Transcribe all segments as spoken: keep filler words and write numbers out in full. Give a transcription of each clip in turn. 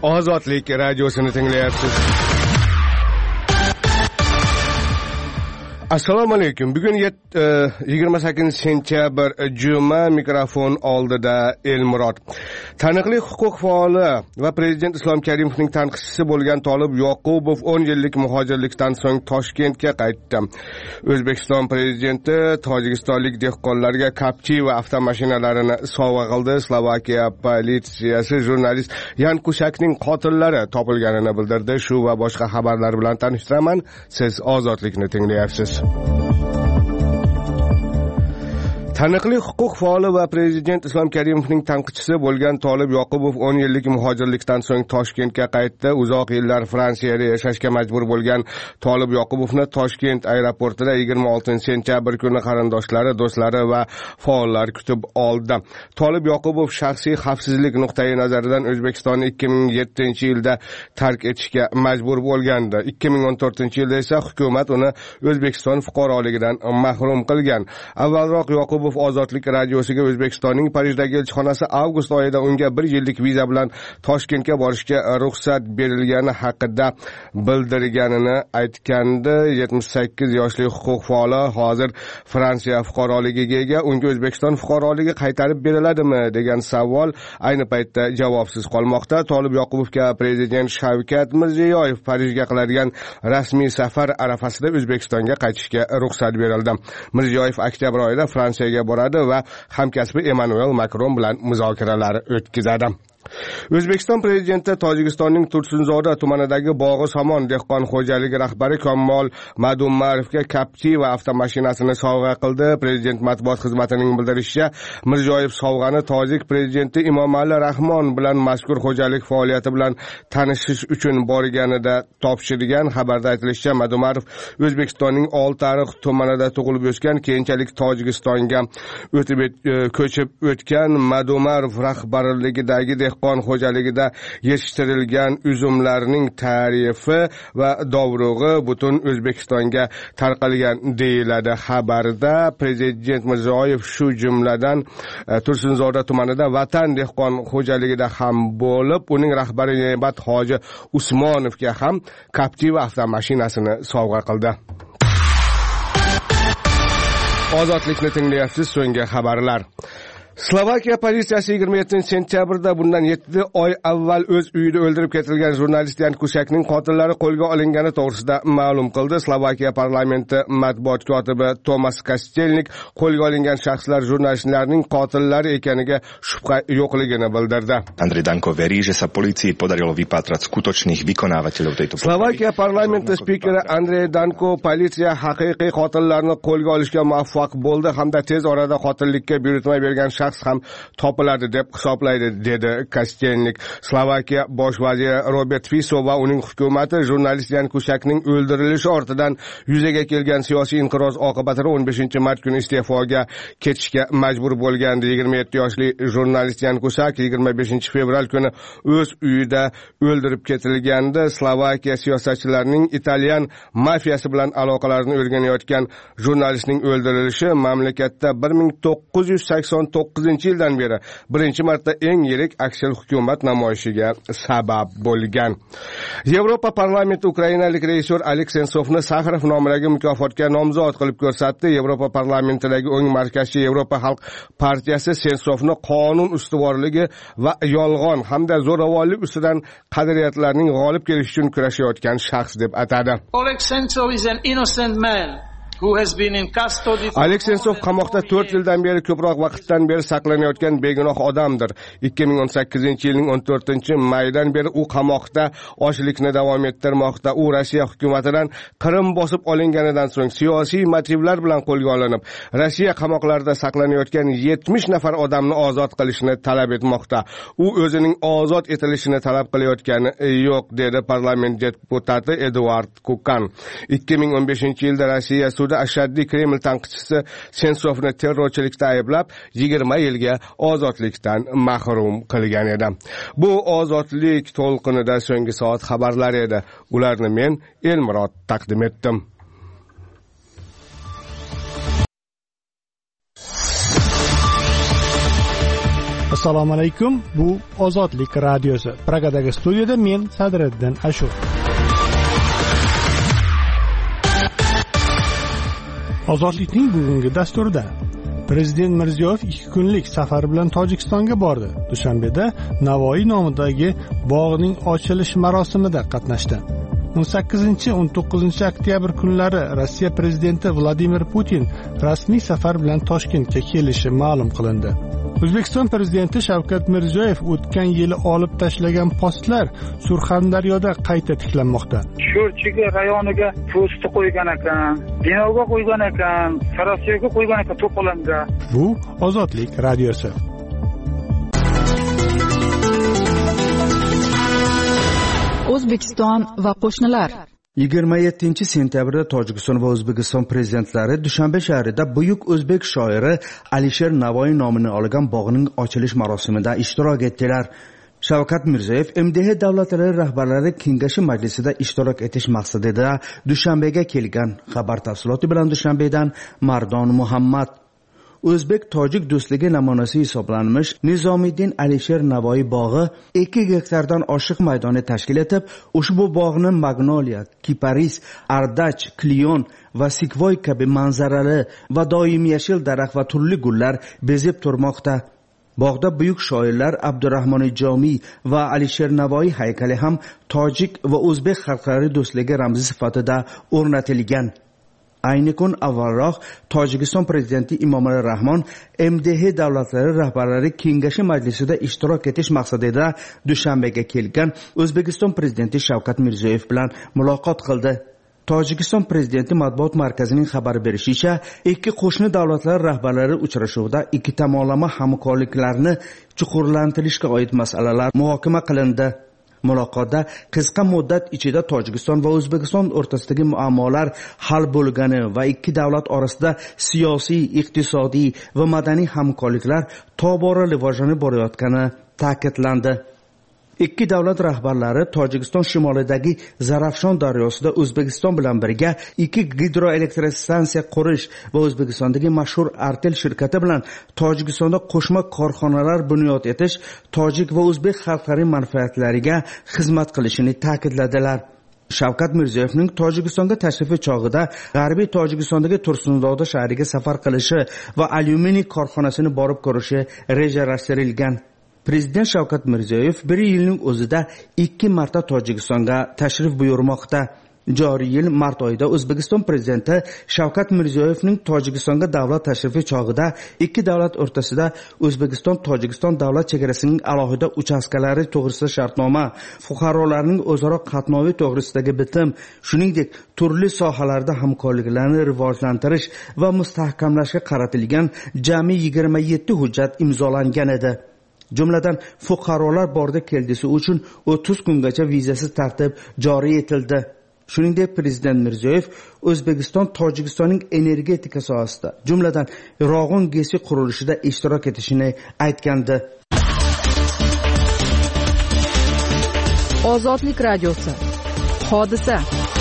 Ozodlik radiosini tinglayapsiz. Assalomu alaykum. Bugun yigirma sakkizinchi sentyabr juma, mikrofon oldida Elmurod. Taniqli huquq faoli va prezident Islom Karimovning tanqidchisi bo'lgan Tolib Yoqubov o'n yillik muhojirlikdan so'ng Toshkentga qaytdi. O'zbekiston prezidenti tojikistonlik dehqonlarga Captiva avtomashinalarini sovg'a qildi. Slovakiya politsiyasi jurnalist Yan Kushakning qotillari topilganini bildirdi. Shu va boshqa xabarlar bilan tanishtiraman. Siz Ozodlikni tinglayapsiz. Taniqli huquq faoli va prezident Islom Karimovning tanqidchisi bo'lgan Tolib Yoqubov o'n yillik muhojirlikdan so'ng Toshkentga qaytdi. Uzoq yillar Fransiyada yashashga majbur bo'lgan Tolib Yoqubovni Toshkent aeroportida yigirma oltinchi sentyabr kuni qarindoshlari, do'stlari va faollar kutib oldi. Tolib Yoqubov shaxsiy xavfsizlik nuqtai nazaridan O'zbekistonni ikki ming yettinchi yilda tark etishga majbur bo'lgandi. ikki ming o'n to'rtinchi yilda esa hukumat uni O'zbekiston fuqaroligidan mahrum qilgan. Avvalroq Yoqubov Ozodlik radiosiga O'zbekistonning Parijdagi elchixonasi avgust oyida unga bir yillik viza bilan Toshkentga borishga ruxsat berilgani haqida bildirganini aytgandi. yetmish sakkiz yoshli huquq faoli hozir Fransiya fuqaroligiga ega. Unga O'zbekiston fuqaroligi qaytarib beriladimi degan savol ayni paytda javobsiz qolmoqda. Tolib Yoqubovga prezident Shavkat Mirziyoyev Parijga qiladigan rasmiy safar arafasida O'zbekistonga qaytishga ruxsat berildi. Mirziyoyev oktyabr oyida Fransiyaga boradi va hamkasbi Emmanuel Macron bilan muzokaralar o'tkazadi. O'zbekiston prezidenti Tojikistonning Tursunzoda tumanidagi Bog'i Somon dehqon xo'jaligi rahbari Kamol Madumarovga Captiva avtomashinasini sovg'a qildi. Prezident matbuot xizmatining bildirishicha, Mirziyoyev sovg'ani tojik prezidenti Emomali Rahmon bilan mazkur xo'jalik faoliyati bilan tanishish uchun borganida topshirgan. Xabarda aytilishicha, Madumarov O'zbekistonning Oltiariq tumanida tug'ilib o'sgan, keyinchalik Tojikistonga o'tib ko'chib o'tgan. Madumarov rahbarligidagi dehqon xo'jaligida yetishtirilgan uzumlarning tarifi va dovrug'i butun O'zbekistonga tarqalgan deyiladi xabarda. Prezident Mirziyoyev shu jumladan Tursunzoda tumanida Vatan dehqon xo'jaligida ham bo'lib, uning rahbari Ne'mat Hoji Usmonovga ham Captiva avtomashinasini sovg'a qildi. Ozodlikni tinglayapsiz. So'nggi xabarlar. Slovakiya politsiyasi yigirma yettinchi sentyabrda bundan yetti oy avval o'z uyida o'ldirib ketilgan jurnalist Yan Kushakning qotillari qo'lga olingani to'g'risida ma'lum qildi. Slovakiya parlamenti matbuot kotibi Tomas Kastelnik qo'lga olingan shaxslar jurnalistlarning qotillari ekaniga shubha yo'qligini bildirdi. Andrej Danko verí, že sa polícii podarilo vypátrať skutočných vykonávateľov tejto popravy. Slovakiya parlamenti spikeri Andrej Danko politsiya haqiqiy qotillarni qo'lga olishga muvaffaq bo'ldi hamda tez orada qotillikka buyurtma bergan shaxs ham topiladi deb hisoblaydi, dedi Kastelnik. Slovakiya bosh vaziri Robert Fico va uning hukumati jurnalist Yan Kushakning o'ldirilishi ortidan yuzaga kelgan siyosiy inqiroz oqibatida o'n beshinchi mart kuni iste'foga ketishga majbur bo'lgandi. yigirma yetti yoshli jurnalist Yan Kushak yigirma beshinchi fevral kuni o'z uyida o'ldirib ketilgandi. Slovakiya siyosatchilarining Italyan mafiyasi bilan aloqalarini o'rganayotgan jurnalistning o'ldirilishi mamlakatda bir ming to'qqiz yuz sakson to'qqizinchi yildan beri birinchi marta eng yirik aksiya hukumat namoyishiga sabab bo'lgan. Yevropa parlamenti ukrainalik rejissyor Aleks Sensovni Sakharov nomidagi mukofotga nomzod qilib ko'rsatdi. Yevropa parlamentidagi o'ng markazchi Yevropa xalq partiyasi Sensovni qonun ustuvorligi va yolg'on hamda zo'ravonlik ustidan qadriyatlarning g'olib kelishi uchun kurashayotgan shaxs deb atadi. Aleks Sensov is an innocent man. Aleks Sensov qamoqda to'rt yildan beri ko'proq vaqtdan beri saqlanayotgan begunoh odamdir. ikki ming o'n sakkizinchi yilning o'n to'rtinchi maydan beri u qamoqda ochlikni davom ettirmoqda. U Rossiya hukumatidan Qrim bosib olinganidan so'ng siyosiy motivlar bilan qo'lga olinib, Rossiya qamoqlarida saqlanayotgan yetmish nafar odamni ozod qilishni talab etmoqda. U o'zining ozod etilishini talab qilayotgani yo'q, dedi parlament deputati Eduard Kukan. ikki ming o'n beshinchi yilda Rossiya ashaddiy Kreml tanqidchisi Sensovni terrorchilikda ayblab yigirma yilga ozodlikdan mahrum qilgan edi. Bu ozodlik to'lqinida so'nggi soat xabarlari edi. Ularni men Elmurod taqdim etdim. Assalomu alaykum. Bu Ozodlik radiosi. Pragadagi studiyada men Sadriddin Ashur. Ozodlikning bugungi dasturida Prezident Mirziyoyev ikki kunlik safar bilan Tojikistonga bordi. Dushanbeda Navoiy nomidagi bog'ning ochilish marosimida qatnashdi. o'n sakkizinchi o'n to'qqizinchi oktyabr kunlari Rossiya prezidenti Vladimir Putin rasmiy safar bilan Toshkentga kelishi ma'lum qilindi. O'zbekiston prezidenti Shavkat Mirziyoyev o'tgan yili olib tashlagan postlar Surxondaryoda qayta tiklanmoqda. Sho'rchiga rayoniga posti qo'ygan ekan, binoga qo'ygan ekan, Sarasyega qo'ygan ekan to'polonga. Bu Ozodlik radiosi. O'zbekiston va qo'shnilar. yigirma yettinchi sentyabrda Tojikiston va O'zbekiston prezidentlari Dushanbe shahrida buyuk o'zbek shoiri Alisher Navoiy nomini olgan bog'ning ochilish marosimida ishtirok etdilar. Shavkat Mirziyoyev M D H davlatlari rahbarlari kengashi majlisida ishtirok etish maqsadida Dushanbega kelgan. Xabar tafsiloti bilan Dushanbedan Mardon Muhammad. O'zbek-tojik do'stligi namunasi hisoblanmish Nizomiddin Alisher Navoiy bog'i ikki gektardan oshiq maydonni tashkil etib, ushbu bog'ni Magnolia, Kiparis, Ardach, Klion va Sikvoy kabi manzarali va doim yashil daraxt va turli gullar bezib turmoqda. Bog'da buyuk shoirlar Abdurahmon Jomiy va Alisher Navoiy haykali ham tojik va o'zbek xalqlari do'stligi ramzi sifatida o'rnatilgan. Ayni kun avvalroq Tojikiston prezidenti Emomali Rahmon M D H davlatlari rahbarlari kengashi majlisida ishtirok etish maqsadida Dushanbega kelgan O'zbekiston prezidenti Shavkat Mirziyoyev bilan muloqot qildi. Tojikiston prezidenti matbuot markazining xabar berishicha, ikki qo'shni davlatlar rahbarlari uchrashuvida ikki tomonlama hamkorliklarni chuqurlantirishga oid masalalar muhokama qilindi. Muloqotda qisqa muddat ichida Tojikiston va O'zbekiston o'rtasidagi muammolar hal bo'lgani va ikki davlat orasida siyosiy, iqtisodiy va madaniy hamkorliklar tobora rivojlanib borayotgani ta'kidlandi. Ikki davlat rahbarlari Tojikiston shimolidagi Zarafshon daryosida O'zbekiston bilan birga ikki gidroelektrostansiya qurish va O'zbekistondagi mashhur Artel shirkati bilan Tojikistonda qo'shma korxonalar bunyod etish tojik va o'zbek xalqlarining manfaatlariga xizmat qilishini ta'kidladilar. Shavkat Mirziyoyevning Tojikistonga tashrifi chog'ida G'arbiy Tojikistondagi Tursundoda shahriga safar qilishi va alyuminiy korxonasini borib ko'rishi rejalashtirilgan. Prezident Shavkat Mirziyoyev bir yilning o'zida ikki marta Tojikistonga tashrif buyurmoqda. Joriy yil mart oyida O'zbekiston prezidenti Shavkat Mirziyoyevning Tojikistonga davlat tashrifi chog'ida ikki davlat o'rtasida O'zbekiston-Tojikiston davlat chegarasining alohida uchastkalari to'g'risida shartnoma, fuqarolarning o'zaro qatnovi to'g'risidagi bitim, shuningdek turli sohalarda hamkorliklarni rivojlantirish va mustahkamlashga qaratilgan jami yigirma yetti hujjat imzolangan edi. Jumladan fuqarolar borda keldisi uchun o'ttiz kungacha vizasiz tartib joriy etildi. Shuningdek, prezident Mirziyoyev O'zbekiston Tojikistonning energetika sohasida, jumladan Rog'un gesi qurilishida ishtirok etishini aytgandi. Ozodlik radiosi. Hodisa.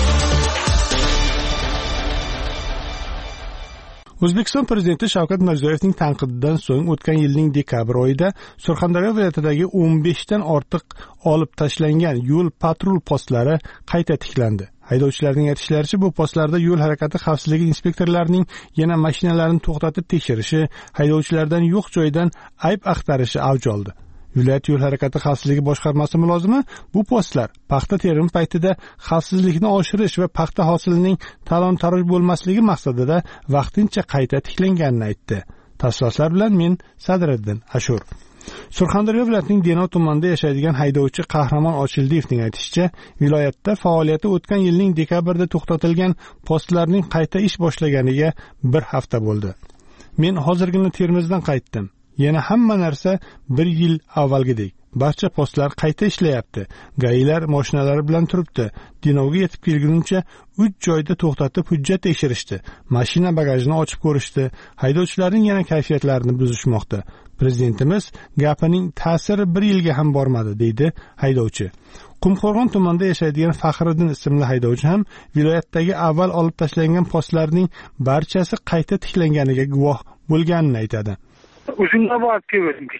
O'zbekiston prezidenti Shavkat Mirziyoyevning tanqididan so'ng o'tgan yilning dekabr oyida Surxondaryo viloyatidagi o'n besh dan ortiq olib tashlangan yo'l patrul postlari qayta tiklandi. Haydovchilarning aytishlaricha, bu postlarda yo'l harakati xavfsizligi inspektorlarining yana mashinalarini to'xtatib tekshirishi, haydovchilardan yo'q joydan ayb axtarishi avj oldi. Viloyat yo'l harakati xavfsizligi boshqarmasi mulozimi bu postlar paxta terimi paytida xavfsizlikni oshirish va paxta hosilining talon-taroj bo'lmasligi maqsadida vaqtincha qayta tiklanganini aytdi. Tafsilotlar bilan men Sadriddin Ashur. Surxondaryo viloyatining Denov tumanida yashaydigan haydovchi Qahramon Ochildiyevning aytishicha, viloyatda faoliyati o'tgan yilning dekabrda to'xtatilgan postlarning qayta ish boshlaganiga bir hafta bo'ldi. Men hozirgina Termizdan qaytdim. Yana hamma narsa bir yil avvalgidek. Barcha postlar qayta ishlayapti. Gayilar mashinalari bilan turibdi. Denovga yetib kelguncha uch joyda to'xtatib hujjat tekshirishdi. Mashina bagajini ochib ko'rishdi. Haydovchilarning yana kayfiyatlarini buzishmoqda. Prezidentimiz gapining ta'siri bir yilga ham bormadi, deydi haydovchi. Qumqo'rg'on tumanida yashaydigan Faxriddin ismli haydovchi ham viloyatdagi avval olib tashlangan postlarning barchasi qayta tiklanganiga guvoh bo'lganini aytadi. O'zimga borib keldim kecha.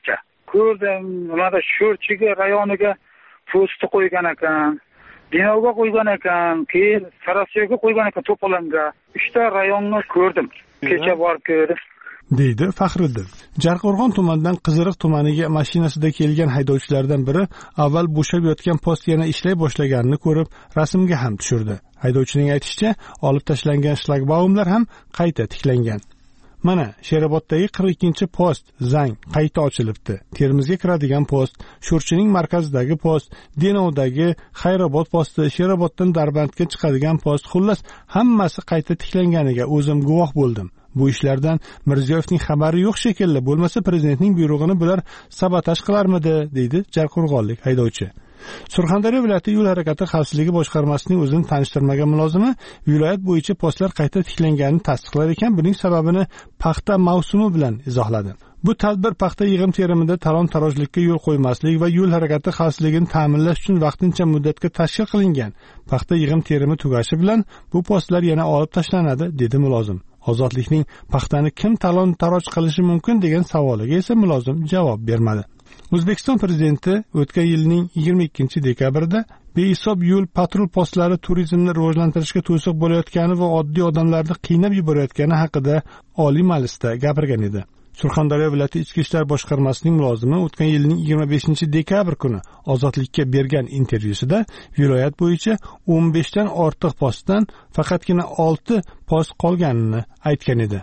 ko'rdim, nimada Sho'rchiga rayoniga posti qo'ygan ekan. Binoga qo'ygan ekan, keyin Sarasiyoga qo'ygan ekan To'polonga. uchta rayonni ko'rdim. Kecha borib ko'rdim. deydi Faxriddin. Jarqo'rg'on tumanidan Qiziriq tumaniga mashinasida kelgan haydovchilardan biri avval bo'shab yotgan post yana ishlay boshlaganini ko'rib, rasmga ham tushirdi. Haydovchining aytishicha, olib tashlangan shlagbaumlar ham qayta tiklangan. Mana Sheroboddagi qirq ikkinchi post zang qayta ochilibdi. Termizga kiradigan post, Sho'rchining markazidagi post, Denovdagi Xayrobod posti, Sheroboddan Darbandga chiqadigan post, xullas hammasi qayta tiklanganiga o'zim guvoh bo'ldim. Bu ishlardan Mirziyoyevning xabari yo'q shekilli, bo'lmasa prezidentning buyrug'ini bular sabotaj qilarmidi, deydi Jarqo'rg'onlik haydovchi. Surxondaryo viloyati yo'l harakati xavfsizligi boshqarmasining o'zini tanishtirmagan mulozimi viloyat bo'yicha postlar qayta tiklanganini tasdiqlar ekan, buning sababini paxta mavsumi bilan izohladi. Bu tadbir paxta yig'im terimida talon-tarojlikka yo'l qo'ymaslik va yo'l harakati xavfsizligini ta'minlash uchun vaqtincha muddatga tashkil qilingan. Paxta yig'im terimi tugashi bilan bu postlar yana olib tashlanadi, dedi mulozim. Ozodlikning paxtani kim talon-taroj qilishi mumkin degan savoliga esa mulozim javob bermadi. O'zbekiston prezidenti o'tgan yilning yigirma ikkinchi dekabrida behisob yo'l patrul postlari turizmni rivojlantirishga to'siq bo'layotgani va oddiy odamlarni qiynab yuborayotgani haqida Oliy Majlisda gapirgan edi. Surxondaryo viloyati ichki ishlar boshqarmasining mulozimi o'tgan yilning yigirma beshinchi dekabr kuni Ozodlikka bergan intervyusida viloyat bo'yicha o'n besh dan ortiq postdan faqatgina olti post qolganini aytgan edi.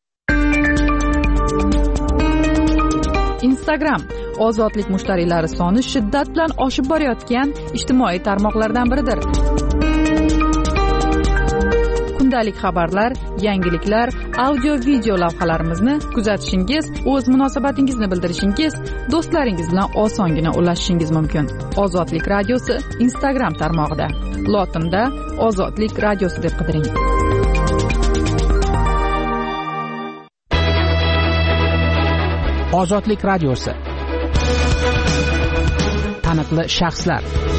Instagram ozodlik mushtariylari soni shiddat bilan oshib borayotgan ijtimoiy tarmoqlardan biridir. Kundalik xabarlar, yangiliklar, audio-video lavhalarimizni kuzatishingiz, o'z munosabatingizni bildirishingiz, do'stlaringiz bilan osongina ulashishingiz mumkin. Ozodlik radiosi Instagram tarmog'ida. Lotinda Ozodlik radiosi deb qidiring. Ozodlik radiosi. Taniqli shaxslar.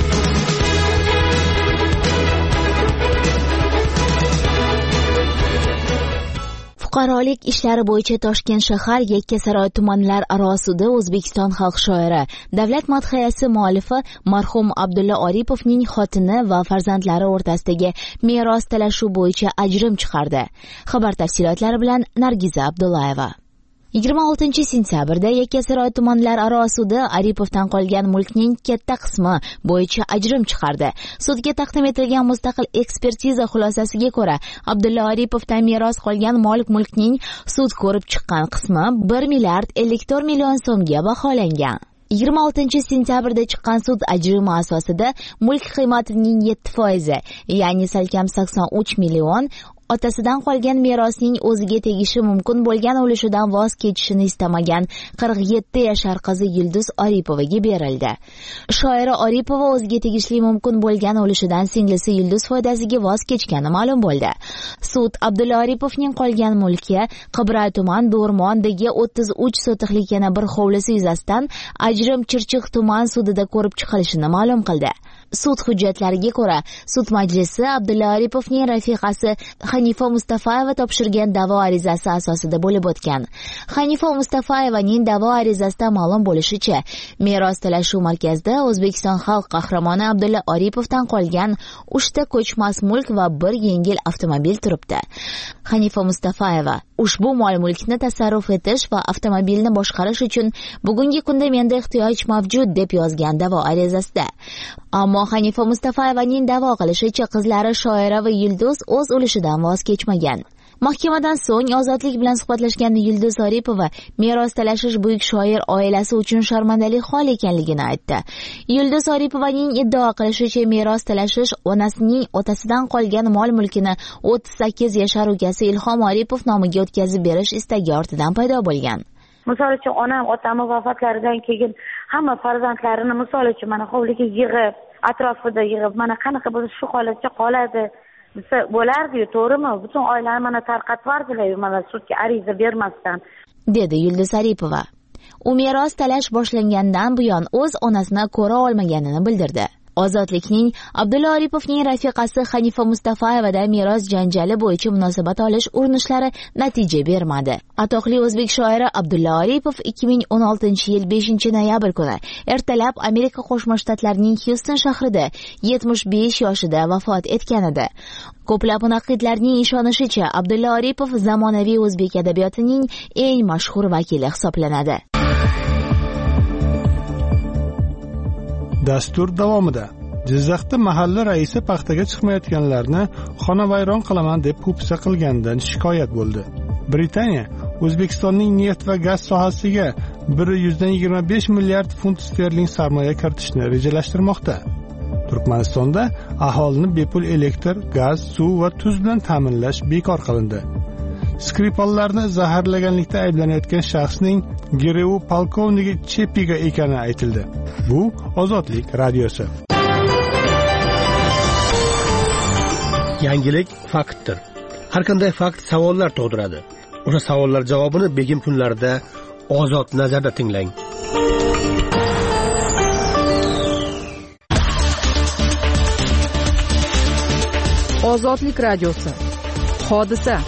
Fuqarolik ishlari bo'yicha Toshkent shahar Yakkasaroy tumanlar aro sudi O'zbekiston xalq shoiri, davlat madhiyasi muallifi marhum Abdulla Oripovning xotini va farzandlari o'rtasidagi meros talashuv bo'yicha ajrim chiqardi. Xabar tafsilotlari bilan Nargiza Abdullayeva. yigirma oltinchi sentyabrda Yakkasaroy tumanlar aro sudi Oripovdan qolgan mulkning katta qismi bo'yicha ajrim chiqardi. Sudga taqdim etilgan mustaqil ekspertiza xulosasiga ko'ra, Abdulla Oripovdan meros qolgan mol-mulkning sud ko'rib chiqqan qismi bir milliard ellik to'rt million so'mga baholangan. yigirma oltinchi sentyabrda chiqqan sud ajrimi asosida mulk qiymatining yetti foizi, ya'ni salkam sakson uch million otasidan qolgan merosning o'ziga tegishi mumkin bo'lgan ulushdan voz kechishini istamagan qirq yetti yashar qizi Yulduz Oripovaga berildi. Shoira Oripova o'ziga tegishli mumkin bo'lgan ulushidan singlisi Yulduz foydasiga voz kechgani ma'lum bo'ldi. Sud Abdulla Oripovning qolgan mulki Qibray tuman Do'rmondagi o'ttiz uch sotixlik yana bir hovlisi yuzasidan ajrim Chirchiq tuman sudida ko'rib chiqilishini ma'lum qildi. Sud hujjatlariga ko'ra, sud majlisi Abdulla Oripovning rafiqasi Hanifa Mustafayeva topshirgan da'vo arizasi asosida bo'lib o'tgan. Hanifa Mustafayevaning da'vo arizasida ma'lum bo'lishicha, meros talashuv markazida O'zbekiston xalq qahramoni Abdulla Oripovdan qolgan uchta ko'chmas mulk va bir yengil avtomobil turibdi. Hanifa Mustafayeva ushbu mol-mulkni tasarruf etish va avtomobilni boshqarish uchun bugungi kunda menda ehtiyoj mavjud deb yozgan da'vo arizasida. Ammo Hanifa Mustafayevaning da'vo qilishicha, qizlari Shoira va Yulduz o'z ulushidan voz kechmagan. Mahkamadan so'ng ozodlik bilan suhbatlashgan Yulduz Oripova meros talashish buyuk shoir oilasi uchun sharmandalik hol ekanligini aytdi. Yulduz Oripovaning iddao qilishicha, meros talashish onasining otasidan qolgan mol-mulkini o'ttiz sakkiz yashar ukasi Ilhom Oripov nomiga o'tkazib berish istagi ortidan paydo bo'lgan. Misol uchun onam otam vafotlaridan keyin hamma farzandlarini misol uchun mana hovliga yig'ib, atrofida yig'ib, mana qanaqa bo'lsa shu holatda qoladi desa bo'lardi-yu, to'g'rimi? Butun oilani mana tarqatvardilar, mana sudga ariza bermasdan, dedi Yulduz Oripova. U meros talash boshlangandan buyon o'z onasini ko'ra olmaganini bildirdi. Ozodlikning Abdulla Oripovning rafiqasi Hanifa Mustafayevada meros janjali bo'yicha munosabat olish urinishlari natija bermadi. Atoqli o'zbek shoiri Abdulla Oripov ikki ming o'n oltinchi yil beshinchi noyabr kuni ertalab Amerika Qo'shma Shtatlarining Hyuston shahrida yetmish besh yoshida vafot etgan edi. Ko'plab munaqqidlarning ishonishicha, Abdulla Oripov zamonaviy o'zbek adabiyotining eng mashhur vakili hisoblanadi. Dastur davomida Jizzaxda mahalla raisi paxtaga chiqmayotganlarni xonavayron qilaman deb po'pisa qilgandan shikoyat bo'ldi. Britaniya O'zbekistonning neft va gaz sohasiga bir yuz yigirma besh milliard funt sterling sarmoya kiritishni rejalashtirmoqda. Turkmanistonda aholini bepul elektr, gaz, suv va tuz bilan ta'minlash bekor qilindi. Skripallarni zaharlaganlikda ayblanayotgan shaxsning Gereu polkovniki Chepiga ekani aytildi. Bu Ozodlik radiosi. Yangilik faktdir. Har qanday fakt savollar tug'diradi. O'sha savollar javobini begim kunlarida Ozod nazarda tinglang. Ozodlik radiosi. Hodisa.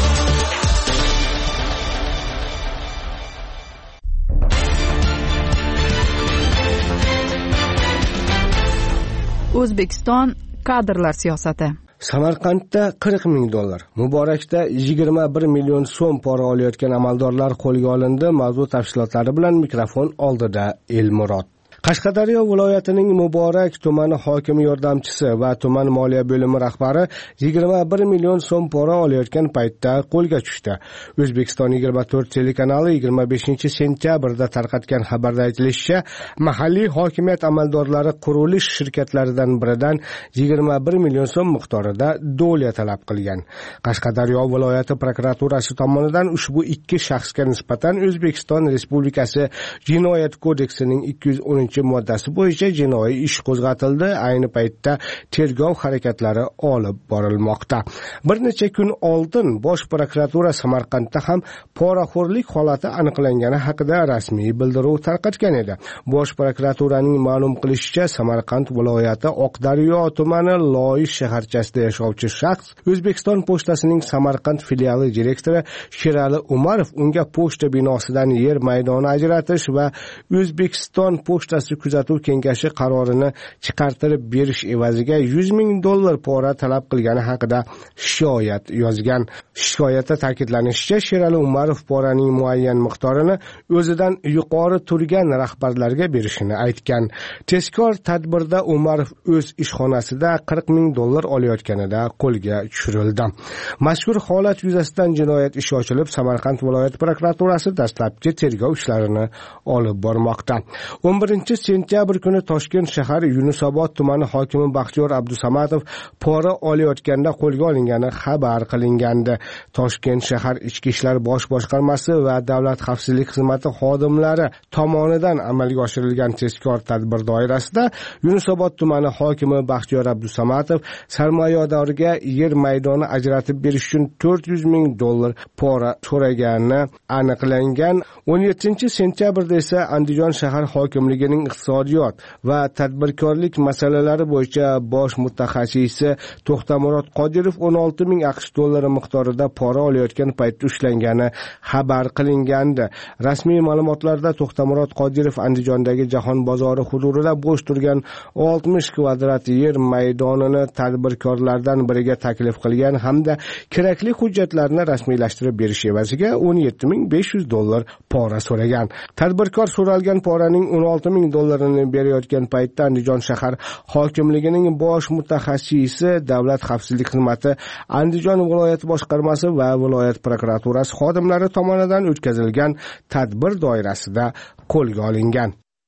O'zbekiston kadrlar siyosati. Samarqandda qirq ming dollar, Muborakda yigirma bir million so'm pora olayotgan amaldorlar qo'lga olindi. Mavzu tafsilotlari bilan mikrofon oldida Elmurod. Qashqadaryo viloyatining Muborak tumani hokimi yordamchisi va tuman moliya bo'limi rahbari yigirma bir million so'm pora olayotgan paytda qo'lga tushdi. O'zbekiston yigirma to'rt telekanali yigirma beshinchi sentyabrda tarqatgan xabarda aytilishicha, mahalliy hokimiyat amaldorlari qurilish shirkatlaridan biridan yigirma bir million so'm miqdorida do'lya talab qilgan. Qashqadaryo viloyati prokuraturasi tomonidan ushbu ikki shaxsga nisbatan O'zbekiston Respublikasi Jinoyat kodeksining ikki yuz o'ninchi moddasi bo'yicha jinoiy ish qo'zg'atildi. Ayni paytda tergov harakatlari olib borilmoqda. Bir necha kun oldin Bosh prokuratura Samarqandda ham poraxo'rlik holati aniqlangani haqida rasmiy bildiruv tarqatgan edi. Bosh prokuraturaning ma'lum qilishicha, Samarqand viloyati Oqdaryo tumani Loyish shaharchasida yashovchi shaxs O'zbekiston pochtasining Samarqand filiali direktori Sherali Umarov unga pochta binosidan yer maydoni ajratish va O'zbekiston pochtasi kuzatuv kengashi qarorini chiqartirib berish evaziga yuz ming dollar pora talab qilgani haqida shikoyat yozgan. Shikoyatda ta'kidlanishicha, Sherali Umarov poraning muayyan miqdorini o'zidan yuqori turgan rahbarlarga berishini aytgan. Tezkor tadbirda Umarov o'z ishxonasida qirq ming dollar olayotganida qo'lga tushirildi. Mazkur holat yuzasidan jinoyat ishi ochilib, Samarqand viloyat prokuraturasi dastlabki tergov ishlarini olib bormoqda. o'n birinchi sentyabr kuni Toshkent shahar Yunusobod tumani hokimi Baxtiyor Abdusamatov pora olayotganda qo'lga olingani xabar qilingandi. Toshkent shahar Ichki ishlar bosh boshqarmasi va Davlat xavfsizlik xizmati xodimlari tomonidan amalga oshirilgan tezkor tadbir doirasida Yunusobod tumani hokimi Baxtiyor Abdusamatov sarmoyadorga yer maydoni ajratib berish uchun to'rt yuz ming dollar pora so'ragani aniqlangan. o'n yettinchi sentyabrda esa Andijon shahar hokimligining iqtisodiyot va tadbirkorlik masalalari bo'yicha bosh mutaxassisi To'xtamurod Qodirov o'n olti ming aqsh dollari miqdorida pora olayotgan paytda ushlangani xabar qilingandi. Rasmiy ma'lumotlarda To'xtamurod Qodirov Andijondagi Jahon bozori hududida bo'sh turgan oltmish kvadrat yer maydonini tadbirkorlardan biriga taklif qilgan hamda kerakli hujjatlarni rasmiylashtirib berish evaziga o'n yetti ming besh yuz dollar pora so'ragan. Tadbirkor so'ralgan poraning o'n olti ming dollarini berayotgan paytda Andijon shahar hokimligining bosh mutaxassisi Davlat xavfsizlik xizmati Andijon viloyat boshqarmasi va viloyat prokuraturasi xodimlari tomonidan o'tkazilgan tadbir doirasida qo'lga olingan.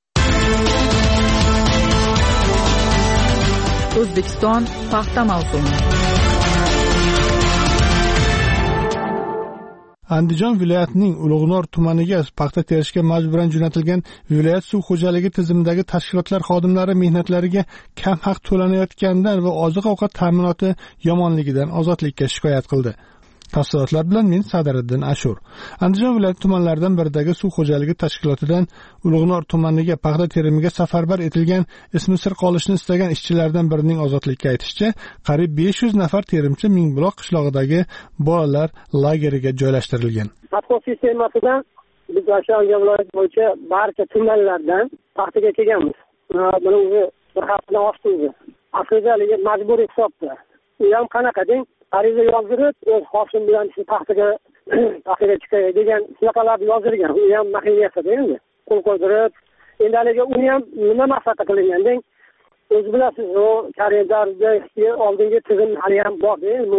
O'zbekiston paxta mavsumi. Andijon viloyatining Ulug'nor tumaniga paxta terishga majburan jo'natilgan viloyat suv xo'jaligi tizimidagi tashkilotlar xodimlari mehnatlariga kam haq to'lanayotganidan va oziq-ovqat ta'minoti yomonligidan Ozodlikka shikoyat qildi. Tafsilotlar bilan men Sadiriddin Ashur. Andijon viloyati tumanlaridan biridagi suv xo'jaligi tashkilotidan Ulug'nor tumaniga paxta terimiga safarbar etilgan ismi sir qolishni istagan ishchilardan birining ozodlikka aytishicha, qariyb besh yuz nafar terimchi Mingbuloq qishlog'idagi bolalar lageriga joylashtirilgan. Paxta sistemasidan biz Andijon viloyati bo'yicha barcha tumanlardan paxtaga kelganmiz. Buni o'zi bir haftadan oshdi o'zi. Aslida majburiy hisobda. U ham qanaqa deng? Ariza yozdirib, o'z xohishim bilan shu paxtaga paxtaga chiqay degan shunaqalarni yozdirgan. U ham mahalliyasida endi. Qo'l qo'ydirib, endi haliga uni ham nima maqsadda qilingan deng? O'zi bilasiz, u kalendarda oldingi tizim hali ham bor, bu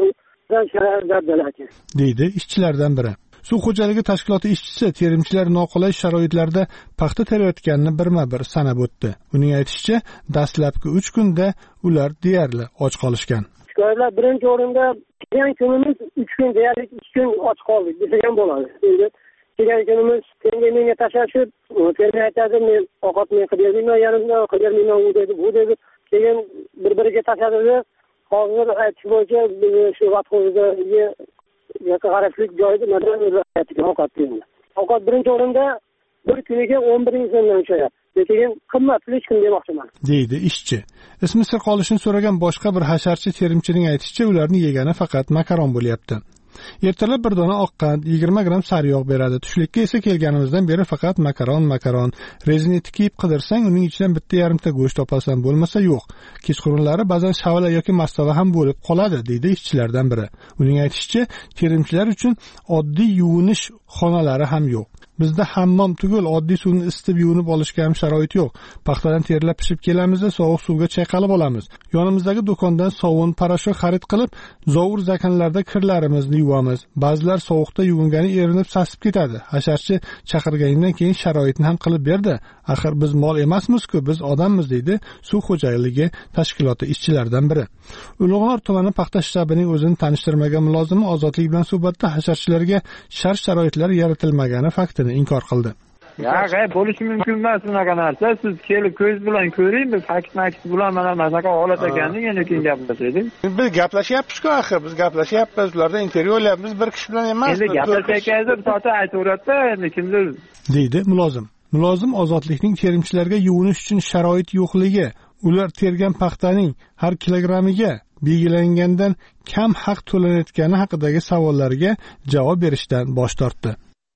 deydi ishchilardan biri. Suv xo'jaligi tashkiloti ishchisi terimchilar noqulay sharoitlarda paxta terayotganini birma-bir sanab o'tdi. Uning aytishicha, dastlabki uch kunda ular deyarli och qolishgan. Shikoyatlar birinchi o'rinda kelgan kunimiz uch kun deyarli uch kun och qoldik desa ham bo'ladi. Endi kelgan kunimiz tenga menga tashlashib, terma aytadi, men ovqat men qilib bermayman, yarimdan qilib bermayman, u dedi, bu dedi. Keyin bir-biriga tashladi. Hozir aytish bo'yicha shu vaqtdagi qarashlik joyida nimadan ovqat berdi. Ovqat birinchi o'rinda bir kuniga o'n bir ming so'mdan o'shayapti. Lekin qimmatli hech kim demoqchiman, deydi ishchi. Ismi sir qolishini so'ragan boshqa bir hasharchi terimchining aytishicha, ularni yegani faqat makaron bo'lyapti. Ertalab bir dona oqqand yigirma gramm sariyog' beradi. Tushlikka esa kelganimizdan beri faqat makaron, makaron. Rezini tikib qidirsang, uning ichidan bitta yarimta go'sht topasan, bo'lmasa yo'q. Kechqurunlari ba'zan shavla yoki mastava ham bo'lib qoladi, deydi ishchilardan biri. Uning aytishicha, terimchilar uchun oddiy yuvinish xonalari ham yo'q. Bizda hammom tugul oddiy suvni isitib yuvinib olishga ham sharoit yo'q. Paxtadan terlab pishib kelamiz, sovuq suvga chayqalib olamiz. Yonimizdagi do'kondan sovun, parashok xarid qilib, zovur zakanlarda kirlarimizni yuvamiz. Ba'zilar sovuqda yuvingani erinib sasib ketadi. Hasharchi chaqirganidan keyin sharoitni ham qilib berdi. Axir biz mol emasmiz-ku, biz odammiz, deydi suv xo'jaligi tashkiloti ishchilaridan biri. Ulug'nor tumani paxta shtabining o'zini tanishtirmagan mulozimi ozodlik bilan suhbatda hasharchilarga shart sharoitlar yaratilmagani faktini inkor qildi. Ya, g'ayb bo'lishi mumkin emas bunaqa narsa. Siz kelib ko'z bilan ko'ring, biz fakt-fakt bilan mana bunaqa holat ekanini yana keyin gaplashaylik. Biz gaplashyapmiz-ku, axir biz gaplashyapmiz, ulardan intervyu olyapmiz, bir kishi bilan emas. Endi gaplashayotganingizda bir soat aytaveradi-da, endi kimdir, deydi mulozim. Mulozim ozodlikning terimchilarga yuvinish uchun sharoit yo'qligi, ular tergan paxtaning har kilogrammiga belgilangandan kam haq to'lanayotgani haqidagi savollarga javob berishdan bosh tortdi.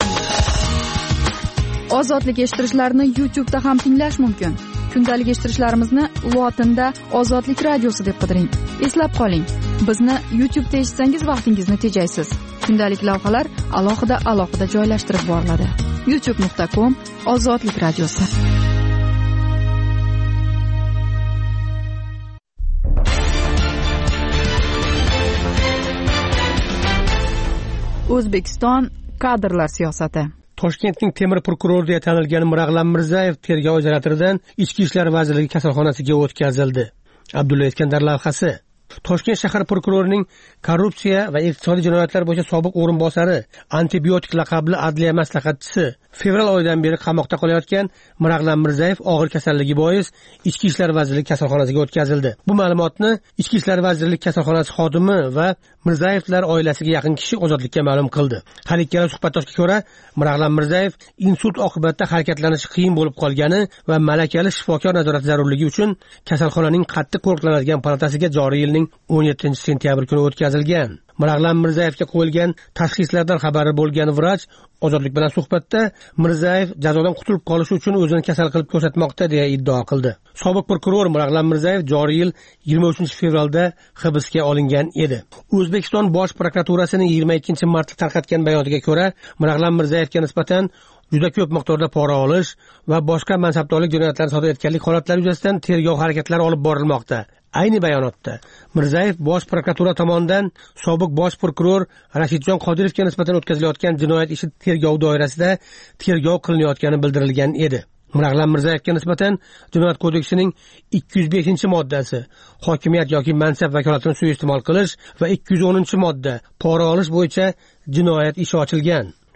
Ozodlik eshittirishlarini YouTube'da ham tinglash mumkin. Kundalik eshittirishlarimizni lotinda Ozodlik radiosi deb qidiring. Eslab qoling, bizni YouTube'da eshitsangiz vaqtingizni tejaysiz. Kundalik lavhalar alohida-alohida joylashtirib boriladi. youtube nuqta com Ozodlik radiosi. O'zbekiston kadrlar siyosati. Toshkentning temir prokurori deya tanilgan Mirag'lam Mirzayev tergov izolyatoridan Ichki ishlar vazirligi kasalxonasiga o'tkazildi. Abdulla Iskandar lavhasi. Toshkent shahar prokurorining korrupsiya va iqtisodiy jinoyatlar bo'yicha sobiq o'rinbosari, antibiotik laqabli adliya maslahatchisi fevral oyidan beri qamoqda qolayotgan Mirag'lam Mirzayev og'ir kasalligi bois Ichki ishlar vazirligi kasalxonasiga o'tkazildi. Bu ma'lumotni Ichki ishlar vazirligi kasalxonasi xodimi va Mirzayevlar oilasiga yaqin kishi Ozodlikka ma'lum qildi. Har ikkala suhbatdoshga ko'ra, Mirag'lam Mirzayev insult oqibatida harakatlanishi qiyin bo'lib qolgani va malakali shifokor nazorati zarurligi uchun kasalxonaning qattiq qo'riqlanadigan palatasiga joriy yilning o'n yettinchi sentyabr kuni o'tkazilgan. Mirag'lam Mirzayevga qo'yilgan tashxislardan xabari bo'lgan vrach Ozodlik bilan suhbatda Mirzayev jazodan qutulib qolish uchun o'zini kasal qilib ko'rsatmoqda deya iddao qildi. Sobiq prokuror Mirag'lam Mirzayev joriy yil yigirma uchinchi fevralda hibsga olingan edi. O'zbekiston Bosh prokuraturasining yigirma ikkinchi martda tarqatgan bayonotiga ko'ra, Mirag'lam Mirzayevga nisbatan juda ko'p miqdorda pora olish va boshqa mansabdorlik jinoyatlarini sodir etganlik holatlari yuzasidan tergov harakatlari olib borilmoqda. Ayni bayonotda Mirzayev Bosh prokuratura tomonidan sobiq bosh prokuror Rashidjon Qodirovga nisbatan o'tkazilayotgan jinoyat ishi tergov doirasida tergov qilinayotgani bildirilgan edi. Mirag'lam Mirzayevga nisbatan Jinoyat kodeksining ikki yuz beshinchi moddasi hokimiyat yoki mansab vakolatini suiiste'mol qilish va ikki yuz o'ninchi modda pora olish bo'yicha jinoyat ishi ochilgan.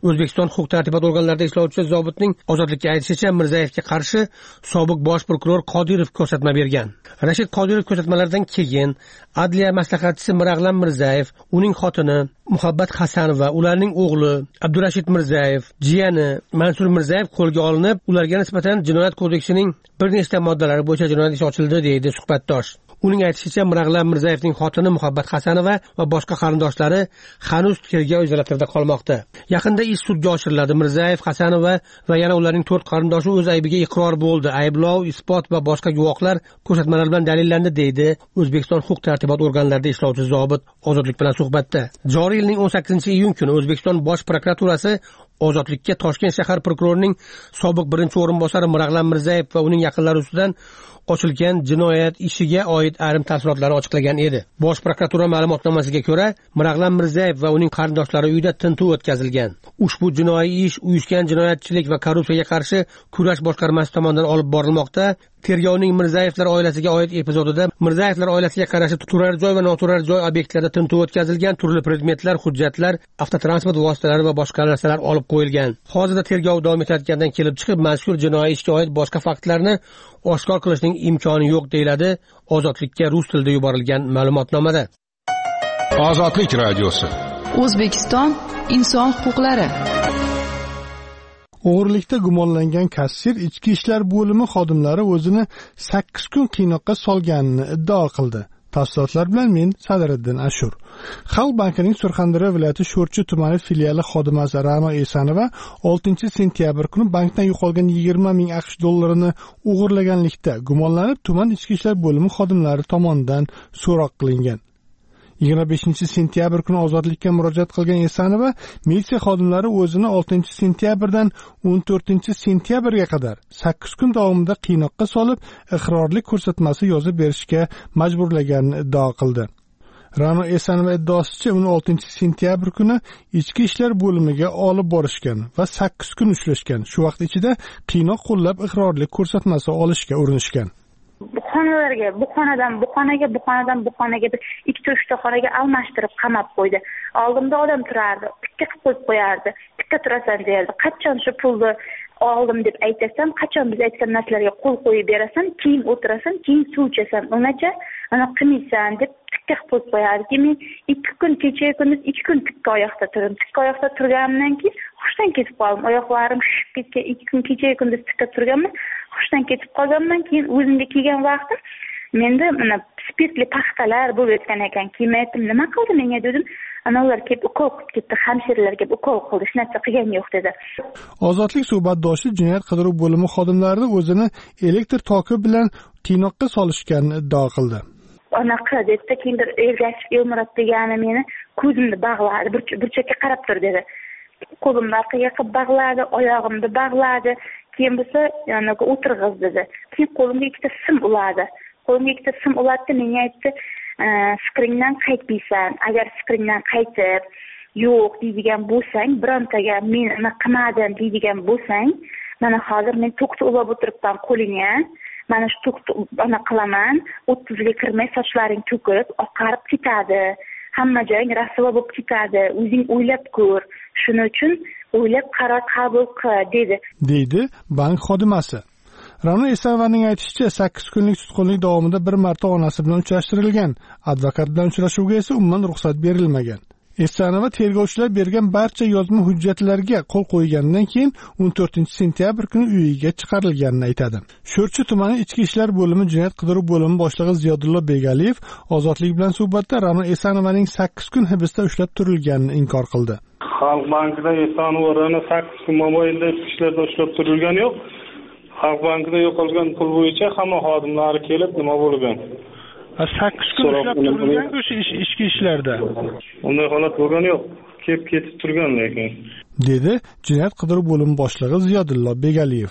O'zbekiston huquq-tartibot organlarida ishlovchi zobitning ozodlikka aytishicha, Mirzayevga qarshi sobiq bosh prokuror Qodirov ko'rsatma bergan. Rashid Qodirov ko'rsatmalaridan keyin adliya maslahatchisi Mirag'lam Mirzayev, uning xotini Muhabbat Hasanova, ularning o'g'li Abdurashid Mirzayev, jiyani Mansur Mirzayev qo'lga olinib, ularga nisbatan Jinoyat kodeksining bir nechta moddalari bo'yicha jinoyat ishi ochildi, deydi suhbatdosh. Uning aytishicha, Mirag'lam Mirzayevning xotini Muhabbat Hasanova va boshqa qarindoshlari hanuz tergov izolatorida qolmoqda. Yaqinda ish sudga oshiriladi. Mirzayev, Hasanova va yana ularning to'rt qarindoshi o'z aybiga iqror bo'ldi. Ayblov, isbot va boshqa guvohlar ko'rsatmalar bilan dalillandi, deydi O'zbekiston huquq-tartibot organlarida ishlovchi zobit Ozodlik bilan suhbatda. Joriy yilning o'n sakkizinchi iyun kuni O'zbekiston Bosh prokuraturasi Ozodlikka Toshkent shahar prokurorining sobiq birinchi o'rinbosari Mirag'lam Mirzayev va uning yaqinlari ustidan ochilgan jinoyat ishiga oid ayrim tafsilotlarni ochiqlagan edi. Bosh prokuratura ma'lumotnomasiga ko'ra, Mirag'lam Mirzayev va uning qarindoshlari uyida tintuv o'tkazilgan. Ushbu jinoiy ish uyushgan jinoyatchilik va korrupsiyaga qarshi kurash boshqarmasi tomonidan olib borilmoqda. Tergovning Mirzayevlar oilasiga oid epizodida Mirzayevlar oilasiga qarashli turar joy va noturar joy obyektlarida tintuv o'tkazilgan, turli predmetlar, hujjatlar, avtotransport vositalari va boshqa narsalar olib qo'yilgan. Hozirda tergov davom etayotgandan kelib chiqib, mazkur jinoiy ishga oid boshqa faktlarni oshkor qilishning imkoni yo'q, deyiladi Ozodlikka rus tilida yuborilgan ma'lumotnomada. Ozodlik radiosi. O'zbekiston inson huquqlari. O'g'irlikda gumonlangan kassir ichki ishlar bo'limi xodimlari o'zini sakkiz kun qiynoqqa solganini iddao qildi. Tafsilotlar bilan men Sadiriddin Ashur. Xalq bankining Surxondaryo viloyati Sho'rchi tumani filiali xodimasi Ra'no Esanova oltinchi sentyabr kuni bankdan yo'qolgan yigirma ming AQSh dollarini o'g'irlaganlikda gumonlanib, tuman ichki ishlar bo'limi xodimlari tomonidan so'roq qilingan. yigirma beshinchi sentyabr kuni ozodlikka murojaat qilgan Esanova militsiya xodimlari o'zini oltinchi sentyabrdan o'n to'rtinchi sentyabrga qadar sakkiz kun davomida qiynoqqa solib, iqrorlik ko'rsatmasi yozib berishga majburlaganini iddao qildi. Ra'no Esanova iddaosicha, uni oltinchi sentyabr kuni ichki ishlar bo'limiga olib borishgan va sakkiz kun ushlashgan. Shu vaqt ichida qiynoq qo'llab iqrorlik ko'rsatmasi olishga urinishgan. Bu xonalarga, bu xonadan bu xonaga, bu xonadan bu xonaga ikkita uchta xonaga almashtirib qamab qo'ydi. Oldimda odam turardi, tikka qilib qo'yib qo'yardi. Tikka turasan derdi. Qachon shu pulni oldim deb aytasan, qachon biz aytgan narsalarga qo'l qo'yib berasan, keyin o'tirasan, keyin suv ichasan, unacha ana qilmaysan deb tikka qilib qo'yib qo'yardi. Men ikki kun kecha kunduz ikki kun tikka oyoqda turdim. Tikka oyoqda turganimdan keyin hushdan ketib qoldim. Oyoqlarim shishib ketgan, ikki kun kecha kunduz tikka turganman. Hushdan ketib qolganman. Keyin o'zimga kelgan vaqtim menda mana spirtli paxtalar bo'lib o'tgan ekan. Keyin aytdim, nima qildi menga dedim. Analar kelib ukol qilib ketdi, hamshiralar kelib ukol qildi, hech narsa qilgan yo'q dedi. Ozodlik suhbatdoshi jinoyat qidiruv bo'limi xodimlari o'zini elektr toki bilan qiynoqqa solishganini iddao qildi. Anaqa dedi, keyin bir ergashib Elmurod degani meni ko'zimni bog'ladi, burchakka qarab tur dedi. Qo'limni orqaga qilib bog'ladi, oyog'imni bog'ladi. Keyin bo'lsa, yoniga o'tirg'iz dedi. Keyin qo'limga ikkita sim uladi. Qo'limga ikkita sim ulatdi, menga aytdi, fikringdan qaytmaysan. Agar fikringdan qaytib, yo'q deydigan bo'lsang, birontaga men nima qilmadim deydigan bo'lsang, mana hozir men to'qta ulab o'tiribman qo'lingga. Mana shu to'qta ana qilaman, o'ttizga kirmay sochlaring to'kib, oqarib ketadi. Hamma joying rasvo bo'lib ketadi. O'zing o'ylab ko'r. Shuning uchun o'ylab qaror qabul qil, dedi. deydi bank xodimasi. Ra'no Esanovaning aytishicha, sakkiz kunlik tutqunlik davomida bir marta onasi bilan uchrashtirilgan. Advokat bilan uchrashuvga esa umuman ruxsat berilmagan. Esanova tergovchilar bergan barcha yozma hujjatlarga qo'l qo'ygandan keyin o'n to'rtinchi sentyabr kuni uyiga chiqarilganini aytadi. Sho'rchi tumani ichki ishlar bo'limi jinoyat qidiruv bo'limi boshlig'i Ziyodullo Begaliyev Ozodlik bilan suhbatda Ra'no Esanovaning sakkiz kun hibsda ushlab turilganini inkor qildi. Xalq bankida Esanovani sakkiz kun mobaynida ichki ishlarda ushlab turilgani yo'q. Xalq bankida yo'qolgan pul bo'yicha hamma xodimlari kelib nima bo'lgan? sakkiz kun ushlab turilgan-ku ichki ishlarda. Unday holat bo'lgani yo'q. Kelib ketib turgan lekin, dedi jinoyat qidiruv bo'limi boshlig'i Ziyodullo Begaliyev.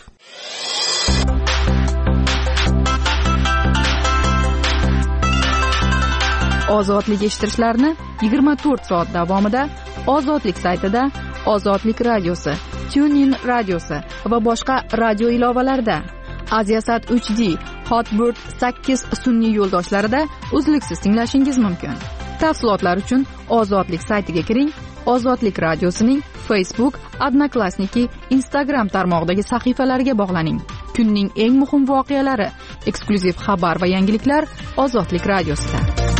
Ozodlik eshittirishlarni yigirma to'rt soat davomida Ozodlik saytida, Ozodlik radiosi, TuneIn radiosi va boshqa radio ilovalarida, Aziasat uch D, Hotbird sakkiz sun'iy yo'ldoshlarida uzluksiz tinglashingiz mumkin. Tafsilotlar uchun Ozodlik saytiga kiring Ozodlik radiosining Facebook, Odnoklassniki, Instagram tarmog'idagi sahifalariga bog'laning. Kunning eng muhim voqealari, eksklyuziv xabar va yangiliklar Ozodlik radiosida.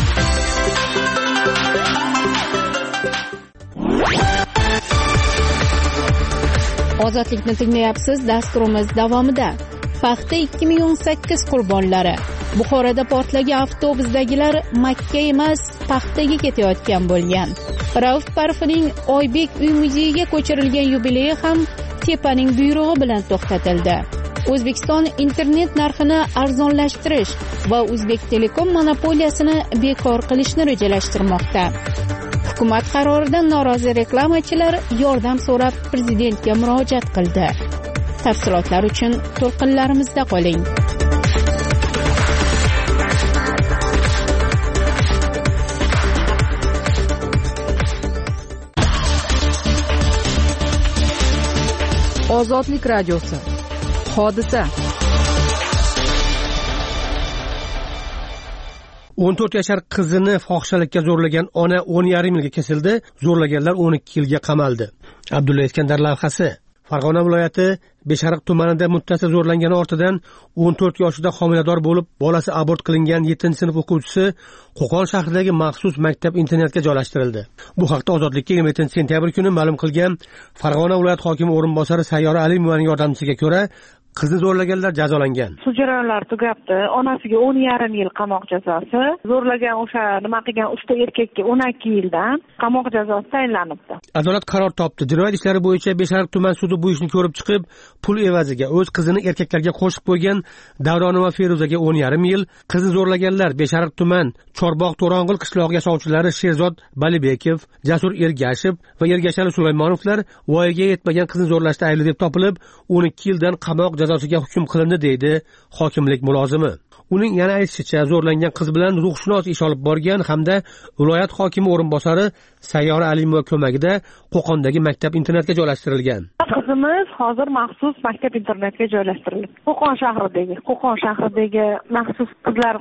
Ozodlikni tinglayapsiz. Dasturimiz davomida paxta ikki ming o'n sakkiz qurbonlari. Buxoroda portlagan avtobusdagilar Makka emas, paxtaga ketayotgan bo'lgan. Rauf Parfining Oybek uy muzeyiga ko'chirilgan yubileyi ham tepaning buyrug'i bilan to'xtatildi. O'zbekiston internet narxini arzonlashtirish va O'zbek Telekom monopoliyasini bekor qilishni rejalashtirmoqda. Hukumat qaroridan norozi reklamachilar yordam so'rab prezidentga murojaat qildi. Tafsilotlar uchun to'lqinlarimizda qoling. Ozodlik radiosi. Hodisa. o'n to'rt yashar qizini fohishalikka zo'rlagan ona o'n yarim yilga kesildi, zo'rlaganlar o'n ikki yilga qamaldi. Abdulla Iskandar lavhasi. Farg'ona viloyati Beshariq tumanida muttasil zo'rlangani ortidan o'n to'rt yoshida homilador bo'lib, bolasi abort qilingan yettinchi sinf o'quvchisi Qo'qon shahridagi maxsus maktab internatga joylashtirildi. Bu haqda Ozodlikka yigirma yettinchi sentyabr kuni ma'lum qilgan Farg'ona viloyat hokimi o'rinbosari Sayyora Alimovaning yordamchisiga ko'ra, qizni zo'rlaganlar jazolangan. Sud jarayonlari tugabdi. Onasiga o'n yarim yil qamoq jazosi, zo'rlagan o'sha nima qilgan uchta erkakka o'n ikki yildan qamoq jazosi tayinlanibdi. Adolat qaror topdi. Jinoyat ishlari bo'yicha Beshariq tuman sudi bu ishni ko'rib chiqib, pul evaziga o'z qizini erkaklarga qo'shib qo'ygan Davronova Feruzaga o'n yarim yil, qizni zo'rlaganlar Beshariq tuman Chorbog' To'rong'il qishlog'i yashovchilari Sherzod Balibekov, Jasur Ergashev va Ergashali Sulaymonovlar voyaga yetmagan qizni zo'rlashda aybli deb topilib, o'n ikki yildan qamoq jazosiga hukm qilindi, deydi hokimlik mulozimi. Uning yana aytishicha, zo'rlangan qiz bilan ruhshunos ish olib borgan hamda viloyat hokimi o'rinbosari Sayyora Alimova ko'magida Qo'qondagi maktab internatga joylashtirilgan. Qizimiz hozir maxsus maktab internatga joylashtirildi. Qo'qon shahridagi, Qo'qon shahridagi maxsus qizlar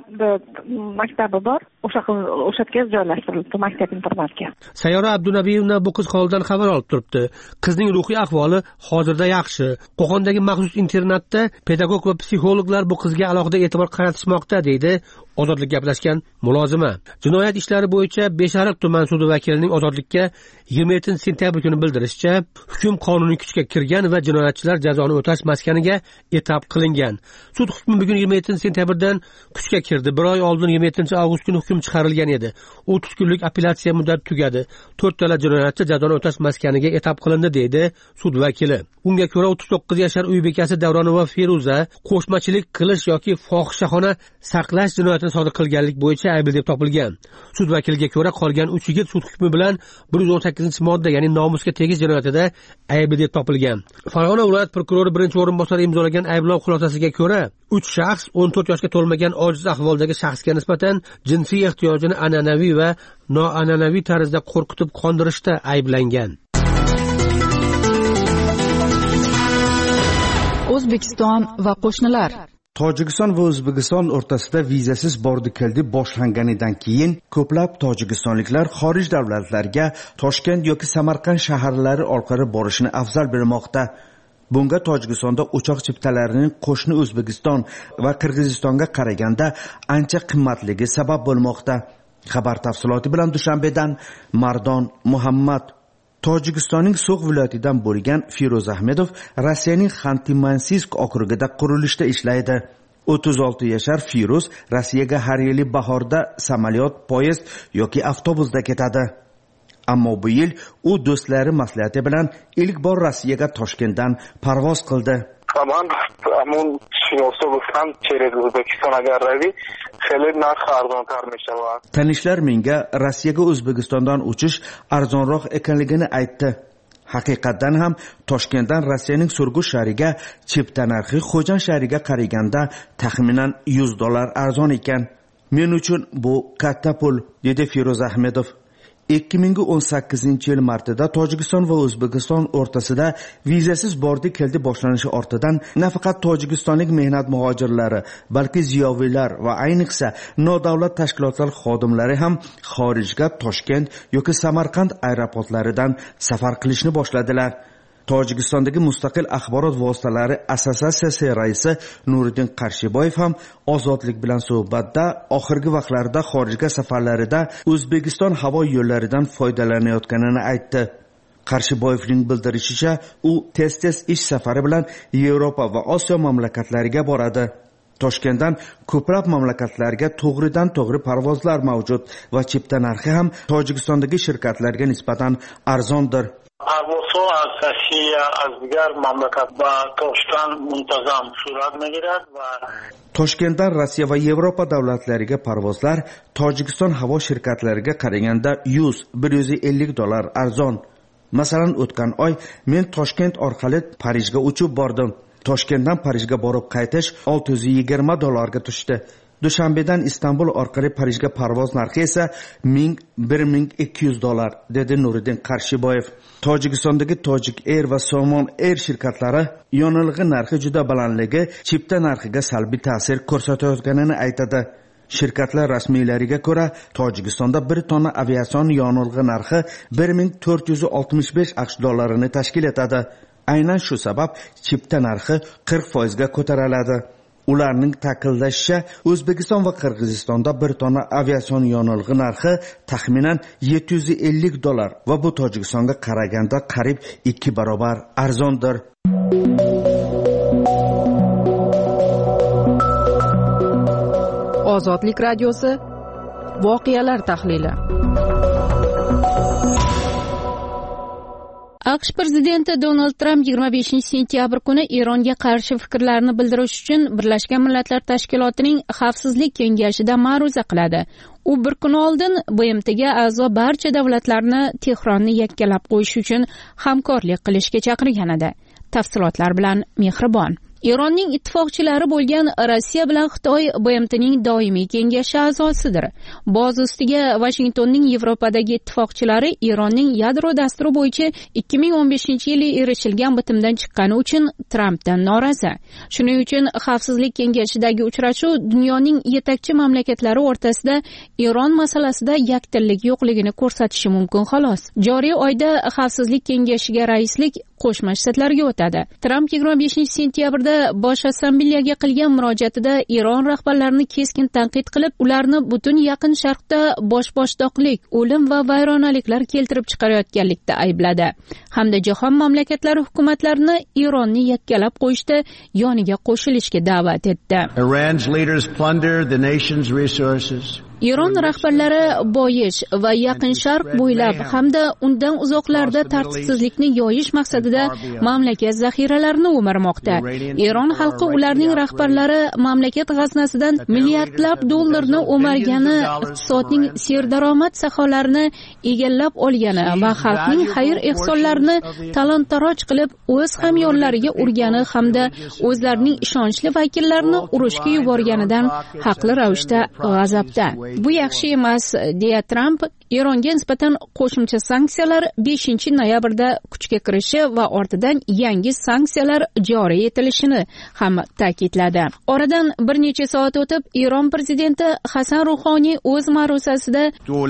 maktabi bor. O'sha qiz o'sha yerga joylashtirildi, maktab internatga. Sayyora Abdunabiyevna bu qiz holidan xabar olib turibdi. Qizning ruhiy ahvoli hozirda yaxshi. Qo'qondagi maxsus internatda pedagog va psixologlar bu qizga alohida e'tibor qaratishmoqda, deydi Ozodlik gaplashgan mulozima. Jinoyat ishlari bo'yicha Beshariq tuman sudi vakilining Ozodlikka yigirma yettinchi sentyabr kuni bildirishicha, hukm qonuniy kuchga kirgan va jinoyatchilar jazoni o'tash maskaniga etap qilingan. Sud hukmi bugun yigirma yettinchi sentyabrdan kuchga kirdi. Bir oy oldin yigirma yettinchi avgust kuni hukm chiqarilgan edi. o'ttiz kunlik apellyatsiya muddati tugadi. to'rttala jinoyatchi jazoni o'tash maskaniga etap qilindi, deydi sud vakili. Unga ko'ra o'ttiz to'qqiz yashar uy bekasi Davronova Feruza qo'shmachilik qilish yoki fohishaxona saqlash jinoyatini sodir qilganlik bo'yicha aybli deb topilgan. Sud vakiliga ko'ra qolgan uch yigit sud hukmi bilan bir yuz o'n sakkizinchi modda, ya'ni nomusga tegish jinoyatida aybli deb topilgan. Farg'ona viloyat prokurori birinchi o'rinbosari imzolagan ayblov xulosasiga ko'ra, uch shaxs o'n to'rt yoshga to'lmagan ojiz ahvoldagi shaxsga nisbatan jinsiy ehtiyojini an'anaviy va noan'anaviy tarzda qo'rqitib qondirishda ayblangan. O'zbekiston va qo'shnilar. Tojikiston va O'zbekiston o'rtasida vizasiz bordi-keldi boshlanganidan keyin ko'plab tojikistonliklar xorij davlatlarga Toshkent yoki Samarqand shaharlari orqali borishni afzal bilmoqda. Bunga Tojikistonda o'choq chiptalarining qo'shni O'zbekiston va Qirg'izistonga qaraganda ancha qimmatligi sabab bo'lmoqda. Xabar tafsiloti bilan Dushanbedan Mardon Muhammad. Tojikistonning So'g' viloyatidan bo'lgan Firuz Ahmedov Rossiyaning Xanti-Mansisk okrugida qurilishda ishlaydi. o'ttiz olti yashar Firuz Rossiyaga har yili bahorda samolyot, poyezd yoki avtobusda ketadi. Ammo bu yil u do'stlari maslahati bilan ilk bor Rossiyaga Toshkentdan parvoz qildi. من همون شناسا گفتم через O'zbekiston agar ravi خیلی نرخ ارزانتر میشود. Tanishlar menga Rossiyaga O'zbekistondan uchish arzonroq ekanligini aytdi. Haqiqatan ham Toshkentdan Rossiyaning Surgut shahriga chipta narxi Xo'jan shahriga qaraganda taxminan yuz dollar arzon ekan. Men uchun bu katta pul, dedi Firuz Ahmedov. ikki ming o'n sakkizinchi yil martida Tojikiston va O'zbekiston o'rtasida vizasiz bordi-keldi boshlanishi ortidan nafaqat tojikistonlik mehnat muhojirlari, balki ziyoviylar va ayniqsa nodavlat tashkilotlar xodimlari ham xorijga Toshkent yoki Samarqand aeroportlaridan safar qilishni boshladilar. Tojikistondagi mustaqil axborot vositalari assotsiatsiyasi raisi Nuriddin Qarshiboyev ham Ozodlik bilan suhbatda oxirgi vaqtlarda xorijga safarlarida O'zbekiston havo yo'llaridan foydalanayotganini aytdi. Qarshiboyevning bildirishicha, u tez-tez ish safari bilan Yevropa va Osiyo mamlakatlariga boradi. Toshkentdan ko'plab mamlakatlarga to'g'ridan-to'g'ri parvozlar mavjud va chipta narxi ham Tojikistondagi shirkatlarga nisbatan arzondir. پروازها از روسیه از دیگر مملکت و تاشکند منتظم صورت میگیرد و Toshkentdan Rossiya va Yevropa davlatlariga parvozlar Tojikiston havo shirkatlariga qaraganda yuz bir yuz ellik dollar arzon. Masalan, o'tgan oy men Toshkent orqali Parijga uchib bordim. Toshkentdan Parijga borib qaytish olti yuz yigirma dollarga tushdi. Dushanbedan Istanbul orqali Parijga parvoz narxi esa ming bir ming ikki yuz dollar, dedi Nuriddin Qarshiboyev. Tojikistondagi Tojik Air va Somon Air shirkatlari yonilg'i narxi juda balandligi chipta narxiga salbiy ta'sir ko'rsatayotganini aytadi. Shirkatlar rasmiylariga ko'ra, Tojikistonda bir tonna aviatsion yonilg'i narxi bir ming to'rt yuz oltmish besh aqsh dollarini tashkil etadi. Aynan shu sabab chipta narxi qirq foiz ga ko'tariladi. Ularning ta'kidlashicha, O'zbekiston va Qirg'izistonda bir tonna aviatsion yonilg'i narxi taxminan yetti yuz ellik dollar va bu Tojikistonga qaraganda qariyb ikki barobar arzondir. Ozodlik radiosi voqealar tahlili. AQSh prezidenti Donald Tramp yigirma beshinchi sentyabr kuni Eronga qarshi fikrlarini bildirish uchun Birlashgan Millatlar Tashkilotining Xavfsizlik kengashida ma'ruza qiladi. U bir kun oldin B M Tga a'zo barcha davlatlarni Tehronni yakkalab qo'yish uchun hamkorlik qilishga chaqirgan edi. Tafsilotlar bilan Mehribon. Eronning ittifoqchilari bo'lgan Rossiya bilan Xitoy B M Tning doimiy kengashi a'zosidir. Boz ustiga Washingtonning Yevropadagi ittifoqchilari Eronning yadro dasturi bo'yicha ikki ming o'n beshinchi yili erishilgan bitimdan chiqqani uchun Trampdan norozi. Shuning uchun Xavfsizlik kengashidagi uchrashuv dunyoning yetakchi mamlakatlari o'rtasida Eron masalasida yakdillik yo'qligini ko'rsatishi mumkin xolos. Joriy oyda Xavfsizlik kengashiga raislik Qo'shma Shtatlarga o'tadi. Tramp yigirma beshinchi sentyabrda Bosh Assambleyaga qilgan murojaatida Eron rahbarlarini keskin tanqid qilib, ularni butun Yaqin Sharqda bosh-boshdoqlik, o'lim va vayronaliklar keltirib chiqarayotganlikda aybladi. Hamda jahon mamlakatlari hukumatlarini Eronni yakkalab qo'yishda yoniga qo'shilishga da'vat etdi. Iran's leaders plunder the nation's resources. Eron rahbarlari boyish va Yaqin Sharq bo'ylab hamda undan uzoqlarda tartibsizlikni yoyish maqsadida mamlakat zaxiralarini o'marmoqda. Eron xalqi ularning rahbarlari mamlakat g'aznasidan milliardlab dollarni o'margani, iqtisodning serdaromad sohalarini egallab olgani va xalqning xayr-ehsonlarini talon-taroj qilib o'z hamyonlariga urgani hamda o'zlarining ishonchli vakillarini urushga yuborganidan haqli ravishda g'azabda. Bu yaxshi emas, deya Tramp Eronga nisbatan qo'shimcha sanksiyalar beshinchi noyabrda kuchga kirishi va ortidan yangi sanksiyalar joriy etilishini ham ta'kidladi. Oradan bir necha soat o'tib, Eron prezidenti Hasan Ruhoniy o'z ma'ruzasida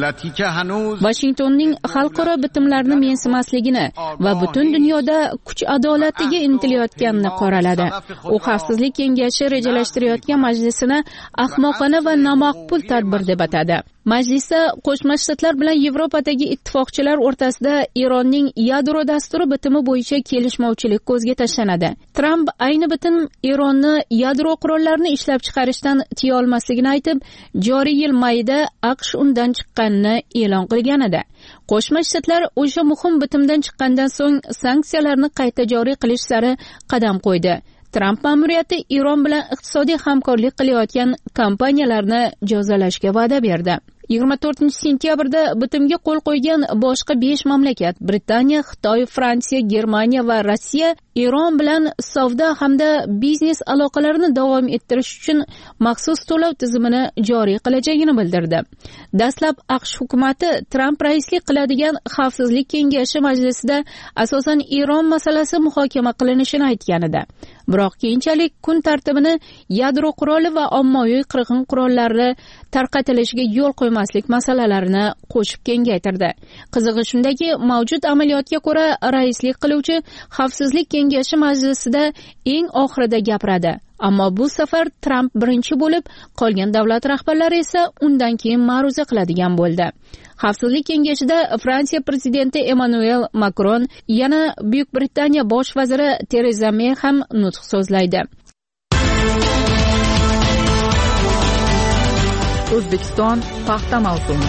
Washingtonning xalqaro bitimlarni mensimasligini va butun dunyoda kuch adolatiga intilayotganini qoraladi. U Xavfsizlik kengashi rejalashtirayotgan majlisini ahmoqona va nomaqbul tadbir deb atadi. Majlisda Qo'shma Shtatlar bilan Yevropadagi ittifoqchilar o'rtasida Eronning yadro dasturi bitimi bo'yicha kelishmovchilik ko'zga tashlanadi. Tramp ayni bitim Eronni yadro qurollarini ishlab chiqarishdan tiya olmasligini aytib, joriy yil mayida AQSh undan chiqqanini e'lon qilgan edi. Qo'shma Shtatlar o'sha muhim bitimdan chiqqandan so'ng sanksiyalarni qayta joriy qilish sari qadam qo'ydi. Tramp ma'muriyati Eron bilan iqtisodiy hamkorlik qilayotgan kompaniyalarni jazolashga va'da berdi. yigirma to'rtinchi sentyabrda bitimga qo'l qo'ygan boshqa besh mamlakat Britaniya, Xitoy, Fransiya, Germaniya va Rossiya Eron bilan savdo hamda biznes aloqalarini davom ettirish uchun maxsus to'lov tizimini joriy qilajagini bildirdi. Dastlab AQSh hukumati Tramp raislik qiladigan Xavfsizlik kengashi majlisida asosan Eron masalasi muhokama qilinishini aytgan edi. Biroq keyinchalik kun tartibini yadro quroli va ommaviy qirg'in qurollari tarqatilishiga yo'l qo'ymaslik masalalarini qo'shib kengaytirdi. Qizig'i shundaki, mavjud amaliyotga ko'ra raislik qiluvchi Xavfsizlik kengashi majlisida eng oxirida gapiradi. Ammo bu safar Tramp birinchi bo'lib, qolgan davlat rahbarlari esa undan keyin ma'ruza qiladigan bo'ldi. Xavfsizlik kengashida Fransiya prezidenti Emmanuel Macron, yana Buyuk Britaniya bosh vaziri Tereza May ham nutq so'zlaydi. O'zbekiston paxta mavsumi.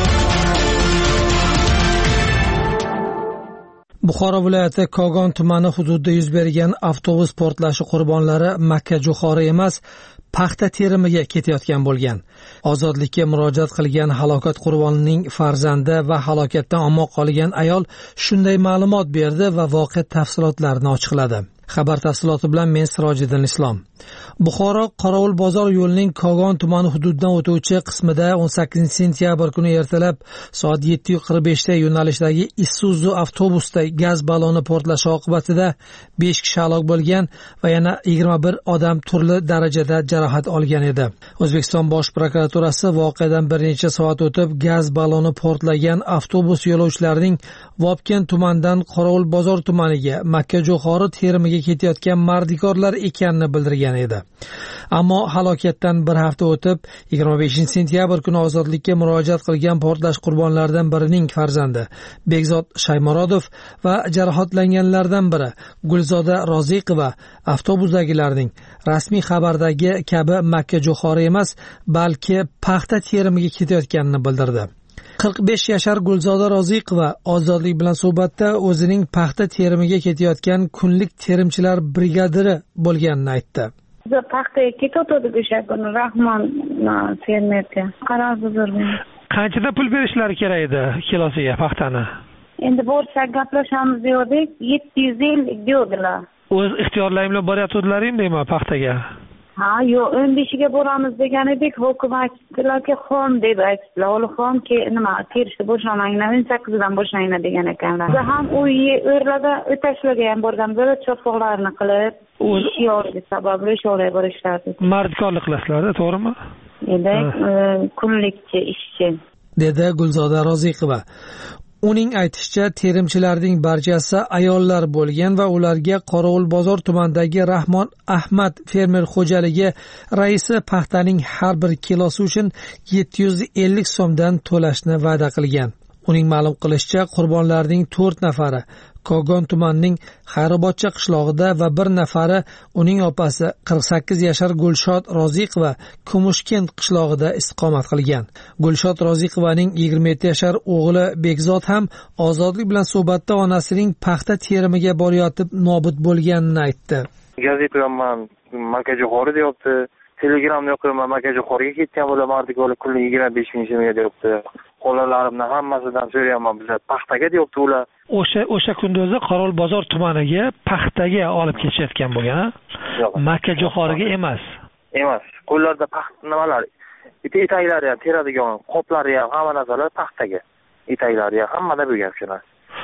Buxoro viloyati Kogon tumani hududida yuz bergan avtobus portlashi qurbonlari Makka-Jo'xori emas, paxta terimiga ketayotgan bo'lgan. Ozodlikka murojaat qilgan halokat qurbonining farzandi va halokatdan omon qolgan ayol shunday ma'lumot berdi va voqea tafsilotlarini ochiqladi. Xabar tafsiloti bilan men Sirojiddin Islom. Buxoro Qorovul bozor yo'lining Kogon tumani hududidan o'tuvchi qismida o'n sakkizinchi sentyabr kuni ertalab soat yetti qirq besh da yo'nalishdagi Isuzu avtobusda gaz balloni portlashi oqibatida besh kishi halok bo'lgan va yana yigirma bir odam turli darajada jarohat olgan edi. O'zbekiston Bosh prokuraturasi voqeadan bir necha soat o'tib gaz balloni portlagan avtobus yo'lovchilarining Vobkent tumanidan Qorovul bozor tumaniga Makka-Jo'xori terimiga ketayotgan mardikorlar ekanini bildirgan edi. Ammo halokatdan bir hafta o'tib yigirma beshinchi sentyabr kuni ozodlikka murojaat qilgan portlash qurbonlaridan birining farzandi Begzod Shaymorodov va jarohatlanganlardan biri Gulzoda Roziqova avtobusdagilarning rasmiy xabardagi kabi Makka-Jo'xori emas, balki paxta terimiga ketayotganini bildirdi. qirq besh yashar Gulzoda Roziqova ozodlik bilan suhbatda o'zining paxta terimiga ketayotgan kunlik terimchilar brigadiri bo'lganini aytdi. Biz paxtaga ketayotdik o'sha kuni Rahmon fermerga. Qaror buzurdim. Qanchadan pul berishlari kerak edi kilosiga paxtani? Endi borsak gaplashamiz dedik, yetti yuz ellik diyordilar. O'z ixtiyorlaring bilan boryaptilaring deyman paxtaga. Ha, yo'q, o'n beshiga boramiz degan edik, hukumatchilarga xom deb aytdilar. Ular xom ke nima, terishni boshlamanglar, o'n sakkizidan boshlanglar degan ekanlar. Biz ham u yerlarda o'tashlarga ham borganmiz, cho'qlarni qilib, ish yo'qligi sababli o'shalarga borishlardi. Mardkorlik qilasizlar-da, to'g'rimi? Endi kunlikchi ishchi, dedi Gulzoda Roziqova. Uning aytishicha, terimchilarning barchasi ayollar bo'lgan va ularga Qorovul bozor tumanidagi Rahmon Ahmad fermer xo'jaligi raisi paxtaning har bir kilosi uchun yetti yuz ellik so'mdan to'lashni va'da qilgan. Uning ma'lum qilishicha, qurbonlarning to'rt nafari Kogon tumanining Xayrobodcha qishlog'ida va bir nafari uning opasi qirq sakkiz yashar Gulshod Roziqova Kumushkent qishlog'ida istiqomat qilgan. Gulshod Roziqovaning yigirma yetti yashar o'g'li Begzod ham ozodlik bilan suhbatda onasining paxta terimiga borayotib nobud bo'lganini aytdi. Gazeta yo'qman, Makka-Jo'xori deyapti. Telegramda yo'qman, Makka-Jo'xoriga ketgan bo'lar, mardikorlar kunlik yigirma besh ming so'mga deyapti. Qo'llalarimni hammasidan so'rayapman, bizlar paxtaga deyapti ular. O'sha o'sha kundo'zi Qorovul bozor tumaniga paxtaga olib ketishayotgan bo'lgan, Makka-Jo'xoriga emas. Emas. Qo'llarda paxta nimalar? Etaklari ham, teradigan qoplari ham, hamma narsalar paxtaga. Etaklari ham hammada bo'lgan shular.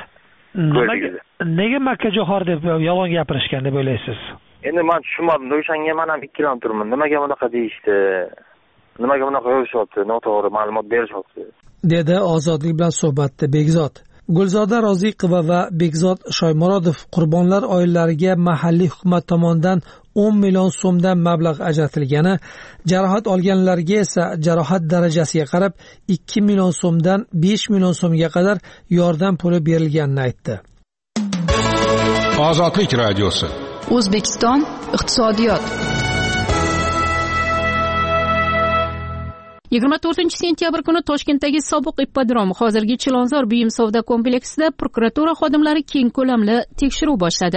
Nega nega Makka-Jo'xori deb yolg'on gapirishgan deb o'ylaysiz? Endi men tushunmadim. O'shanga men ham ikkilanib turman. Nimaga bunaqa deyishdi? Nimaga bunaqa yo'lishyapti? Noto'g'ri ma'lumot berishyapti. Dedi ozodlik bilan suhbatda Begzod. Gulzoda Roziqova va Begzod Shoymorodov qurbonlar oilalariga mahalliy hukumat tomonidan o'n million so'mdan mablag' ajratilgani, jarohat olganlarga esa jarohat darajasiga qarab ikki million so'mdan besh million so'mga qadar yordam puli berilganini aytdi. Ozodlik radiosi. O'zbekiston iqtisodiyot. yigirma to'rtinchi sentyabr kuni Toshkentdagi sobiq ippodrom, hozirgi Chilonzor buyum savdo kompleksida prokuratura xodimlari keng ko'lamli tekshiruv boshladi.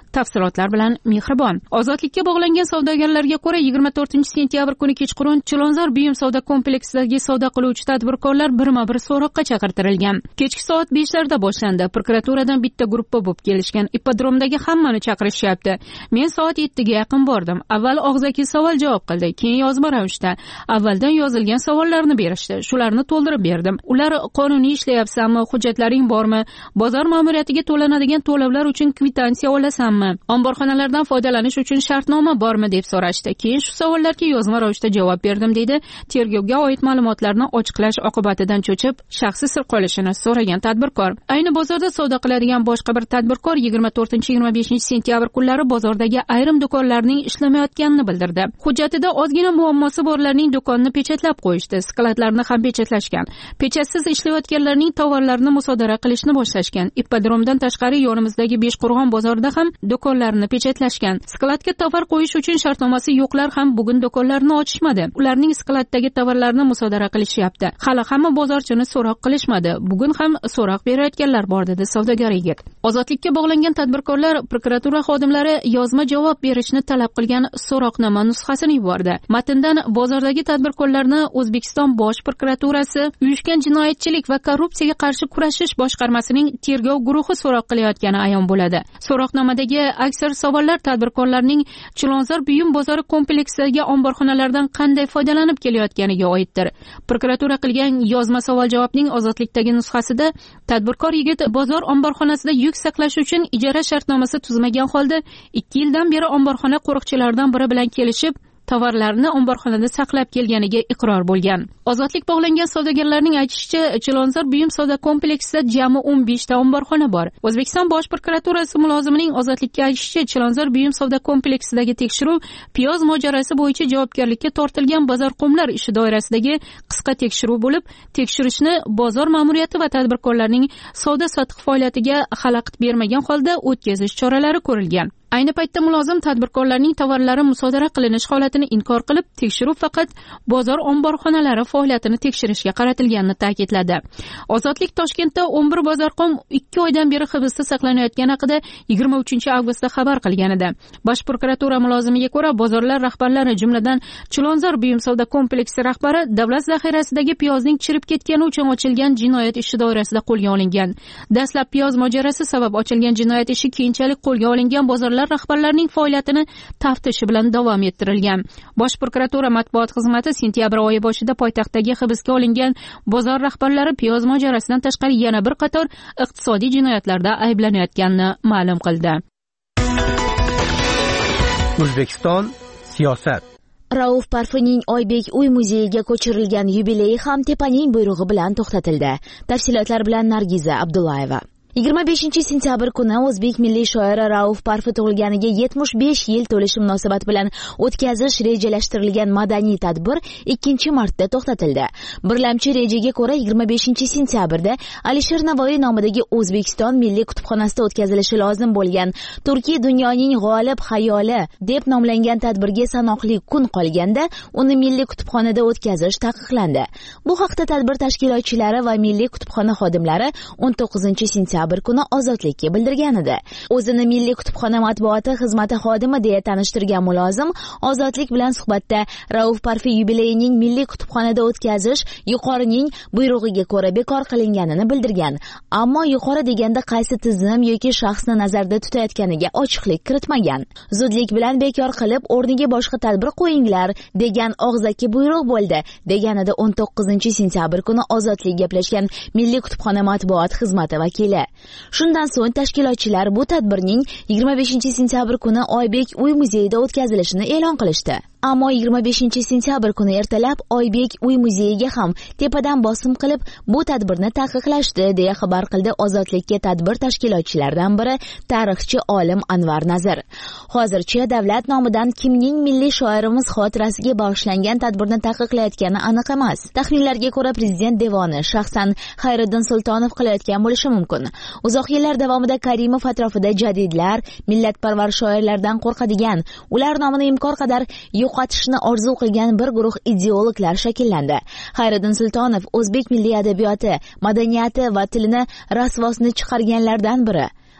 tafsilotlar bilan Mehribon. Ozodlikka bog'langan savdogarlarga ko'ra yigirma to'rtinchi sentyabr kuni kechqurun Chilonzor buyum savdo kompleksidagi savdo qiluvchi tadbirkorlar birma-bir so'roqqa chaqirtirilgan. Kechki soat beshlarda boshlandi. Prokuraturadan bitta guruhga bo'lib kelishgan. Ippodromdagi hammani chaqirishyapti. Men soat yettiga yaqin bordim. Avval og'zaki savol javob qildi, keyin yozma ravishda. Avvaldan yozilgan savollarni berishdi. Shularni to'ldirib berdim. Ular qonuniy ishlayapsanmi, hujjatlaring bormi, bozor ma'muriyatiga to'lanadigan to'lovlar uchun kvitansiya olasanmi, omborxonalardan foydalanish uchun shartnoma bormi deb so'rashdi. Keyin shu savollarga yozma ravishda javob berdim deydi. Tergovga oid ma'lumotlarni ochiqlash oqibatidan cho'chib, shaxsi sir qolishini so'ragan tadbirkor. Ayni bozorda savdo qiladigan boshqa bir tadbirkor yigirma to'rtinchi yigirma beshinchi sentyabr kunlari bozordagi ayrim do'konlarning ishlamayotganini bildirdi. Hujjatida ozgina muammosi borlarning do'konni pechatlab qo'yishdi, skladlarni ham pechatlashgan. Pechatsiz ishlayotganlarning tovarlarini musodara qilishni boshlashgan. Ippodromdan tashqari yonimizdagi Beshqo'rg'on bozorida ham do'konlarni pechatlashgan. Skladga tovar qo'yish uchun shartnomasi yo'qlar ham bugun do'konlarni ochishmadi. Ularning skladdagi tovarlarni musodara qilishyapti. Hali hamma bozorchini so'roq qilishmadi. Bugun ham so'roq berayotganlar bor dedi savdogar yigit. Ozodlikka bog'langan tadbirkorlar prokuratura xodimlari yozma javob berishni talab qilgan so'roqnoma nusxasini yubordi. Matndan bozordagi tadbirkorlarni O'zbekiston Bosh prokuraturasi uyushgan jinoyatchilik va korrupsiyaga qarshi kurashish boshqarmasining tergov guruhi so'roq qilayotgani ayon bo'ladi. So'roqnomadagi aksar savollar tadbirkorlarning Chilonzor buyum bozori kompleksidagi omborxonalardan qanday foydalanib kelayotganiga oiddir. Prokuratura qilgan yozma savol javobning Ozodlikdagi nusxasida tadbirkor yigit bozor omborxonasida yuk saqlash uchun ijara shartnomasi tuzmagan holda ikki yildan beri omborxona qo'riqchilaridan biri bilan kelishib tovarlarni omborxonada saqlab kelganiga iqror bo'lgan. Ozodlik bog'langan savdogarlarning aytishicha, Chilonzor buyum savdo kompleksida jami o'n besh ta omborxona bor. O'zbekiston Bosh prokuraturasi mulozimining Ozodlikka aytishicha, Chilonzor buyum savdo kompleksidagi tekshiruv piyoz mojarosi bo'yicha javobgarlikka tortilgan bozorqo'mlar ishi doirasidagi qisqa tekshiruv bo'lib, tekshirishni bozor ma'muriyati va tadbirkorlarning savdo sotiq faoliyatiga xalaqit bermagan holda o'tkazish choralari ko'rilgan. Ayni paytda mulozim tadbirkorlarning tovarlari musodara qilinish holatini inkor qilib, tekshiruv faqat bozor omborxonalari faoliyatini tekshirishga qaratilganini ta'kidladi. Ozodlik Toshkentda o'n bir bozorqom ikki oydan beri hibsda saqlanayotgani haqida yigirma uchinchi avgustda xabar qilgan edi. Bosh prokuratura mulozimiga ko'ra, bozorlar rahbarlari, jumladan Chilonzor buyum savdo kompleksi rahbari davlat zaxirasidagi piyozning chirib ketgani uchun ochilgan jinoyat ishi doirasida qo'lga olingan. Dastlab piyoz mojarosi sabab ochilgan jinoyat ishi keyinchalik qo'lga olingan bozorlar rahbarlarining faoliyatini taftishi bilan davom ettirilgan. Bosh prokuratura matbuot xizmati sentyabr oyi boshida poytaxtdagi hibsga olingan bozor rahbarlari piyoz mojarosidan tashqari yana bir qator iqtisodiy jinoyatlarda ayblanayotganini ma'lum qildi. O'zbekiston siyosat. Rauf Parfining Oybek uy muzeyiga ko'chirilgan yubileyi ham tepaning buyrug'i bilan to'xtatildi. Tafsilotlar bilan Nargiza Abdullayeva. yigirma beshinchi sentyabr kuni o'zbek milliy shoiri Rauf Parfi tug'ilganiga yetmish besh yil to'lishi munosabati bilan o'tkazish rejalashtirilgan madaniy tadbir ikkinchi marta to'xtatildi. Birlamchi rejaga ko'ra yigirma beshinchi sentyabrda Alisher Navoiy nomidagi O'zbekiston Milliy kutubxonasida o'tkazilishi lozim bo'lgan Turkiy dunyoning g'olib xayoli deb nomlangan tadbirga sanoqli kun qolganda uni Milliy kutubxonada o'tkazish taqiqlandi. Bu haqda tadbir tashkilotchilari va Milliy kutubxona xodimlari o'n to'qqizinchi sentyabr kuni Ozodlikka bildirgan edi. O'zini Milliy kutubxona matbuoti xizmati xodimi deya tanishtirgan mulozim Ozodlik bilan suhbatda Rauf Parfi yubileyining Milliy kutubxonada o'tkazish yuqorining buyrug'iga ko'ra bekor qilinganini bildirgan. Ammo yuqori deganda qaysi tizim yoki shaxsni nazarda tutayotganiga ochiqlik kiritmagan. Zudlik bilan bekor qilib, o'rniga boshqa tadbir qo'yinglar degan og'zaki buyruq bo'ldi, deganida o'n to'qqizinchi sentyabr kuni Ozodlik gaplashgan Milliy kutubxona matbuot xizmati vakili. Shundan so'ng tashkilotchilar bu tadbirning yigirma beshinchi sentyabr kuni Oybek uy muzeyida o'tkazilishini e'lon qilishdi. Ammo yigirma beshinchi sentyabr kuni ertalab Oybek uy muzeyiga ham tepadan bosim qilib bu tadbirni taqiqlashdi deya xabar qildi Ozodlikka tadbir tashkilotchilaridan biri tarixchi olim Anvar Nazir. Hozircha davlat nomidan kimning milliy shoirimiz xotirasiga bag'ishlangan tadbirni taqiqlayotgani aniq emas. Taxminlarga ko'ra prezident devoni shaxsan Xayriddin Sultonov qilayotgan bo'lishi mumkin. Uzoq yillar davomida Karimov atrofida jadidlar, millatparvar shoirlardan qo'rqadigan, ular nomini imkon qadar yo'qotishni orzu qilgan bir guruh ideologlar shakllandi. Xayriddin Sultonov o'zbek milliy adabiyoti, madaniyati va tilini rasvosini chiqarganlardan biri.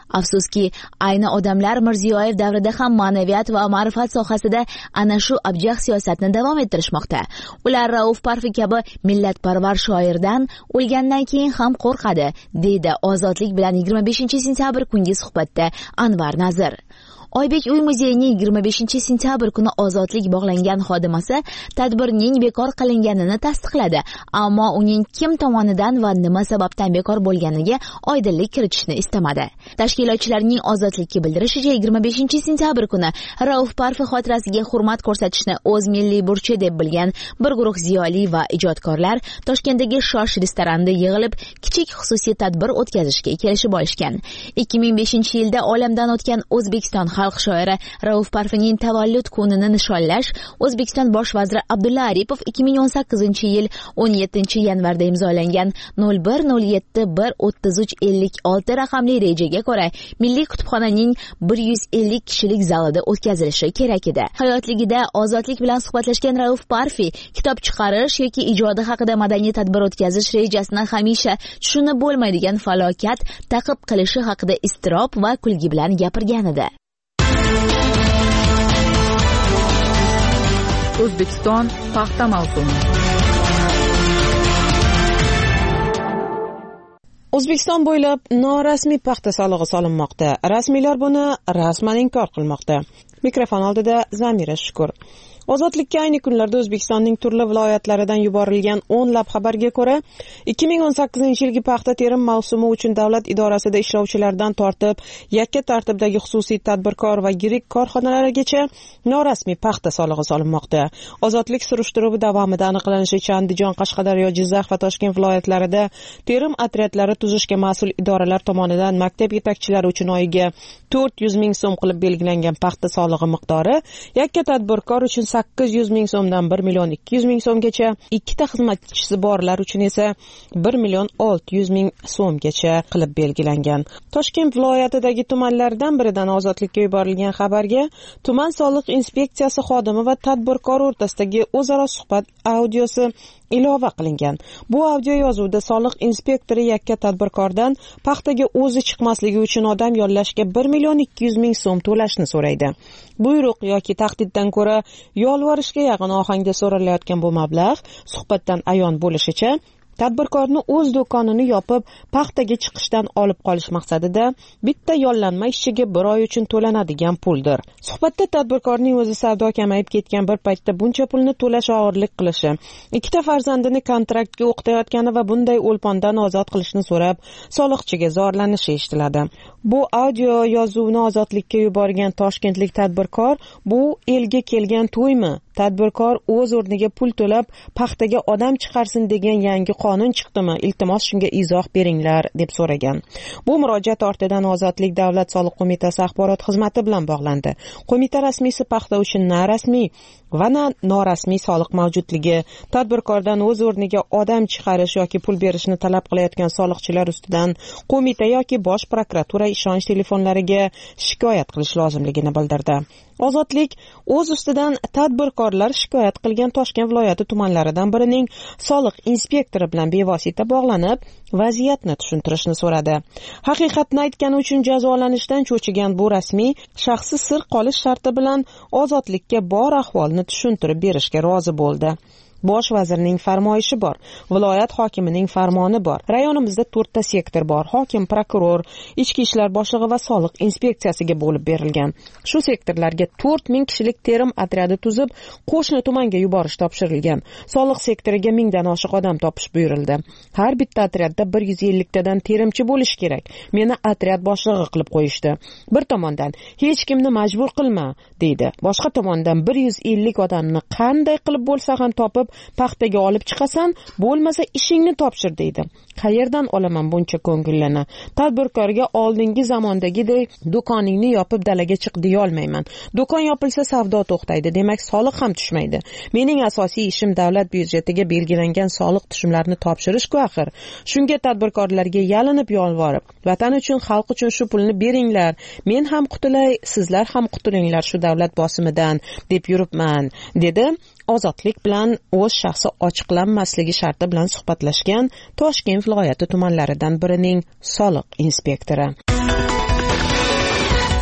Afsuski, ayni odamlar Mirziyoyev davrida ham ma'naviyat va ma'rifat sohasida ana shu abjaq siyosatni davom ettirishmoqda. Ular Rauf Parfi kabi millatparvar shoirdan o'lgandan keyin ham qo'rqadi, deydi Ozodlik bilan yigirma beshinchi sentyabr kungi suhbatda Anvar Nazir. Oybek uy muzeyining yigirma beshinchi sentyabr kuni ozodlik bog'langan xodimasi tadbirning bekor qilinganini tasdiqladi, ammo uning kim tomonidan va nima sababdan bekor bo'lganiga oydinlik kiritishni istamadi. Tashkilotchilarning ozodlikka bildirishicha, yigirma beshinchi sentyabr kuni Rauf Parfi xotirasiga hurmat ko'rsatishni o'z milliy burchi deb bilgan bir guruh ziyoli va ijodkorlar Toshkentdagi Shosh restoranida yig'ilib kichik xususiy tadbir o'tkazishga kelishib olishgan. ikki ming beshinchi yilda olamdan o'tgan O'zbekiston xalq shoiri Rauf Parfining tavallud kunini nishonlash O'zbekiston bosh vaziri Abdulla Aripov ikki ming o'n sakkizinchi yil o'n yettinchi yanvarda imzolangan nol bir nol yetti bir o'ttiz uch ellik olti raqamli rejaga ko'ra Milliy kutubxonaning bir yuz ellik kishilik zalida o'tkazilishi kerak edi. Hayotligida ozodlik bilan suhbatlashgan Rauf Parfi kitob chiqarish yoki ijodi haqida madaniy tadbir o'tkazish rejasini hamisha tushunib bo'lmaydigan falokat ta'qib qilishi haqida iztirob va kulgi bilan gapirgan edi. O'zbekiston paxta mavsumi. O'zbekiston bo'ylab norasmiy paxta solig'i solinmoqda. Rasmiylar buni rasman inkor qilmoqda. Mikrofon oldida Zamira Shukur. Ozodlikka ayni kunlarda O'zbekistonning turli viloyatlaridan yuborilgan o'nlab xabarga ko'ra, ikki ming o'n sakkizinchi yilgi paxta terim mavsumi uchun davlat idorasida ishlovchilardan tortib, yakka tartibdagi xususiy tadbirkor va yirik korxonalargacha norasmiy paxta solig'i solinmoqda. Ozodlik surishtiruvi davomida aniqlanishicha, Andijon, Qashqadaryo, Jizzax va Toshkent viloyatlarida terim otryadlari tuzishga mas'ul idoralar tomonidan maktab yetakchilari uchun oyiga to'rt yuz ming so'm qilib belgilangan paxta solig'i miqdori yakka tadbirkor uchun sakkiz yuz ming so'mdan bir million ikki yuz ming so'mgacha, ikkita xizmatchisi borlar uchun esa bir million olti yuz ming so'mgacha qilib belgilangan. Toshkent viloyatidagi tumanlardan biridan ozodlikka yuborilgan xabarga tuman soliq inspeksiyasi xodimi va tadbirkor o'rtasidagi o'zaro suhbat audiosi ilova qilingan. Bu audio yozuvda soliq inspektori yakka tadbirkordan paxtaga o'zi chiqmasligi uchun odam yollashga bir million ikki yuz ming so'm to'lashni so'raydi. Buyruq yoki tahdiddan ko'ra yolvorishga yaqin ohangda so'ralayotgan bu mablag' suhbatdan ayon bo'lishicha tadbirkorni o'z do'konini yopib paxtaga chiqishdan olib qolish maqsadida bitta yollanma ishchiga bir oy uchun to'lanadigan puldir. Suhbatda tadbirkorning o'zi savdo kamayib ketgan bir paytda buncha pulni to'lash og'irlik qilishi, ikkita farzandini kontraktga o'qitayotgani va bunday o'lpondan ozod qilishni so'rab soliqchiga zorlanishi eshitiladi. Bu audio yozuvni ozodlikka yuborgan toshkentlik tadbirkor bu elga kelgan to'ymi? Tadbirkor o'z o'rniga pul to'lab paxtaga odam chiqarsin degan yangi qonun chiqdimi? Iltimos shunga izoh beringlar deb so'ragan. Bu murojaat ortidan Ozodlik davlat soliq qo'mitasi axborot xizmati bilan bog'landi. Qo'mita rasmiysi paxta uchun na rasmiy va na norasmiy soliq mavjudligi, tadbirkordan o'z o'rniga odam chiqarish yoki pul berishni talab qilayotgan soliqchilar ustidan qo'mita yoki bosh prokuratura ishonch telefonlariga shikoyat qilish lozimligini bildirdi. Ozodlik o'z ustidan tadbirkorlar shikoyat qilgan Toshkent viloyati tumanlaridan birining soliq inspektori bilan bevosita bog'lanib, vaziyatni tushuntirishni so'radi. Haqiqatni aytgani uchun jazolanishdan cho'chigan bu rasmiy shaxsi sir qolish sharti bilan ozodlikka bor ahvolni tushuntirib berishga rozi bo'ldi. Bosh vazirning farmoyishi bor, viloyat hokimining farmoni bor. Rayonimizda to'rtta sektor bor. Hokim, prokuror, ichki ishlar boshlig'i va soliq inspeksiyasiga bo'lib berilgan. Shu sektorlarga to'rt ming kishilik terim otryadi tuzib, qo'shni tumanga yuborish topshirilgan. Soliq sektoriga mingdan oshiq odam topish buyurildi. Har bitta otryadda bir yuz elliktadan terimchi bo'lish kerak. Meni otryad boshlig'i qilib qo'yishdi. Bir tomondan hech kimni majbur qilma, deydi. Boshqa tomondan bir yuz ellik odamni qanday qilib bo'lsa ham topib paxtaga olib chiqasan, bo'lmasa ishingni topshir, deydi. Qayerdan olaman buncha ko'ngillani? Tadbirkorga oldingi zamondagidek do'koningni yopib dalaga chiq deya olmayman. Do'kon yopilsa savdo to'xtaydi, demak soliq ham tushmaydi. Mening asosiy ishim davlat byudjetiga belgilangan soliq tushumlarini topshirish-ku axir. Shunga tadbirkorlarga yalinib yolvorib, vatan uchun, xalq uchun shu pulni beringlar, men ham qutulay, sizlar ham qutulinglar shu davlat bosimidan deb yuribman, dedi. Ozodlik bilan o'z shaxsi ochiqlanmasligi sharti bilan suhbatlashgan Toshkent viloyati tumanlaridan birining soliq inspektori.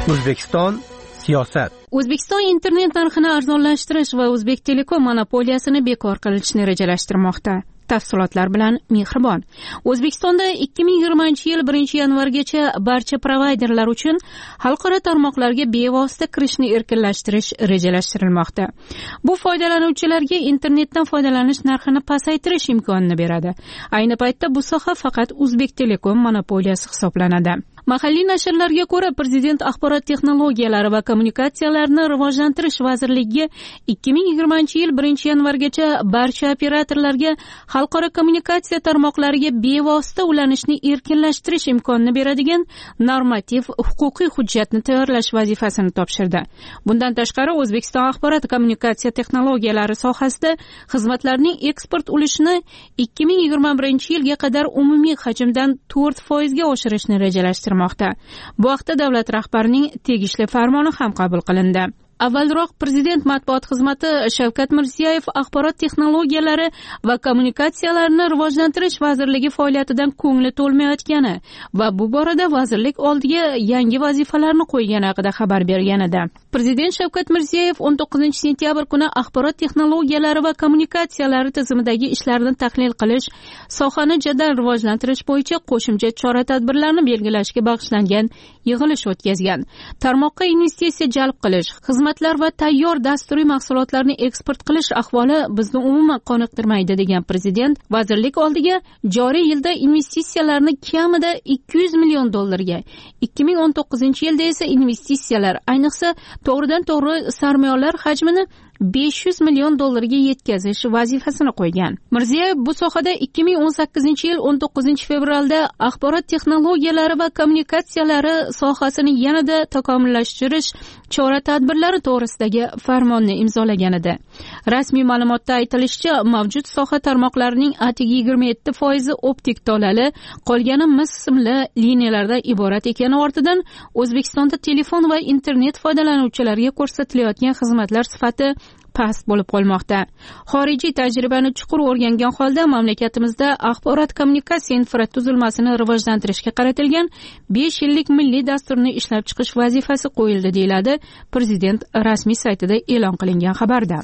O'zbekiston siyosat. O'zbekiston internet narxini arzonlashtirish va O'zbek Telekom monopoliyasini bekor qilishni rejalashtirmoqda. Tafsilotlar bilan Mehribon. O'zbekistonda ikki ming yigirmanchi yil birinchi yanvargacha barcha provayderlar uchun xalqaro tarmoqlarga bevosita kirishni erkinlashtirish rejalashtirilmoqda. Bu foydalanuvchilarga internetdan foydalanish narxini pasaytirish imkonini beradi. Ayni paytda bu soha faqat O'zbek Telekom monopoliyasi hisoblanadi. Mahalliy nashrlarga ko'ra, Prezident axborot texnologiyalari va kommunikatsiyalarini rivojlantirish vazirligiga ikki ming yigirmanchi yil birinchi yanvargacha barcha operatorlarga xalqaro kommunikatsiya tarmoqlariga bevosita ulanishni erkinlashtirish imkonini beradigan normativ huquqiy hujjatni tayyorlash vazifasini topshirdi. Bundan tashqari, O'zbekiston axborot kommunikatsiya texnologiyalari sohasida xizmatlarning eksport ulushini ikki ming yigirma birinchi yilga qadar umumiy hajmdan to'rt foizga oshirishni rejalashtirmoqda. Bu haqda davlat rahbarining tegishli farmoni ham qabul qilindi. Avvalroq Prezident matbuot xizmati Shavkat Mirziyoyev axborot texnologiyalari va kommunikatsiyalarini rivojlantirish vazirligi faoliyatidan ko'ngli to'lmayotgani va bu borada vazirlik oldiga yangi vazifalarni qo'ygani haqida xabar bergan edi. Prezident Shavkat Mirziyoyev o'n to'qqizinchi sentyabr kuni axborot texnologiyalari va kommunikatsiyalari tizimidagi ishlarni tahlil qilish, sohani jadal rivojlantirish bo'yicha qo'shimcha chora-tadbirlarni belgilashga bag'ishlangan yig'ilish o'tkazgan. Tarmoqqa investitsiya jalb qilish, xizmatlar va tayyor dasturiy mahsulotlarni eksport qilish ahvoli bizni umuman qoniqtirmaydi degan Prezident vazirlik oldiga joriy yilda investitsiyalarni kamida ikki yuz million dollarga, ikki ming o'n to'qqizinchi yilda esa investitsiyalar, ayniqsa to'g'ridan to'g'ri sarmoyalar hajmini besh yuz million dollarga yetkazish vazifasini qo'ygan. Mirziyoyev bu sohada ikki ming o'n sakkizinchi yil o'n to'qqizinchi fevralda axborot texnologiyalari va kommunikatsiyalari sohasini yanada takomillashtirish chora-tadbirlari to'g'risidagi farmonni imzolagan edi. Rasmiy ma'lumotda aytilishicha, mavjud soha tarmoqlarining atigi yigirma yetti foizi optik tolali, qolgani mis simli liniyalardan iborat ekani ortidan O'zbekistonda telefon va internet foydalanuvchilariga ko'rsatilayotgan xizmatlar sifati past bo'lib qolmoqda. Xorijiy tajribani chuqur o'rgangan holda mamlakatimizda axborot kommunikatsiya infratuzilmasini rivojlantirishga qaratilgan besh yillik milliy dasturni ishlab chiqish vazifasi qo'yildi, deyiladi Prezident rasmiy saytida e'lon qilingan xabarda.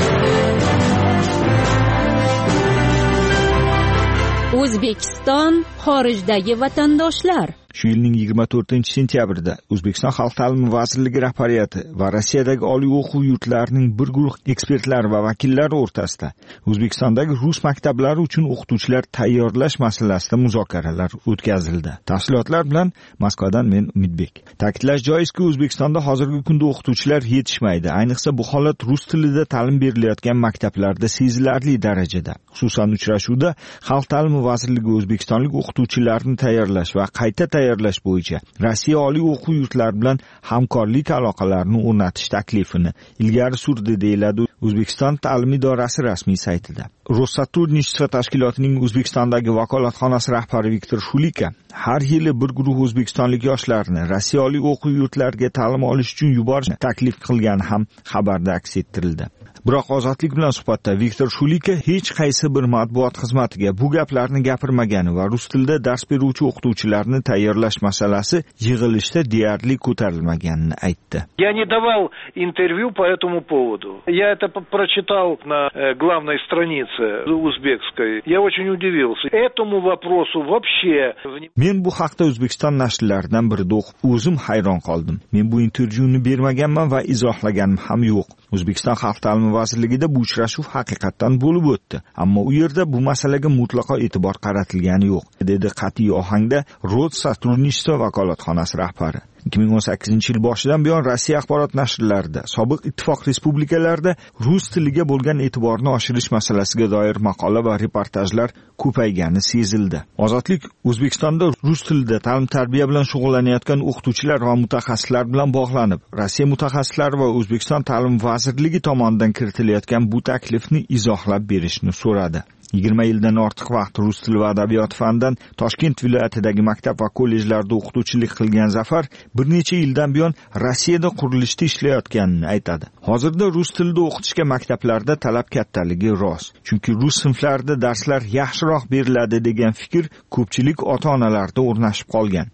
O'zbekiston xorijdagi vatandoshlar. Shu yilning yigirma to'rtinchi sentyabrida O'zbekiston Xalq ta'limi vazirligi rahbariyati va Rossiyadagi oliy o'quv yurtlarining bir guruh ekspertlari va vakillari o'rtasida O'zbekistondagi rus maktablari uchun o'qituvchilar tayyorlash masalasida muzokaralar o'tkazildi. Tafsilotlar bilan Moskvadan men Umidbek. Ta'kidlash joizki, O'zbekistonda hozirgi kunda o'qituvchilar yetishmaydi. Ayniqsa bu holat rus tilida ta'lim berilayotgan maktablarda sezilarli darajada. Xususan uchrashuvda Xalq ta'limi vazirligi o'zbekistonlik o'qituvchilarni tayyorlash va qayta tayyorlash bo'yicha Rossiya oliy o'quv yurtlari bilan hamkorlik aloqalarini o'rnatish taklifini ilgari surdi, deyiladi O'zbekiston ta'lim idorasi rasmiy saytida. Rossaturnishstvo tashkilotining O'zbekistondagi vakolatxonasi rahbari Viktor Shulika har yili bir guruh o'zbekistonlik yoshlarni Rossiya oliy o'quv yurtlariga ta'lim olish uchun yuborishni taklif qilgani ham xabarda aks ettirildi. Biroq Ozodlik bilan suhbatda Viktor Shulika hech qaysi bir matbuot xizmatiga bu gaplarni gapirmagani va rus tilida dars beruvchi o'qituvchilarni tayyorlash masalasi yig'ilishda deyarli ko'tarilmaganini aytdi. Я не давал интервью по этому поводу. Я это прочитал на главной странице узбекской. Я очень удивился. Этому вопросу вообще... Men bu haqda O'zbekiston nashrlaridan birida o'qib, o'zim hayron qoldim. Men bu intervyuni bermaganman va izohlaganim ham yo'q. O'zbekiston Xalq ta'limi vazirligida bu uchrashuv haqiqatdan bo'lib o'tdi, ammo u yerda bu masalaga mutlaqo e'tibor qaratilgani yo'q, dedi qat'iy ohangda Rossaturnishstvo vakolatxonasi rahbari. ikki ming o'n sakkizinchi yil boshidan buyon Rossiya axborot nashrlarida sobiq ittifoq respublikalarida rus tiliga bo'lgan e'tiborni oshirish masalasiga doir maqola va reportajlar ko'paygani sezildi. Ozodlik O'zbekistonda rus tilida ta'lim-tarbiya bilan shug'ullanayotgan o'qituvchilar va mutaxassislar bilan bog'lanib, Rossiya mutaxassislari va O'zbekiston ta'lim vazirligi tomonidan kiritilayotgan bu taklifni izohlab berishni so'radi. yigirma yildan ortiq vaqt rus tili va adabiyot fanidan Toshkent viloyatidagi maktab va kollejlarda o'qituvchilik qilgan Zafar bir necha yildan buyon Rossiyada qurilishda ishlayotganini aytadi. Hozirda rus tilida o'qitishga maktablarda talab kattaligi rost. Chunki rus sinflarida darslar yaxshiroq beriladi degan fikr ko'pchilik ota-onalarda o'rnashib qolgan.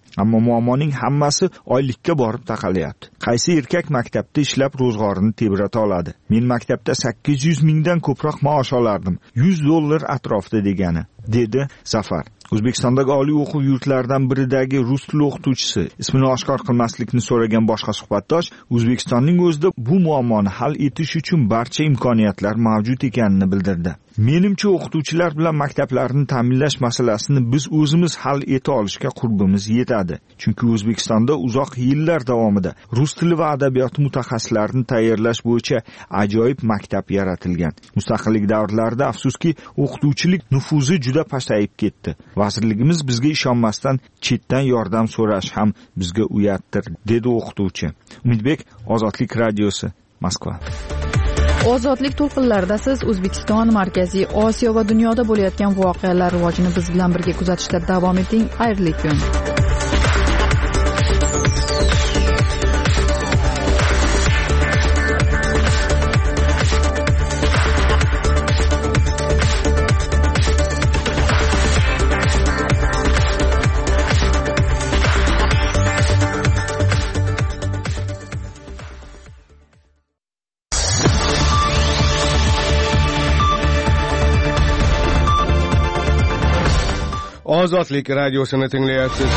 Ammo muammoning hammasi oylikka borib taqalyapti. Qaysi erkak maktabda ishlab ro'zg'orini tebrata oladi? Men maktabda sakkiz yuz mingdan ko'proq maosh olardim. yuz dollar atrofida degani, dedi Zafar. O'zbekistondagi oliy o'quv yurtlaridan biridagi rus tili o'qituvchisi ismini oshkor qilmaslikni so'ragan boshqa suhbatdosh O'zbekistonning o'zida bu muammoni hal etish uchun barcha imkoniyatlar mavjud ekanini bildirdi. Menimcha o'qituvchilar bilan maktablarni ta'minlash masalasini biz o'zimiz hal eta olishga qurbimiz yetadi. Chunki O'zbekistonda uzoq yillar davomida rus tili va adabiyoti mutaxassislarini tayyorlash bo'yicha ajoyib maktab yaratilgan. Mustaqillik davrlarida afsuski o'qituvchilik nufuzi juda pasayib ketdi. Vazirligimiz bizga ishonmasdan chetdan yordam so'rash ham bizga uyatdir, dedi o'qituvchi. Umidbek, Ozodlik radiosi, Moskva. Ozodlik to'lqinlarida siz O'zbekiston, Markaziy Osiyo va dunyoda bo'layotgan voqealar rivojini biz bilan birga kuzatishda davom eting. Xayrli kun. Ozodlik radiosini tinglayapsiz.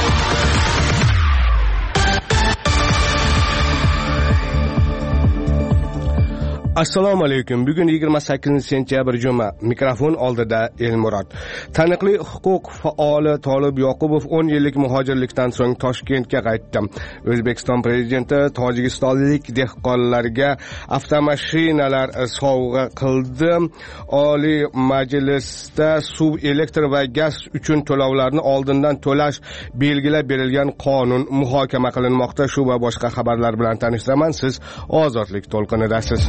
Assalomu alaykum. Bugun yigirma sakkizinchi sentyabr juma. Mikrofon oldida Elmurod. Taniqli huquq faoli Tolib Yoqubov o'n yillik muhojirlikdan so'ng Toshkentga qaytdi. O'zbekiston prezidenti tojikistonlik dehqonlarga avtomashinalar sovg'a qildi. Oliy Majlisda suv, elektr va gaz uchun to'lovlarni oldindan to'lash belgilab berilgan qonun muhokama qilinmoqda. Shu va boshqa xabarlar bilan tanishlaman. Siz Ozodlik to'lqinidasiz.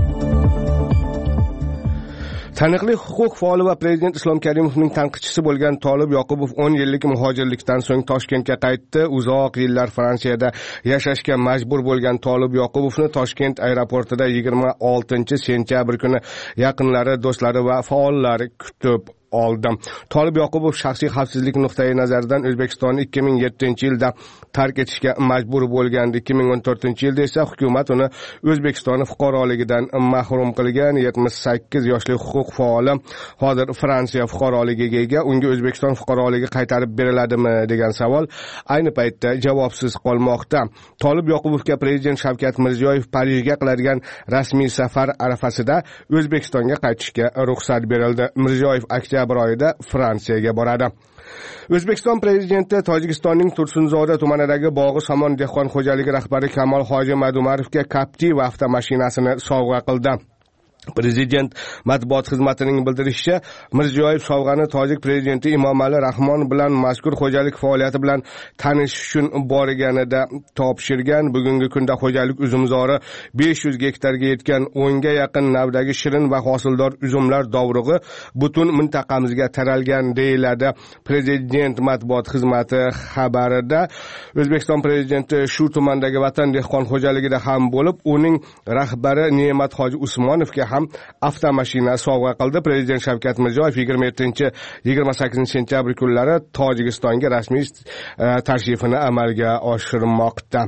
Taniqli huquq faoli va prezident Islom Karimovning tanqidchisi bo'lgan Tolib Yoqubov o'n yillik muhojirlikdan so'ng Toshkentga qaytdi. Uzoq yillar Fransiyada yashashga majbur bo'lgan Tolib Yoqubovni Toshkent aeroportida yigirma oltinchi sentyabr kuni yaqinlari, do'stlari va faollari kutib oldi. Tolib Yoqubov shaxsiy xavfsizlik nuqtai nazaridan O'zbekistonni ikki ming yettinchi yilda tark etishga majbur bo'lgandi. ikki ming o'n to'rtinchi yilda esa hukumat uni O'zbekiston fuqaroligidan mahrum qilgan. yetmish sakkiz yoshli huquq faoli hozir Fransiya fuqaroligiga ega. Unga O'zbekiston fuqaroligi qaytarib beriladimi degan savol ayni paytda javobsiz qolmoqda. Tolib Yoqubovga prezident Shavkat Mirziyoyev Parijga qiladigan rasmiy safar arafasida O'zbekistonga qaytishga ruxsat berildi. Mirziyoyev oktyabr oyida Fransiyaga boradi. O'zbekiston prezidenti Tojikistonning Tursunzoda tumanidagi Bog'i Somon dehqon xo'jaligi rahbari Kamol Hoji Madumarovga Captiva avtomashinasini sovg'a qildi. Prezident matbuot xizmatining bildirishicha, Mirziyoyev sovg'ani tojik prezidenti Emomali Rahmon bilan mazkur xo'jalik faoliyati bilan tanishish uchun borganida topshirgan. Bugungi kunda xo'jalik uzumzori besh yuz gektarga yetgan o'nga yaqin navdagi shirin va hosildor uzumlar dovrug'i butun mintaqamizga taralgan, deyiladi prezident matbuot xizmati xabarida. O'zbekiston prezidenti shu tumandagi Vatan dehqon xo'jaligida ham bo'lib, uning rahbari Ne'mat Hoji Usmonovga ham avtomashina sovg'a qildi. Prezident Shavkat Mirziyoyev yigirma yettinchi yigirma sakkizinchi sentyabr kunlari Tojikistonga rasmiy tashrifini amalga oshirmoqda.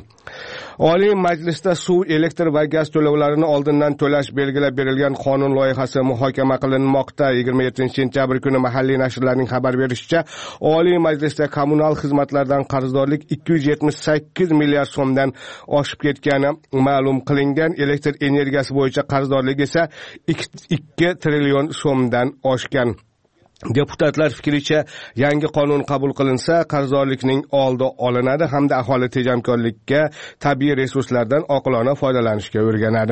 Oliy Majlisda suv, elektr va gaz to'lovlarini oldindan to'lash belgilab berilgan qonun loyihasi muhokama qilinmoqda. yigirma yettinchi sentyabr kuni mahalliy nashrlarning xabar berishicha, Oliy Majlisda kommunal xizmatlardan qarzdorlik ikki yuz yetmish sakkiz milliard so'mdan oshib ketgani ma'lum qilingan. Elektr energiyasi bo'yicha qarzdorlik esa ikki trillion so'mdan oshgan. Deputatlar fikricha, yangi qonun qabul qilinsa, qarzdorlikning oldi olinadi hamda aholi tejamkorlikka, tabiiy resurslardan oqilona foydalanishga o'rganadi.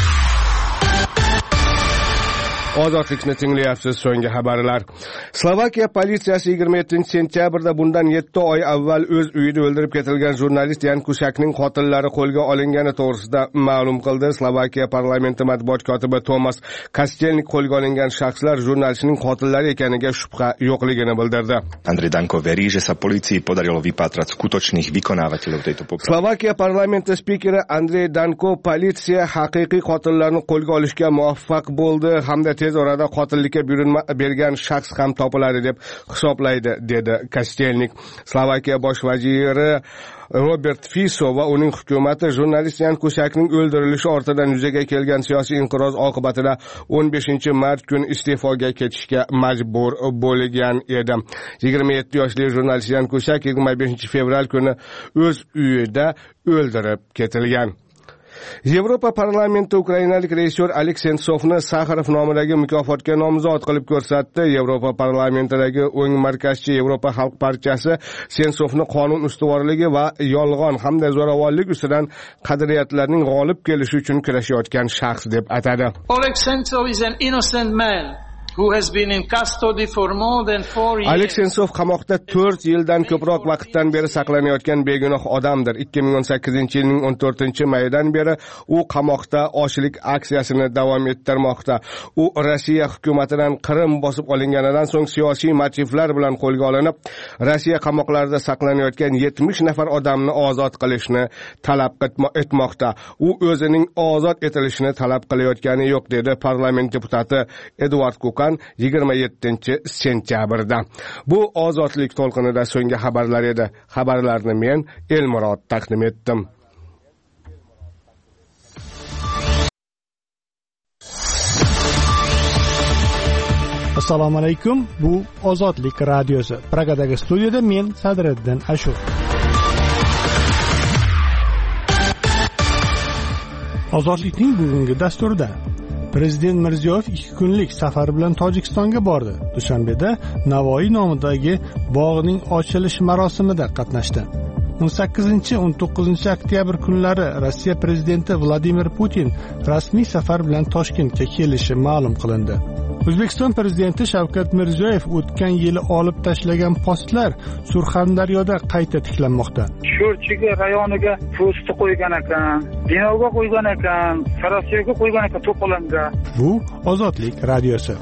Ozodlikni tinglayapsiz. So'nggi xabarlar. Slovakiya politsiyasi yigirma yettinchi sentyabrda bundan yetti oy avval o'z uyida o'ldirib ketilgan jurnalist Yan Kushakning qotillari qo'lga olingani to'g'risida ma'lum qildi. Slovakiya parlamenti matbuot kotibi Tomas Kastelnik qo'lga olingan shaxslar jurnalistning qotillari ekaniga shubha yo'qligini bildirdi. Andrej Danko verí, že sa polícii podarilo vypátrať skutočných vykonávateľov tejto popravy. Slovakiya parlamenti spikeri Andrej Danko politsiya haqiqiy qotillarni qo'lga olishga muvaffaq bo'ldi hamda tez orada qotillikka buyurtma bergan shaxs ham topiladi deb hisoblaydi, dedi Kastelnik. Slovakiya bosh vaziri Robert Fico va uning hukumati jurnalist Yan Kusakning o'ldirilishi ortidan yuzaga kelgan siyosiy inqiroz oqibatida o'n beshinchi mart kuni iste'foga ketishga majbur bo'lgan edi. yigirma yetti yoshli jurnalist Yan Kusak yigirma beshinchi fevral kuni o'z uyida o'ldirib ketilgan. Yevropa parlamenti ukrainalik rejissyor Alek Sentsovni Sakharov nomidagi mukofotga nomzod qilib ko'rsatdi. Yevropa parlamentidagi o'ng markazchi Yevropa xalq partiyasi Sentsovni qonun ustuvorligi va yolg'on hamda zo'ravonlik ustidan qadriyatlarning g'olib kelishi uchun kurashayotgan shaxs deb atadi. Oleg Sentsov is an innocent man who has been in custody for more than four years. Alek Sentsov qamoqda to'rt yildan ko'proq vaqtdan beri saqlanayotgan begunoh odamdir. ikki ming o'n sakkizinchi yilning o'n to'rtinchi maydan beri u qamoqda ochlik aksiyasini davom ettirmoqda. U Rossiya hukumatidan Qrim bosib olinganidan so'ng siyosiy motivlar bilan qo'lga olinib, Rossiya qamoqlarida saqlanayotgan yetmish nafar odamni ozod qilishni talab etmoqda. U o'zining ozod etilishini talab qilayotgani yo'q, dedi parlament deputati Edward Kukan yigirma yettinchi sentyabrda. Bu ozodlik to'lqinida so'nggi xabarlar edi. Xabarlarni men Elmurod taqdim etdim. Assalomu alaykum. Bu Ozodlik radiosi. Pragadagi studiyada men Sadriddin Ashur. Ozodlikning bugungi dasturida Prezident Mirziyoyev ikki kunlik safar bilan Tojikistonga bordi. Dushanbeda Navoiy nomidagi bog'ning ochilish marosimida qatnashdi. o'n sakkizinchi o'n to'qqizinchi oktyabr kunlari Rossiya prezidenti Vladimir Putin rasmiy safar bilan Toshkentga kelishi ma'lum qilindi. O'zbekiston prezidenti Shavkat Mirziyoyev o'tgan yili olib tashlagan postlar Surxondaryoda qayta tiklanmoqda. Sho'rchiga rayoniga posti qo'ygan ekan, Denovga qo'ygan ekan, Sarasyega qo'ygan ekan To'qolamga. Bu Ozodlik radiosi.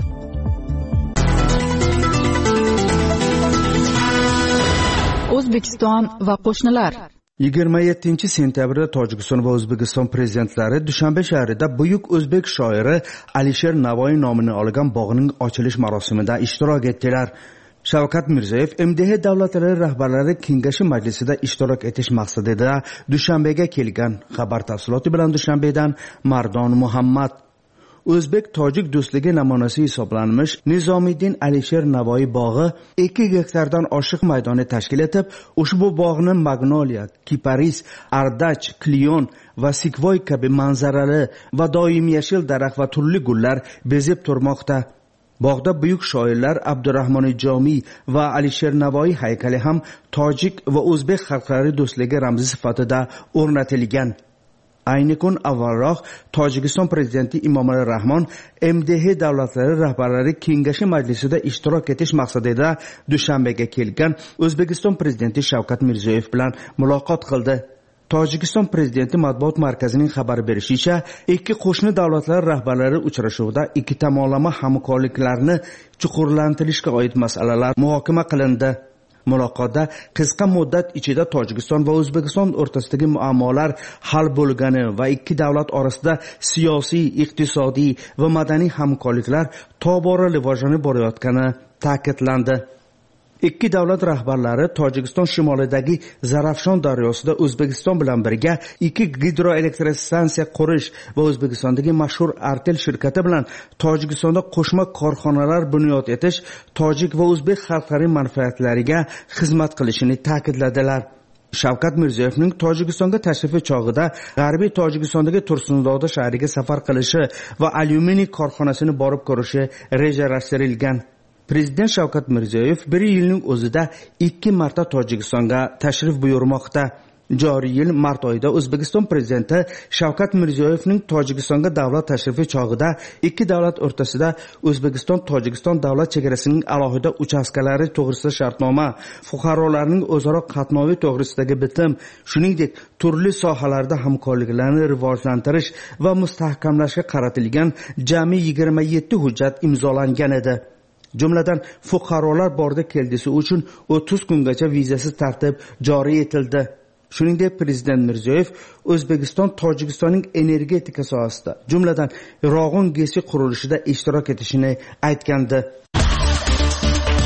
O'zbekiston va qo'shnilar. yigirma yettinchi sentyabrda Tojikiston va O'zbekiston prezidentlari Dushanbe shahrida buyuk o'zbek shoiri Alisher Navoiy nomini olgan bog'ning ochilish marosimida ishtirok etdilar. Shavkat Mirziyoyev M D H davlatlari rahbarlari kengashi majlisida ishtirok etish maqsadida Dushanbega kelgan. Xabar tafsiloti bilan Dushanbedan Mardon Muhammad. O'zbek-tojik do'stligi namunasi hisoblanmish Nizomiddin Alisher Navoiy bog'i ikki gektardan oshiq maydonni tashkil etib, ushbu bog'ni Magnolia, Kiparis, Ardach, Klion va Sikvoy kabi manzarali va doim yashil daraxt va turli gullar bezib turmoqda. Bog'da buyuk shoirlar Abdurahmon Jomiy va Alisher Navoiy haykali ham tojik va o'zbek xalqlari do'stligi ramzi sifatida o'rnatilgan. Ayni kun avvalroq Tojikiston prezidenti Emomali Rahmon M D H davlatlari rahbarlari kengashi majlisida ishtirok etish maqsadida Dushanbega kelgan O'zbekiston prezidenti Shavkat Mirziyoyev bilan muloqot qildi. Tojikiston prezidenti matbuot markazining xabar berishicha, ikki qo'shni davlatlar rahbarlari uchrashuvida ikki tomonlama hamkorliklarni chuqurlantirishga oid masalalar muhokama qilindi. Muloqotda qisqa muddat ichida Tojikiston va O'zbekiston o'rtasidagi muammolar hal bo'lgani va ikki davlat orasida siyosiy, iqtisodiy va madaniy hamkorliklar tobora rivojlanib borayotgani ta'kidlandi. Ikki davlat rahbarlari Tojikiston shimolidagi Zarafshon daryosida O'zbekiston bilan birga ikki gidroelektrostansiya qurish va O'zbekistondagi mashhur Artel shirkati bilan Tojikistonda qo'shma korxonalar bunyod etish tojik va o'zbek xalqlarining manfaatlariga xizmat qilishini ta'kidladilar. Shavkat Mirziyoyevning Tojikistonga tashrifi chog'ida G'arbiy Tojikistondagi Tursundoda shahriga safar qilishi va alyuminiy korxonasini borib ko'rishi rejalashtirilgan. Prezident Shavkat Mirziyoyev bir yilning o'zida ikki marta Tojikistonga tashrif buyurmoqda. Joriy yil mart oyida O'zbekiston prezidenti Shavkat Mirziyoyevning Tojikistonga davlat tashrifi chog'ida ikki davlat o'rtasida O'zbekiston-Tojikiston davlat chegarasining alohida uchastkalari to'g'risida shartnoma, fuqarolarning o'zaro qatnovi to'g'risidagi bitim, shuningdek turli sohalarda hamkorliklarni rivojlantirish va mustahkamlashga qaratilgan jami yigirma yetti hujjat imzolangan edi. Jumladan fuqarolar borda keldisi uchun o'ttiz kungacha vizasiz tartib joriy etildi. Shuningdek, prezident Mirziyoyev O'zbekiston Tojikistonning energetika sohasida, jumladan Rog'un gesi qurilishida ishtirok etishini aytgandi.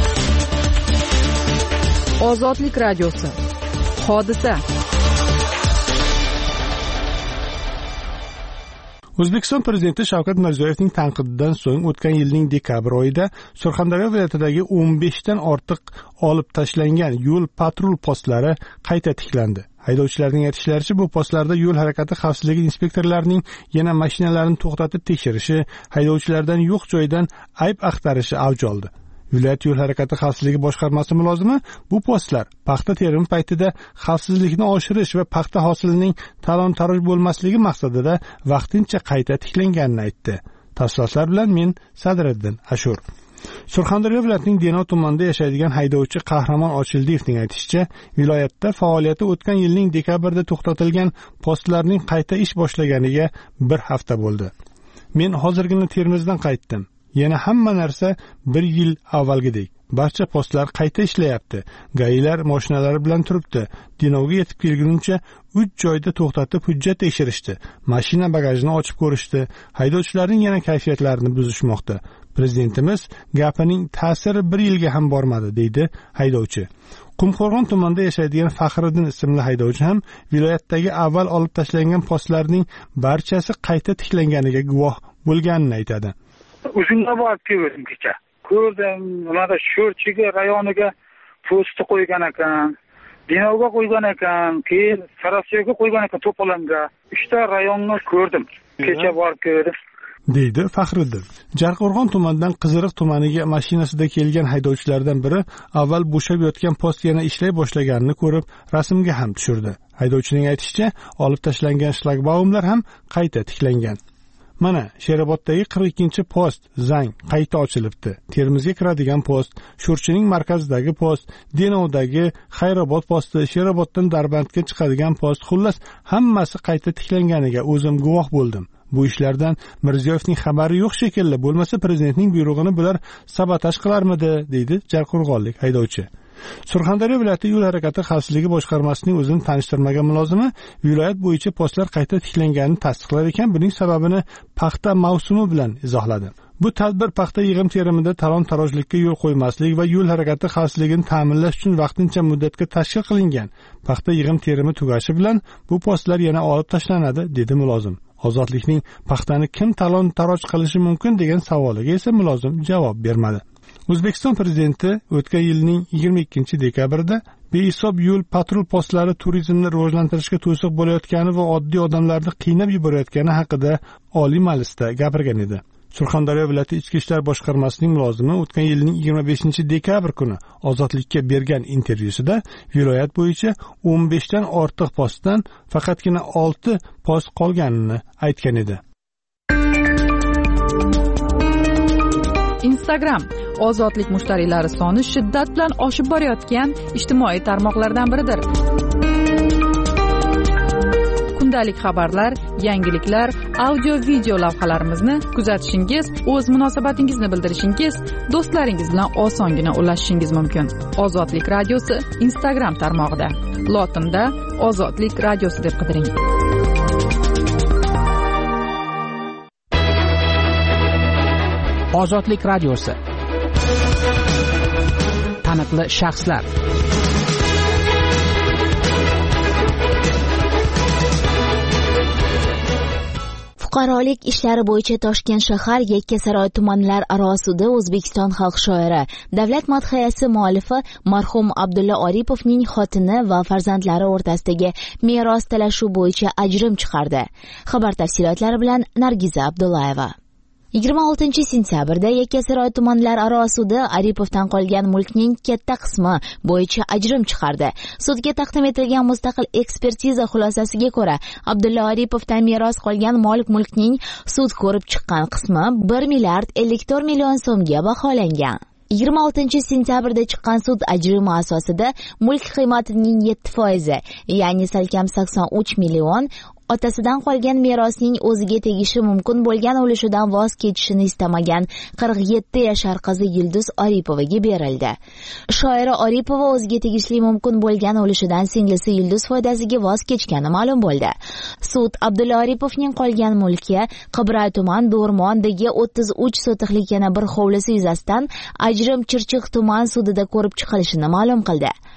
Ozodlik radiosi. Hodisa. O'zbekiston prezidenti Shavkat Mirziyoyevning tanqididan so'ng o'tgan yilning dekabr oyida Surxondaryo viloyatidagi o'n besh dan ortiq olib tashlangan yo'l patrul postlari qayta tiklandi. Haydovchilarning aytishlaricha, bu postlarda yo'l harakati xavfsizligi inspektorlarining yana mashinalarni to'xtatib tekshirishi, haydovchilardan yo'q joydan ayb axtarishi avj oldi. Viloyat yo'l harakati xavfsizligi boshqarmasi mulozimi bu postlar paxta terimi paytida xavfsizlikni oshirish va paxta hosilining talon-taroj bo'lmasligi maqsadida vaqtincha qayta tiklanganini aytdi. Tafsilotlar bilan men Sadriddin Ashur. Surxondaryo viloyatining Denov tumanida yashaydigan haydovchi Qahramon Ochildiyevning aytishicha, viloyatda faoliyati o'tgan yilning dekabrda to'xtatilgan postlarning qayta ish boshlaganiga bir hafta bo'ldi. Men hozirgina Termizdan qaytdim. Yana hamma narsa bir yil avvalgidek. Barcha postlar qayta ishlayapti. Gayilar mashinalari bilan turibdi. Denovga yetib kelguncha uch joyda to'xtatib hujjat tekshirishdi. Mashina bagajini ochib ko'rishdi. Haydovchilarning yana kayfiyatlarini buzishmoqda. Prezidentimiz gapining ta'siri bir yilga ham bormadi, deydi haydovchi. Qumqo'rg'on tumanida yashaydigan Faxriddin ismli haydovchi ham viloyatdagi avval olib tashlangan postlarning barchasi qayta tiklanganiga guvoh bo'lganini aytadi. Uzunga borib keldim kecha. Ko'rdim, mana Sho'rchiga rayoniga posti qo'ygan ekan. Denovga qo'ygan ekan, keyin Sarasiyoga qo'ygan ekan To'polonga. uchta rayonni ko'rdim. Kecha borib ko'rdim. deydi Faxriddin. Jarqo'rg'on tumanidan Qiziriq tumaniga mashinasida kelgan haydovchilardan biri avval bo'shab yotgan post yana ishlay boshlaganini ko'rib, rasmga ham tushirdi. Haydovchining aytishicha, olib tashlangan shlagbaumlar ham qayta tiklangan. Mana Sheroboddagi qirq ikkinchi post zang qayta ochilibdi. Termizga kiradigan post, Sho'rchining markazidagi post, Denovdagi Xayrobod posti, Sheroboddan Darbandga chiqadigan post, xullas hammasi qayta tiklanganiga o'zim guvoh bo'ldim. Bu ishlardan Mirziyoyevning xabari yo'q shekilli, bo'lmasa prezidentning buyrug'ini bular sabotaj qilarmidi, deydi Jarqo'rg'onlik haydovchi. Surxondaryo viloyati yo'l harakati xavfsizligi boshqarmasining o'zini tanishtirmagan mulozimi viloyat bo'yicha postlar qayta tiklanganini tasdiqlar ekan, buning sababini paxta mavsumi bilan izohladi. Bu tadbir paxta yig'im terimida talon-tarojlikka yo'l qo'ymaslik va yo'l harakati xavfsizligini ta'minlash uchun vaqtincha muddatga tashkil qilingan. Paxta yig'im terimi tugashi bilan bu postlar yana olib tashlanadi, dedi mulozim. Ozodlikning paxtani kim talon-taroj qilishi mumkin degan savoliga esa mulozim javob bermadi. O'zbekiston prezidenti o'tgan yilning yigirma ikkinchi dekabrida behisob yo'l patrul postlari turizmni rivojlantirishga to'siq bo'layotgani va oddiy odamlarni qiynab yuborayotgani haqida Oliy Majlisda gapirgan edi. Surxondaryo viloyati Ichki ishlar boshqarmasining mulozimi o'tgan yilning yigirma beshinchi dekabr kuni Ozodlikka bergan intervyusida viloyat bo'yicha o'n besh dan ortiq postdan faqatgina olti post qolganini aytgan edi. Instagram ozodlik mushtariylari soni shiddat bilan oshib borayotgan ijtimoiy tarmoqlardan biridir. Kundalik xabarlar, yangiliklar, audio-video lavhalarimizni kuzatishingiz, o'z munosabatingizni bildirishingiz, do'stlaringiz bilan osongina ulashishingiz mumkin. Ozodlik radiosi Instagram tarmog'ida. Lotinda Ozodlik radiosi deb qidiring. Ozodlik radiosi. Taniqli shaxslar. Fuqarolik ishlari bo'yicha Toshkent shahar Yakkasaroy tumanlar aro sudi O'zbekiston xalq shoiri, davlat madhiyasi muallifi marhum Abdulla Oripovning xotini va farzandlari o'rtasidagi meros talashuv bo'yicha ajrim chiqardi. Xabar tafsilotlari bilan Nargiza Abdullayeva. yigirma oltinchi sentyabrda Yakkasaroy tumanlar aro sudi Oripovdan qolgan mulkning katta qismi bo'yicha ajrim chiqardi. Sudga taqdim etilgan mustaqil ekspertiza xulosasiga ko'ra, Abdulla Oripovdan meros qolgan mol-mulkning sud ko'rib chiqqan qismi bir milliard ellik to'rt million so'mga baholangan. yigirma oltinchi sentyabrda chiqqan sud ajrimi asosida mulk qiymatining yetti foizi, ya'ni salkam sakson uch million otasidan qolgan merosning o'ziga tegishi mumkin bo'lgan ulushdan voz kechishini istamagan qirq yetti yashar qizi Yulduz Oripovaga berildi. Shoira Oripova o'ziga tegishli mumkin bo'lgan ulushidan singlisi Yulduz foydasiga voz kechgani ma'lum bo'ldi. Sud Abdulla Oripovning qolgan mulki Qibray tuman Do'rmondagi o'ttiz uch sotixlik yana bir hovlisi yuzasidan ajrim Chirchiq tuman sudida ko'rib chiqilishini ma'lum qildi.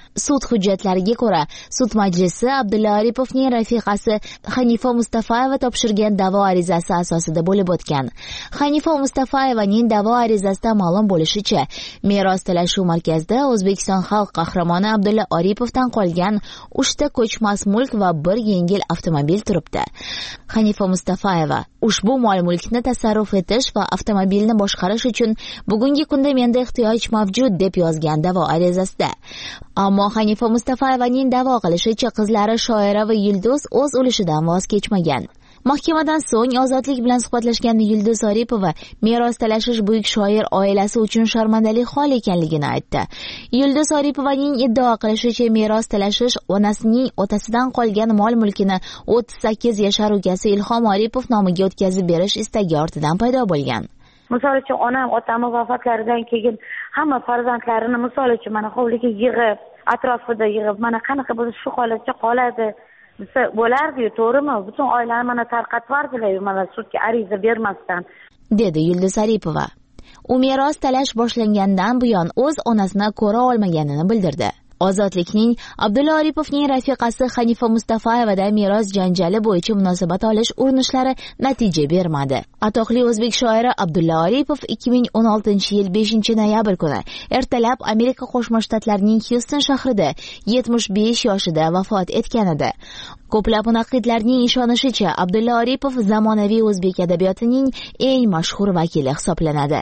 Sud hujjatlariga ko'ra, sud majlisi Abdulla Aripovning rafiqasi Hanifa Mustafayeva topshirgan da'vo arizasi asosida bo'lib o'tgan. Hanifa Mustafayevaning da'vo arizasida ma'lum bo'lishicha, meros talashuv markazida O'zbekiston xalq qahramoni Abdulla Aripovdan qolgan uchta ko'chmas mulk va bir yengil avtomobil turibdi. Hanifa Mustafayeva ushbu mol-mulkni tasarruf etish va avtomobilni boshqarish uchun bugungi kunda menda ehtiyoj mavjud deb yozgan da'vo arizasida. Ammo Hanifa Mustafayevaning da'vo qilishicha, qizlari Shoira va Yulduz o'z ulushidan voz kechmagan. Mahkamadan so'ng ozodlik bilan suhbatlashgan Yulduz Aripova meros talashish buyuk shoir oilasi uchun sharmandalik hol ekanligini aytdi. Yulduz Aripovaning iddao qilishicha, meros talashish onasining otasidan qolgan mol-mulkini o'ttiz sakkiz yashar ukasi Ilhom Aripov nomiga o'tkazib berish istagi ortidan paydo bo'lgan. Misol uchun onam otamning vafotlaridan keyin hamma farzandlarini misol uchun mana hovliga yig'ib, atrofida yig'ib, mana qanaqa bo'lsa shu holatda qoladi desa bo'lardi-yu, to'g'rimi? Butun oilani mana tarqatib yubordilar, mana sudga ariza bermasdan, dedi Yulduz Aripova. U meros talash boshlangandan buyon o'z onasini ko'ra olmaganini bildirdi. Ozodlikning Abdulla Aripovning rafiqasi Hanifa Mustafayevada meros janjali bo'yicha munosabat olish urinishlari natija bermadi. Atoqli o'zbek shoiri Abdulla Aripov ikki ming o'n oltinchi yil beshinchi noyabr kuni ertalab Amerika Qo'shma Shtatlarining Hyuston shahrida yetmish besh yoshida vafot etgan edi. Ko'plab munaqqidlarning ishonishicha, Abdulla Aripov zamonaviy o'zbek adabiyotining eng mashhur vakili hisoblanadi.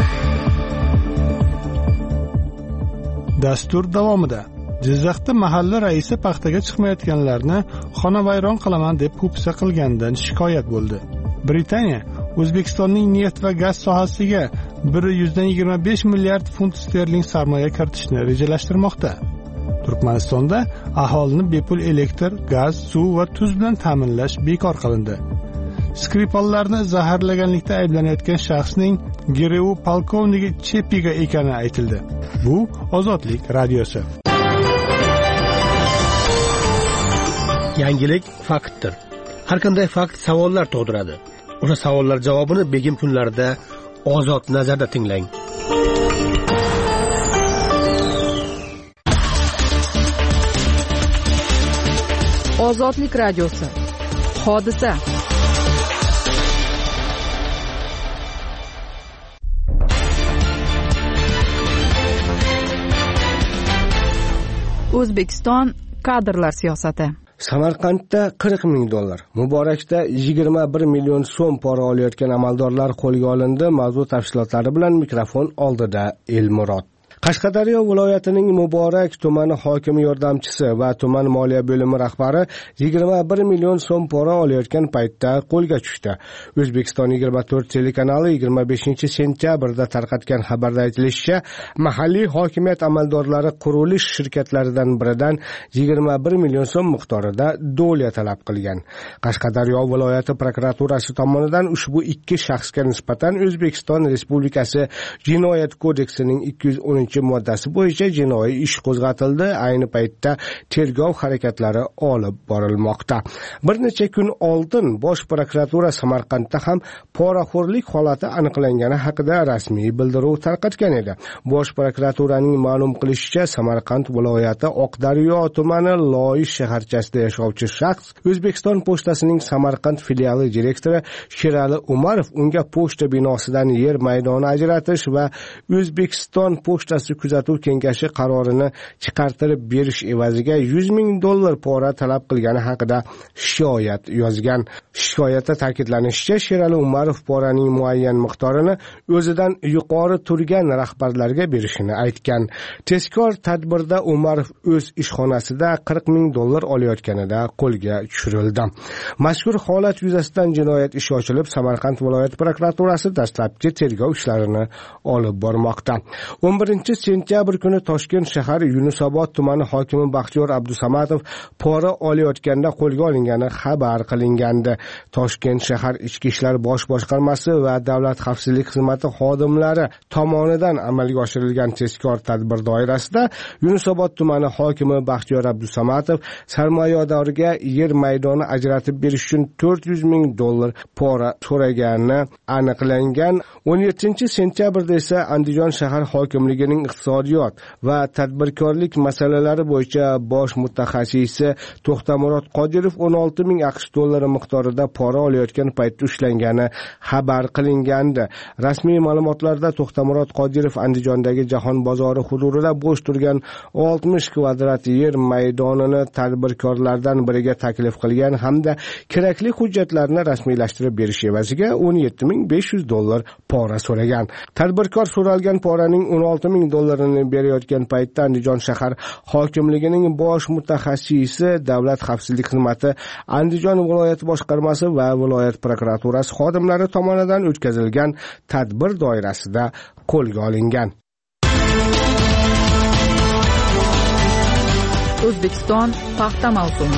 Dastur davomida Jizzaxda mahalla raisi paxtaga chiqmayotganlarni xonavayron qilaman deb po'pisa qilgandan shikoyat bo'ldi. Britaniya O'zbekistonning neft va gaz sohasiga bir yuz yigirma besh milliard funt sterling sarmoya kiritishni rejalashtirmoqda. Turkmanistonda aholini bepul elektr, gaz, suv va tuz bilan ta'minlash bekor qilindi. Skripallarni zaharlaganlikda ayblanayotgan shaxsning Gereu polkovniki Chepiga ekani aytildi. Bu Ozodlik radiosi. Yangilik faktdir. Har qanday fakt savollar tug'diradi. O'sha savollar javobini begim kunlarida Ozod nazarda tinglang. Ozodlik radiosi. Hodisa. O'zbekiston kadrlar siyosati. Samarqandda qirq ming dollar, Muborakda yigirma bir million so'm pora olayotgan amaldorlar qo'lga olindi. Mavzu tafsilotlari bilan mikrofon oldida Elmurod. Qashqadaryo viloyatining Muborak tumani hokimi yordamchisi va tuman moliya bo'limi rahbari yigirma bir million so'm pora olayotgan paytda qo'lga tushdi. O'zbekiston yigirma to'rt telekanali yigirma beshinchi sentyabrda tarqatgan xabarda aytilishicha, mahalliy hokimiyat amaldorlari qurilish shirkatlaridan biridan yigirma bir million so'm miqdorida do'lya talab qilgan. Qashqadaryo viloyati prokuraturasi tomonidan ushbu ikki shaxsga nisbatan O'zbekiston Respublikasi Jinoyat kodeksining ikki yuz o'ninchi moddasi bo'yicha jinoiy ish qo'zg'atildi. Ayni paytda tergov harakatlari olib borilmoqda. Bir necha kun oldin Bosh prokuratura Samarqandda ham poraxo'rlik holati aniqlangani haqida rasmiy bildiruv tarqatgan edi. Bosh prokuraturaning ma'lum qilishicha, Samarqand viloyati Oqdaryo tumani Loyish shaharchasida yashovchi shaxs O'zbekiston pochtasining Samarqand filiali direktori Sherali Umarov unga pochta binosidan yer maydoni ajratish va O'zbekiston pochtasi kuzatuv kengashi qarorini chiqartirib berish evaziga yuz ming dollar pora talab qilgani haqida shikoyat yozgan. Shikoyatda ta'kidlanishicha, Sherali Umarov poraning muayyan miqdorini o'zidan yuqori turgan rahbarlarga berishini aytgan. Tezkor tadbirda Umarov o'z ishxonasida qirq ming dollar olayotganida qo'lga tushirildi. Mazkur holat yuzasidan jinoyat ishi ochilib, Samarqand viloyat prokuraturasi dastlabki tergov ishlarini olib bormoqda. o'n birinchi sentyabr kuni Toshkent shahar Yunusobod tumani hokimi Baxtiyor Abdusamatov pora olayotganda qo'lga olingani xabar qilingandi. Toshkent shahar Ichki ishlar bosh boshqarmasi va Davlat xavfsizlik xizmati xodimlari tomonidan amalga oshirilgan tezkor tadbir doirasida Yunusobod tumani hokimi Baxtiyor Abdusamatov sarmoyadorga yer maydoni ajratib berish uchun to'rt yuz ming dollar pora so'ragani aniqlangan. o'n yettinchi sentyabrda esa Andijon shahar hokimligining prezidentning iqtisodiyot va tadbirkorlik masalalari bo'yicha bosh mutaxassisi To'xtamurod Qodirov o'n olti ming aqsh dollari miqdorida pora olayotgan paytda ushlangani xabar qilingandi. Rasmiy ma'lumotlarda To'xtamurod Qodirov Andijondagi Jahon bozori hududida bo'sh turgan oltmish kvadrat yer maydonini tadbirkorlardan biriga taklif qilgan hamda kerakli hujjatlarni rasmiylashtirib berish evaziga o'n yetti ming besh yuz dollar pora so'ragan. Tadbirkor so'ralgan poraning o'n olti ming dollarini berayotgan paytda Andijon shahar hokimligining bosh mutaxassisi, Davlat xavfsizlik xizmati, Andijon viloyat boshqarmasi va viloyat prokuraturasi xodimlari tomonidan o'tkazilgan tadbir doirasida qo'lga olingan. O'zbekiston paxta mavsumi.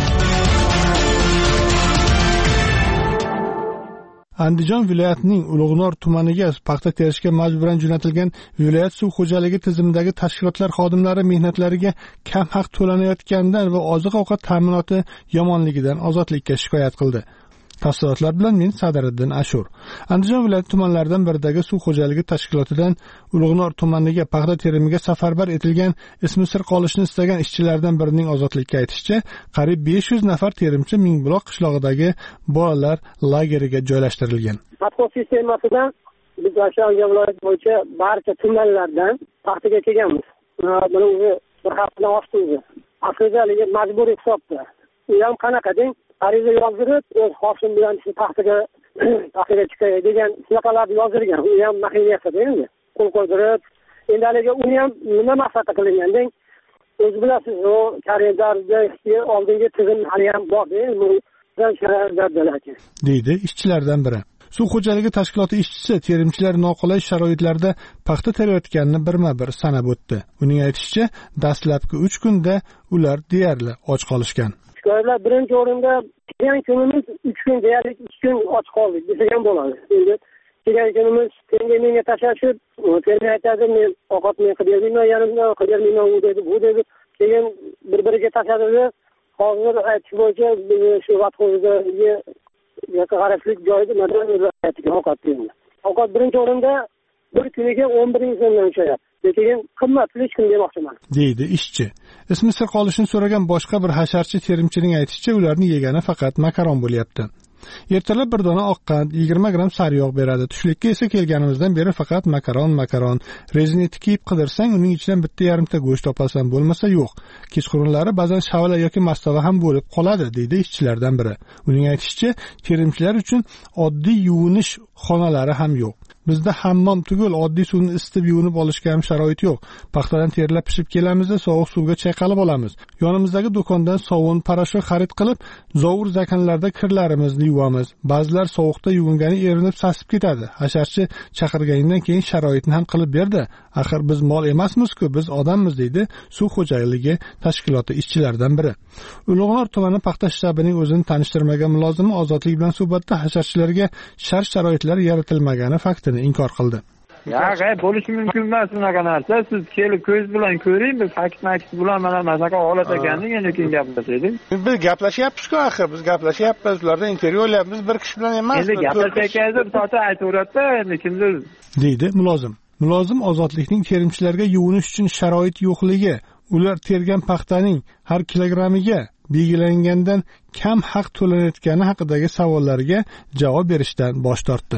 Andijon viloyatining Ulug'nor tumaniga paxta terishga majburan jo'natilgan viloyat suv xo'jaligi tizimidagi tashkilotlar xodimlari mehnatlariga kam haq to'lanayotganidan va oziq-ovqat ta'minoti yomonligidan ozodlikka shikoyat qildi. Tafsilotlar bilan men Sadiriddin Ashur. Andijon viloyati tumanlaridan biridagi suv xo'jaligi tashkilotidan Ulug'nor tumaniga paxta terimiga safarbar etilgan ismi sir qolishni istagan ishchilardan birining ozodlikka aytishicha, qariyb besh yuz nafar terimchi Mingbuloq qishlog'idagi bolalar lageriga joylashtirilgan. Paxta sistemasidan biz Andijon viloyati bo'yicha barcha tumanlardan paxtaga kelganmiz. Buni o'zi bir haftadan oshdi o'zi. Aslida majburiy hisobda. U ham qanaqa deng? ariza yozdirib, o'z hoshim bilan paxtaga paxtaga chiqay degan shunaqalarni yozdirgan. U ham mahiniyasida endi. Qo'l qo'ydirib, endi haliga uni ham nima maqsadda qilingan deng? O'zi bilasiz, o kalendarda oldingi tizim hali ham bor, bu shahardalarki. deydi ishchilardan biri. Suv xo'jaligi tashkiloti ishchisi terimchilar noqulay sharoitlarda paxta terayotganini birma-bir sanab o'tdi. Uning aytishicha, dastlabki uch kunda ular deyarli och qolishgan. Shikoyatlar birinchi o'rinda kelgan kunimiz uch kun deyarli uch kun och qoldik desa ham bo'ladi. Endi kelgan kunimiz senga menga tashlashib, terma aytadi, men ovqat men qilib bermayman, yanimdan qilib bermayman, u dedi, bu dedi. Keyin bir-biriga tashladi. Hozir aytish bo'yicha shu vaqtdagi qarashlik joyida madan o'zlashtirgan ovqat deydi. Ovqat birinchi o'rinda bir kuniga o'n bir ming so'mdan o'shayapti. Lekin qimmat hech kim demoqchiman, deydi ishchi. Ismi sir qolishini so'ragan boshqa bir hasharchi terimchining aytishicha, ularning yegani faqat makaron bo'lyapti. Ertalab bir dona oqqand yigirma gramm sariyog' beradi. Tushlikka esa kelganimizdan beri faqat makaron, makaron. Rezinni kiyib qidirsang, uning ichidan bitta yarimta go'sht topasan, bo'lmasa yo'q. Kechqurunlari ba'zan shavla yoki mastava ham bo'lib qoladi, deydi ishchilardan biri. Uning aytishicha, terimchilar uchun oddiy yuvinish xonalari ham yo'q. Bizda hammom tugul oddiy suvni isitib yuvinib olishga ham sharoit yo'q. Paxtadan terlab pishib kelamizda sovuq suvga chayqalib olamiz. Yonimizdagi do'kondan sovun, parashok xarid qilib, zovur zakanlarda kirlarimizni yuvamiz. Ba'zilar sovuqda yuvingani erinib sasib ketadi. Hasharchi chaqirganidan keyin sharoitni ham qilib berdi. Axir biz mol emasmiz-ku, biz odammiz, deydi suv xo'jaligi tashkiloti ishchilaridan biri. Ulug'nor tumani paxta shtabining o'zini tanishtirmagan mulozimi ozodlik bilan suhbatda hasharchilarga shart sharoitlar yaratilmagani faktini inkor qildi. Ya, g'ayb bo'lishi mumkin emas bunaqa narsa. Siz kelib ko'z bilan ko'ring, biz fakt-fakt bilan mana shunaqa holat ekanini endi keyin gaplashaylik. Biz gaplashyapmiz-ku axir, biz gaplashyapmiz, ulardan intervyu olyapmiz, bir kishi bilan emas. Endi gaplashayotganingizda bir soat aytaveradi-da, endi kimdir, deydi mulozim. Mulozim ozodlikning terimchilarga yuvinish uchun sharoit yo'qligi, ular tergan paxtaning har kilogrammiga belgilangandan kam haq to'lanayotgani haqidagi savollarga javob berishdan bosh tortdi.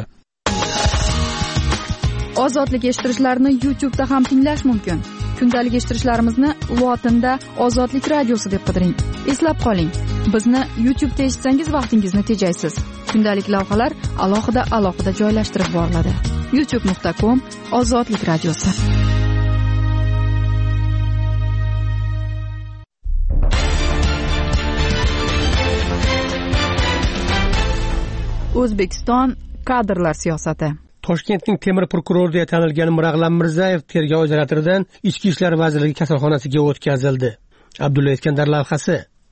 Ozodlik eshittirishlarni YouTube'da ham tinglash mumkin. Kundalik eshittirishlarimizni lotinda Ozodlik radiosi deb qidiring. Eslab qoling, bizni YouTube'da eshitsangiz vaqtingizni tejaysiz. Kundalik lavhalar alohida-alohida joylashtirib boriladi. youtube nuqta com Ozodlik radiosi. O'zbekiston kadrlar siyosati. Toshkentning temir prokurori deya tanilgan Mirag'lam Mirzayev tergov izolyatoridan Ichki ishlar vazirligi kasalxonasiga o'tkazildi. Abdulla Iskandar lavhasi.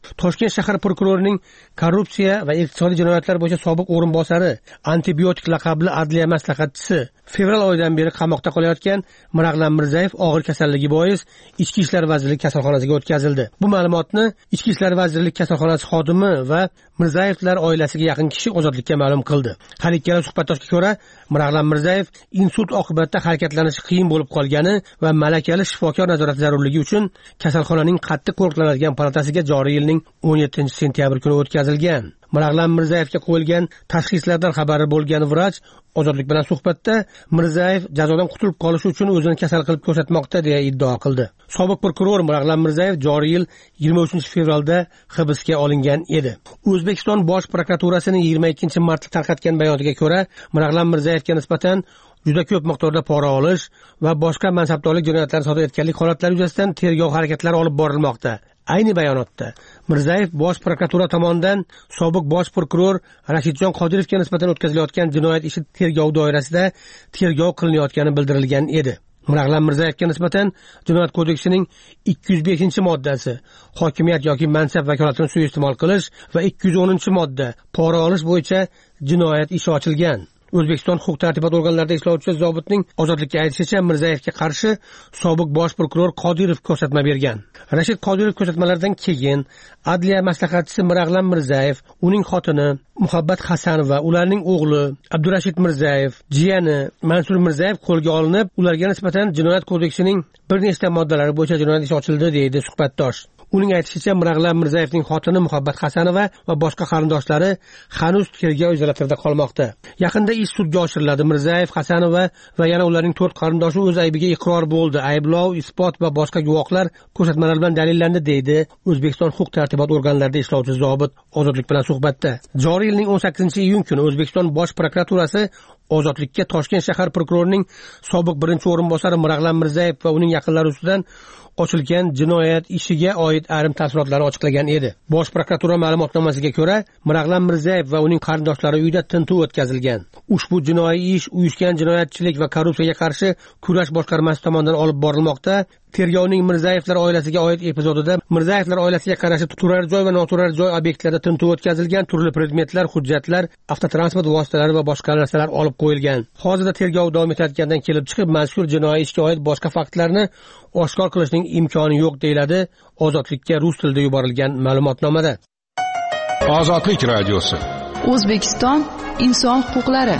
Toshkent shahar prokurorining korrupsiya va iqtisodiy jinoyatlar bo'yicha sobiq o'rinbosari, antibiotik laqabli adliya maslahatchisi fevral oyidan beri qamoqda qolayotgan Mirag'lan Mirzayev og'ir kasalligi bois Ichki ishlar vazirligi kasalxonasiga o'tkazildi. Bu ma'lumotni Ichki ishlar vazirligi kasalxonasi xodimi va Mirzayevlar oilasiga yaqin kishi Ozodlikka ma'lum qildi. Har ikkala suhbatdoshga ko'ra, Mirag'lan Mirzayev insult oqibatida harakatlanishi qiyin bo'lib qolgani va malakali shifokor nazorati zarurligi uchun kasalxonaning qattiq qo'riqlanadigan palatasiga joriy yilning o'n yettinchi sentyabr kuni o'tkazilgan. Mirag'lan Mirzayevga qo'yilgan tashxislardan xabari bo'lgan vrach Ozodlik bilan suhbatda Mirzayev jazodan qutulib qolish uchun o'zini kasal qilib ko'rsatmoqda deya iddao qildi. Sobiq prokuror Mirag'lan Mirzayev joriy yil yigirma uchinchi fevralda hibsga olingan edi. O'zbekiston Bosh prokuraturasining yigirma ikkinchi martda tarqatgan bayonotiga ko'ra, Mirag'lan Mirzayevga nisbatan juda ko'p miqdorda pora olish va boshqa mansabdorlik jinoyatlari sodir etganlik holatlari yuzasidan tergov harakatlari olib borilmoqda. Ayni bayonotda Mirzayev Bosh prokuratura tomonidan sobiq bosh prokuror Rashidjon Qodirovga nisbatan o'tkazilayotgan jinoyat ishi tergov doirasida tergov qilinayotgani bildirilgan edi. Mirag'lan Mirzayevga nisbatan Jinoyat kodeksining ikki yuz beshinchi moddasi hokimiyat yoki mansab vakolatini suiiste'mol qilish va ikki yuz o'ninchi modda pora olish bo'yicha jinoyat ishi ochilgan. O'zbekiston huquq-tartibot organlarida ishlovchi zobitning Ozodlikka aytishicha, Mirzayevga qarshi sobiq bosh prokuror Qodirov ko'rsatma bergan. Rashid Qodirov ko'rsatmalaridan keyin adliya maslahatchisi Mirag'lan Mirzayev, uning xotini Muhabbat Hasanova, ularning o'g'li Abdurashid Mirzayev, jiyani Mansur Mirzayev qo'lga olinib, ularga nisbatan Jinoyat kodeksining bir nechta moddalari bo'yicha jinoyat ishi ochildi, deydi suhbatdosh. Uning aytishicha, Mirag'lan Mirzayevning xotini Muhabbat Hasanova va boshqa qarindoshlari hanuz tergov izolatorida qolmoqda. Yaqinda ish sudga oshiriladi. Mirzayev, Hasanova va yana ularning to'rt qarindoshi o'z aybiga iqror bo'ldi. Ayblov, isbot va boshqa guvohlar ko'rsatmalar bilan dalillandi, deydi O'zbekiston huquq-tartibot organlarida ishlovchi zobit Ozodlik bilan suhbatda. Joriy yilning o'n sakkizinchi iyun kuni O'zbekiston Bosh prokuraturasi Ozodlikka Toshkent shahar prokurorining sobiq birinchi o'rinbosari Mirag'lan Mirzayev va uning yaqinlari ustidan ochilgan jinoyat ishiga oid ayrim tafsilotlarni ochiqlagan edi. Bosh prokuratura ma'lumotnomasiga ko'ra, Mirag'lan Mirzayev va uning qarindoshlari uyida tintuv o'tkazilgan. Ushbu jinoiy ish uyushgan jinoyatchilik va korrupsiyaga qarshi kurash boshqarmasi tomonidan olib borilmoqda. Tergovning Mirzayevlar oilasiga oid epizodida Mirzayevlar oilasiga qarashli turar joy va noturar joy obyektlarida tintuv o'tkazilgan, turli predmetlar, hujjatlar, avtotransport vositalari va boshqa narsalar olib qo'yilgan. Hozirda tergov davom etayotgandan kelib chiqib, mazkur jinoiy ishga oid boshqa faktlarni oshkor qilishning imkoni yo'q, deyiladi Ozodlikka rus tilida yuborilgan ma'lumotnomada. Ozodlik radiosi. O'zbekiston inson huquqlari.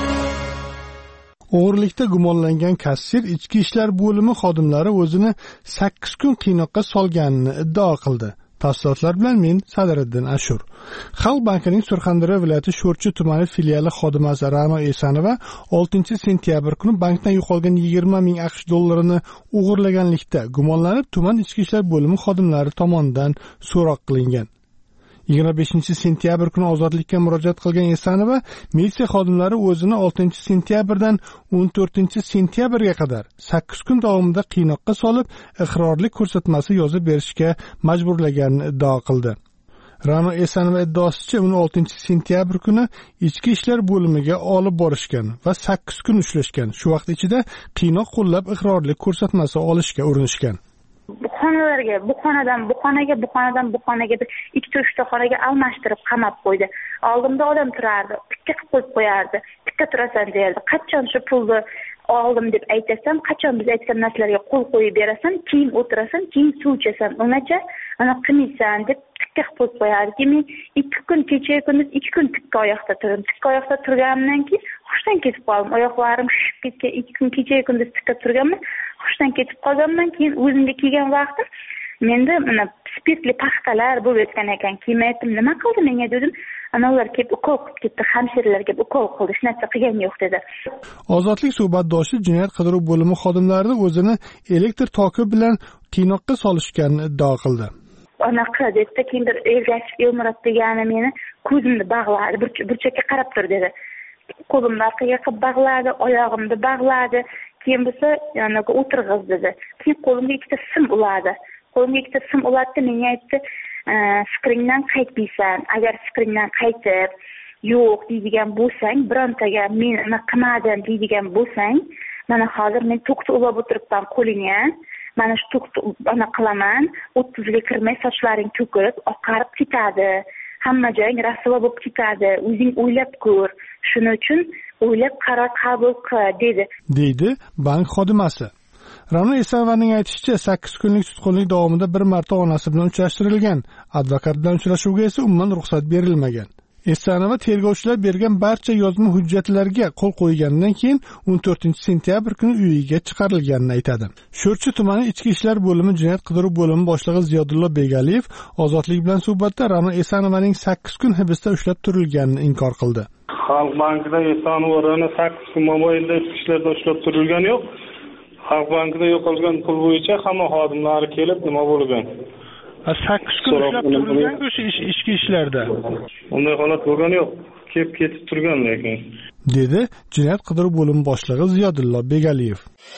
O'g'irlikda gumonlangan kassir ichki ishlar bo'limi xodimlari o'zini sakkiz kun qiynoqqa solganini iddao qildi. Tafsilotlar bilan men Sadiriddin Ashur. Xalq bankining Surxondaryo viloyati Sho'rchi tumani filiali xodimasi Ra'no Esanova oltinchi sentyabr kuni bankdan yo'qolgan yigirma ming aqsh dollarini o'g'irlaganlikda gumonlanib tuman ichki ishlar bo'limi xodimlari tomonidan so'roq qilingan. yigirma beshinchi sentyabr kuni Ozodlikka murojaat qilgan Esanova militsiya xodimlari o'zini oltinchi sentyabrdan o'n to'rtinchi sentyabrga qadar sakkiz kun davomida qiynoqqa solib, iqrorlik ko'rsatmasi yozib berishga majburlaganini iddao qildi. Ra'no Esanova iddaosicha uni oltinchi sentyabr kuni ichki ishlar bo'limiga olib borishgan va sakkiz kun ushlashgan. Shu vaqt ichida qiynoq qo'llab iqrorlik ko'rsatmasi olishga urinishgan. Bu xonalarga, bu xonadan bu xonaga, bu xonadan bu xonaga ikkita uchta xonaga almashtirib qamab qo'ydi. Oldimda odam turardi, tikka qilib qo'yib qo'yardi. Tikka turasan derdi. Qachon shu pulni oldim deb aytasan, qachon biz aytgan narsalarga qo'l qo'yib berasan, keyin o'tirasan, keyin suv ichasan, unacha ana qilmaysan deb tikka qilib qo'yib qo'yardi. Men ikki kun kecha kunduz ikki kun tikka oyoqda turdim. Tikka oyoqda turganimdan keyin hushdan ketib qoldim. Oyoqlarim shishib ketgan. ikki kun kecha kunduz tikka turganman. Hushdan ketib qolganman. Keyin o'zimga kelgan vaqtim menda mana spirtli paxtalar bo'lib o'tgan ekan. Keyin aytdim, nima qildi menga dedim. Ana ular kelib ukol qilib ketdi, hamshiralar kelib ukol qildi, hech narsa qilgan yo'q dedi. Ozodlik suhbatdoshi jinoyat qidiruv bo'limi xodimlari o'zini elektr toki bilan qiynoqqa solishganini iddao qildi. Anaqa dedi, keyin bir Ergashev Elmurod degani meni ko'zimni bog'ladi, burchakka qarab tur dedi. Qo'limni orqaga qilib bog'ladi, oyog'imni bog'ladi. Keyin bo'lsa, yana o'tirg'iz dedi. Keyin qo'limga ikkita sim uladi. Qo'limga ikkita sim ulatdi, menga aytdi, fikringdan qaytmaysan. Agar fikringdan qaytib, yo'q deydigan bo'lsang, birontaga men nima qilmadim deydigan bo'lsang, mana hozir men to'qta ulab o'tiribman qo'lingga. mana shu ana qilaman, o'ttizga kirmay sochlaring to'kib oqarib ketadi, hamma joying rasvo bo'lib ketadi, o'zing o'ylab ko'r, shuning uchun o'ylab qaror qabul qil dedi deydi bank xodimasi. Ra'no Esayevning aytishicha, sakkiz kunlik tutqunlik davomida bir marta onasi bilan uchrashtirilgan. Advokat bilan uchrashuvga esa umuman ruxsat berilmagan. Esayeva tergovchilar bergan barcha yozma hujjatlarga qo'l qo'ygandan keyin o'n to'rtinchi sentyabr kuni uyiga chiqarilganini aytadi. Sho'rchi tumani ichki ishlar bo'limi jinoyat qidiruv bo'limi boshlig'i Ziyodullo Begaliyev ozodlik bilan suhbatda Ra'no Esayevaning sakkiz kun hibsda ushlab turilganini inkor qildi. Xalq bankida Esayevaning sakkiz kun mobaynida ichki ishlarda ushlab turilgani yo'q. Xalq bankida yo'qolgan pul bo'yicha hamma xodimlari kelib nima bo'lgan? sakkiz kun ushlab turilgan o'sha ichki ishlarda. Unday holat bo'lgani yo'q. Kelib ketib turgan lekin. dedi jinoyat qidiruv bo'limi boshlig'i Ziyodullo Begaliyev.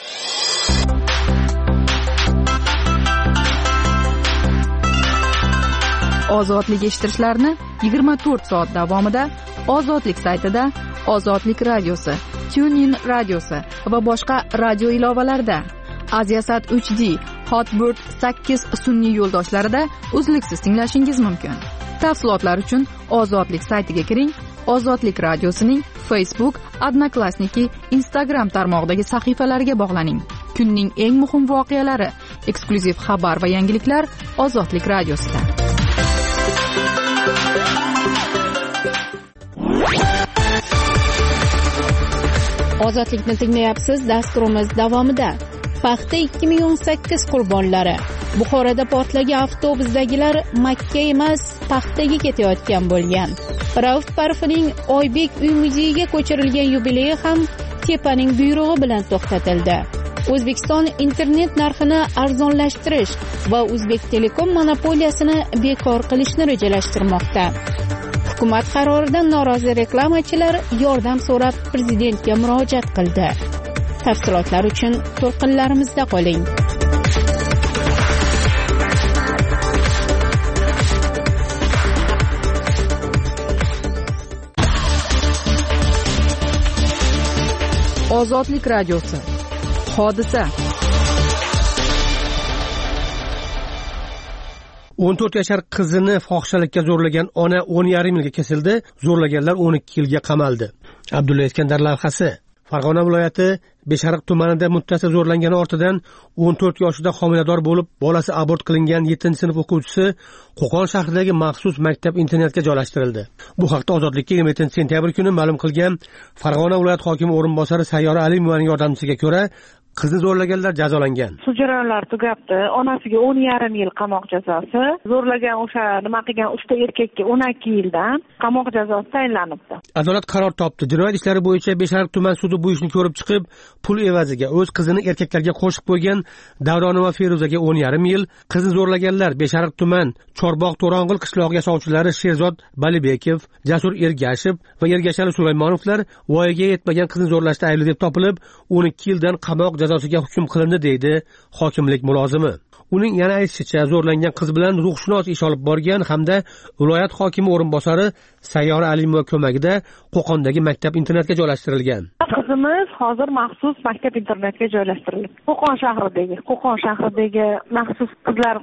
Ozodlik eshittirishlarni yigirma to'rt soat davomida Ozodlik saytida, Ozodlik radiosi, TuneIn radiosi va boshqa radio ilovalarda, Aziasat uch D, Hotbird sakkiz sun'iy yo'ldoshlarida uzluksiz tinglashingiz mumkin. Tafsilotlar uchun Ozodlik saytiga kiring. Ozodlik radiosining Facebook, Odnoklassniki, Instagram tarmog'idagi sahifalariga bog'laning. Kunning eng muhim voqealari, eksklyuziv xabar va yangiliklar Ozodlik radiosida. Ozodlikni tinglayapsiz. Dasturimiz davomida paxta ikki ming o'n sakkiz qurbonlari. Buxoroda portlagan avtobusdagilar Makka emas, paxtaga ketayotgan bo'lgan. Rauf Parfining Oybek uy muzeyiga ko'chirilgan yubileyi ham tepaning buyrug'i bilan to'xtatildi. O'zbekiston internet narxini arzonlashtirish va O'zbek Telekom monopoliyasini bekor qilishni rejalashtirmoqda. Hukumat qaroridan norozi reklamachilar yordam so'rab prezidentga murojaat qildi. Tafsilotlar uchun to'lqinlarimizda qoling. Ozodlik radiosi. Hodisa. o'n to'rt yashar qizini fohishalikka zo'rlagan ona o'n yarim yilga kesildi, zo'rlaganlar o'n ikki yilga qamaldi. Abdulla Iskandar lavhasi. Farg'ona viloyati Beshariq tumanida muttasil zo'rlangani ortidan o'n to'rt yoshida homilador bo'lib, bolasi abort qilingan yettinchi sinf o'quvchisi Qo'qon shahridagi maxsus maktab internatga joylashtirildi. Bu haqda Ozodlikka yigirma yettinchi sentyabr kuni ma'lum qilgan Farg'ona viloyat hokimi o'rinbosari Sayyora Alimovaning yordamchisiga ko'ra, qizni zo'rlaganlar jazolangan. Sud jarayonlari tugabdi. Onasiga o'n yarim yil qamoq jazosi, zo'rlagan o'sha nima qilgan uchta erkakka o'n ikki yildan qamoq jazosi tayinlanibdi. Adolat qaror topdi. Jinoyat ishlari bo'yicha Beshariq tuman sudi bu ishni ko'rib chiqib, pul evaziga o'z qizini erkaklarga qo'shib qo'ygan Davronova Feruzaga o'n yarim yil, qizni zo'rlaganlar Beshariq tuman Chorbog' To'rong'il qishlog'i yashovchilari Sherzod Balibekov, Jasur Ergashev va Ergashali Sulaymonovlar voyaga yetmagan qizni zo'rlashda aybli deb topilib, o'n ikki yildan qamoq jazosiga hukm qilindi, deydi hokimlik mulozimi. Uning yana aytishicha, zo'rlangan qiz bilan ruhshunos ish olib borgan hamda viloyat hokimi o'rinbosari Sayyora Alimova ko'magida Qo'qondagi maktab internatga joylashtirilgan. Qizimiz hozir maxsus maktab internatga joylashtirildi. Qo'qon shahridagi, Qo'qon shahridagi maxsus qizlar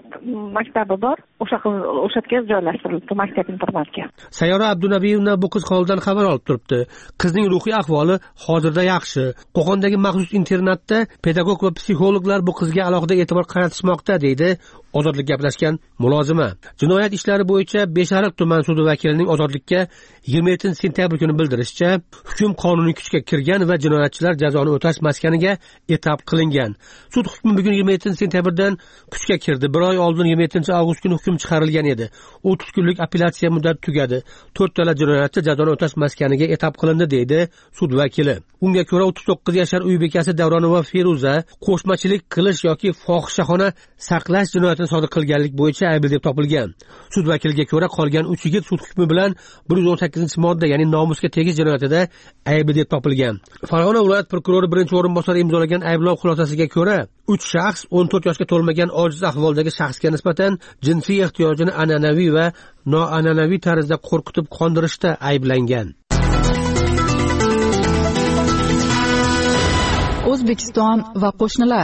maktabi bor. O'sha qiz o'sha yerga joylashtirildi, maktab internatga. Sayyora Abdunabiyevna bu qiz holidan xabar olib turibdi. Qizning ruhiy ahvoli hozirda yaxshi. Qo'qondagi maxsus internatda pedagog va psixologlar bu qizga alohida e'tibor qaratishmoqda, deydi Ozodlik gaplashgan mulozima. Jinoyat ishlari bo'yicha Beshariq tuman sudi vakilining Ozodlikka yigirma yettinchi sentyabr kuni bildirishicha, hukm qonuniy kuchga kirgan va jinoyatchilar jazoni o'tash maskaniga etap qilingan. Sud hukmi bugun yigirma yettinchi sentyabrdan kuchga kirdi. Bir oy oldin yigirma yettinchi avgust kuni hukm chiqarilgan edi. o'ttiz kunlik apellyatsiya muddati tugadi. to'rttala jinoyatchi jazoni o'tash maskaniga etap qilindi, deydi sud vakili. Unga ko'ra o'ttiz to'qqiz yashar uy bekasi Davronova Feruza qo'shmachilik qilish yoki fohishaxona saqlash jinoyatini sodir qilganlik bo'yicha aybli deb topilgan. Sud vakiliga ko'ra qolgan uch yigit sud hukmi bilan bir yuz o'n sakkizinchi modda, ya'ni nomusga tegish jinoyatida aybli deb topilgan. Farg'ona viloyat prokurori birinchi o'rinbosari imzolagan ayblov xulosasiga ko'ra, uch shaxs o'n to'rt yoshga to'lmagan ojiz ahvoldagi shaxsga nisbatan jinsiy ehtiyojini an'anaviy va noan'anaviy tarzda qo'rqitib qondirishda ayblangan. O'zbekiston va qo'shnilar.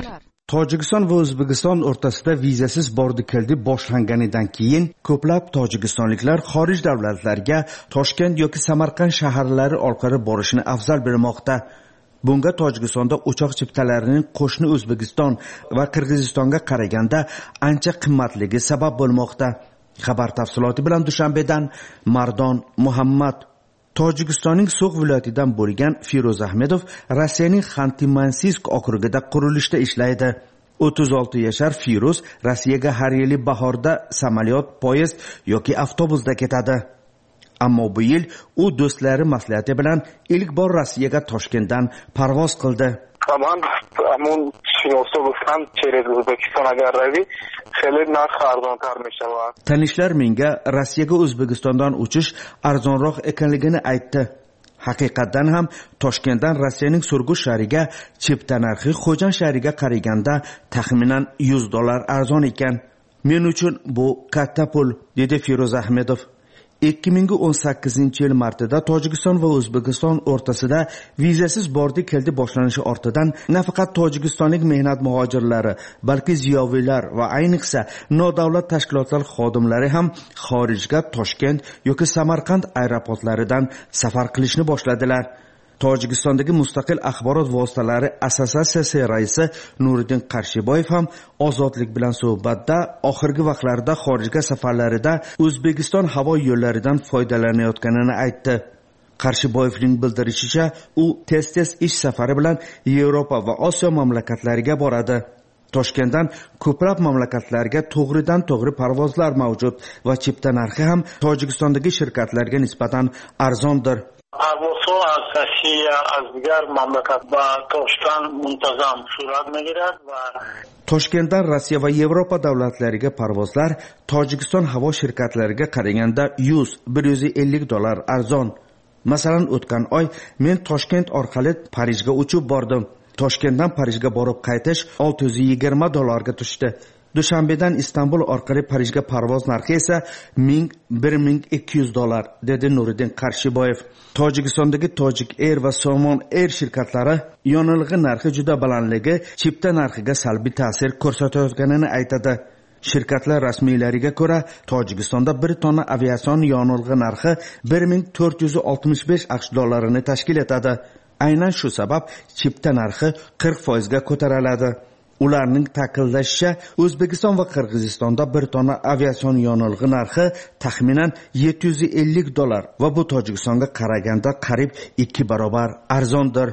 Tojikiston va O'zbekiston o'rtasida vizasiz bordi-keldi boshlanganidan keyin ko'plab tojikistonliklar xorij davlatlarga Toshkent yoki Samarqand shaharlari orqali borishni afzal bilmoqda. Bunga Tojikistonda o'choq chiptalarining qo'shni O'zbekiston va Qirg'izistonga qaraganda ancha qimmatligi sabab bo'lmoqda. Xabar tafsiloti bilan Dushanbedan Mardon Muhammad. Tojikistonning So'g'd viloyatidan bo'lgan Firoz Ahmedov Rossiyaning Xanti-Mansisk okrugida qurilishda ishlaydi. o'ttiz olti yashar Firoz Rossiyaga har yili bahorda samolyot, poyezd yoki avtobusda ketadi. Ammo bu yil u do'stlari maslahati bilan ilk bor Rossiyaga Toshkentdan parvoz qildi. من همون avtobus ham через O'zbekiston agar ravi xeyli narx arzontar mishavat. Tanishlar menga Rossiyaga O'zbekistondan uchish arzonroq ekanligini aytdi. Haqiqatan ham Toshkentdan Rossiyaning Surgut shahriga chipta narxi Xo'jan shahriga qaraganda taxminan yuz dollar arzon ekan. Men uchun bu katta pul, dedi Firoz Ahmedov. ikki ming o'n sakkizinchi yil martida Tojikiston va O'zbekiston o'rtasida vizasiz bordi-keldi boshlanishi ortidan nafaqat tojikistonlik mehnat muhojirlari, balki ziyoviylar va ayniqsa nodavlat tashkilotlar xodimlari ham xorijga Toshkent yoki Samarqand aeroportlaridan safar qilishni boshladilar. Tojikistondagi mustaqil axborot vositalari assotsiatsiyasi raisi Nuriddin Qarshiboyev ham Ozodlik bilan suhbatda oxirgi vaqtlarda xorijga safarlarida O'zbekiston havo yo'llaridan foydalanayotganini aytdi. Qarshiboyevning bildirishicha, u tez-tez ish safari bilan Yevropa va Osiyo mamlakatlariga boradi. Toshkentdan ko'plab mamlakatlarga to'g'ridan-to'g'ri parvozlar mavjud va chipta narxi ham Tojikistondagi shirkatlarga nisbatan arzondir. پروازها از روسیه از دیگر مملکت و Toshkent muntazam surat میگیرد و Toshkentdan Rossiya va Yevropa davlatlariga parvozlar Tojikiston havo shirkatlariga qaraganda yuz - bir yuz ellik dollar arzon. Masalan, o'tgan oy men Toshkent orqali Parijga uchib bordim. Toshkentdan Parijga borib qaytish olti yuz yigirma dollarga tushdi. Dushanbedan Istanbul orqali Parijga parvoz narxi esa ming - bir ming ikki yuz dollar, dedi Nuriddin Qarshiboyev. Tojikistondagi Tojik Air va Somon Air shirkatlari yonilg'i narxi juda balandligi chipta narxiga salbiy ta'sir ko'rsatayotganini aytadi. Shirkatlar rasmiylariga ko'ra, Tojikistonda bir tonna aviatsion yonilg'i narxi bir ming to'rt yuz oltmish besh aqsh dollarini tashkil etadi. Aynan shu sabab chipta narxi qirq foiz ga ko'tariladi. Ularning ta'kidlashicha, O'zbekiston va Qirg'izistonda bir tonna aviatsion yonilg'i narxi taxminan yetti yuz ellik dollar va bu Tojikistonga qaraganda qariyb ikki barobar arzondir.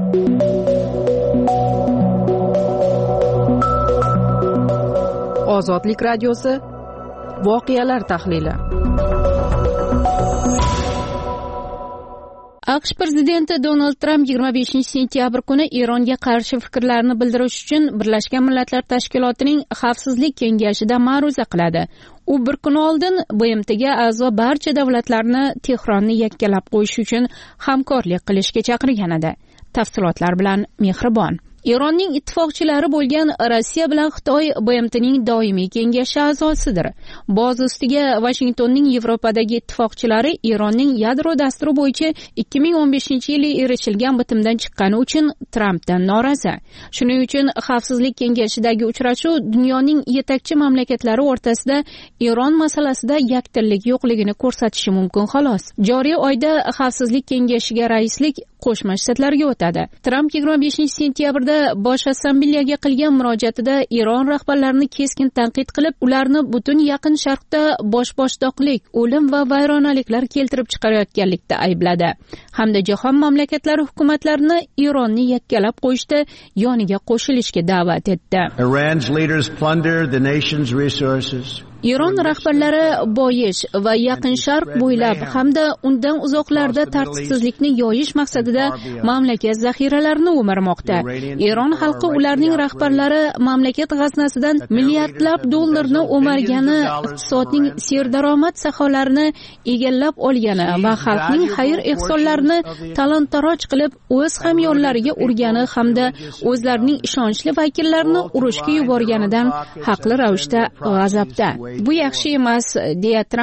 Ozodlik radiosi voqealar tahlili. AQSh prezidenti Donald Tramp yigirma beshinchi sentyabr kuni Eronga qarshi fikrlarini bildirish uchun Birlashgan Millatlar Tashkilotining Xavfsizlik kengashida ma'ruza qiladi. U bir kun oldin B M Tga a'zo barcha davlatlarni Tehronni yakkalab qo'yish uchun hamkorlik qilishga chaqirgan edi. Tafsilotlar bilan Mehribon. Eronning ittifoqchilari bo'lgan Rossiya bilan Xitoy B M Tning doimiy kengashi a'zosidir. Boz ustiga Washingtonning Yevropadagi ittifoqchilari Eronning yadro dasturi bo'yicha ikki ming o'n beshinchi yili erishilgan bitimdan chiqqani uchun Trampdan norozi. Shuning uchun Xavfsizlik kengashidagi uchrashuv dunyoning yetakchi mamlakatlari o'rtasida Eron masalasida yakdillik yo'qligini ko'rsatishi mumkin xolos. Joriy oyda Xavfsizlik kengashiga raislik Qo'shma Shtatlarga o'tadi. Tramp yigirma beshinchi sentyabrda Bosh Assambleyaga qilgan murojaatida Eron rahbarlarini keskin tanqid qilib, ularni butun Yaqin Sharqda bosh-boshdoqlik, o'lim va vayronaliklar keltirib chiqarayotganlikda aybladi. Hamda jahon mamlakatlari hukumatlarini Eronni yakkalab qo'yishda yoniga qo'shilishga da'vat etdi. Iran's leaders plunder the nation's resources. Eron rahbarlari boyish va Yaqin Sharq bo'ylab hamda undan uzoqlarda tartibsizlikni yoyish maqsadida mamlakat zaxiralarini o'marmoqda. Eron xalqi ularning rahbarlari mamlakat g'aznasidan milliardlab dollarni o'margani, iqtisodning serdaromad sohalarini egallab olgani va xalqning xayr-ehsonlarini talon-taroj qilib o'z hamyonlariga urgani hamda o'zlarining ishonchli vakillarini urushga yuborganidan haqli ravishda g'azabda. Bu yaxshi emas, deya Tramp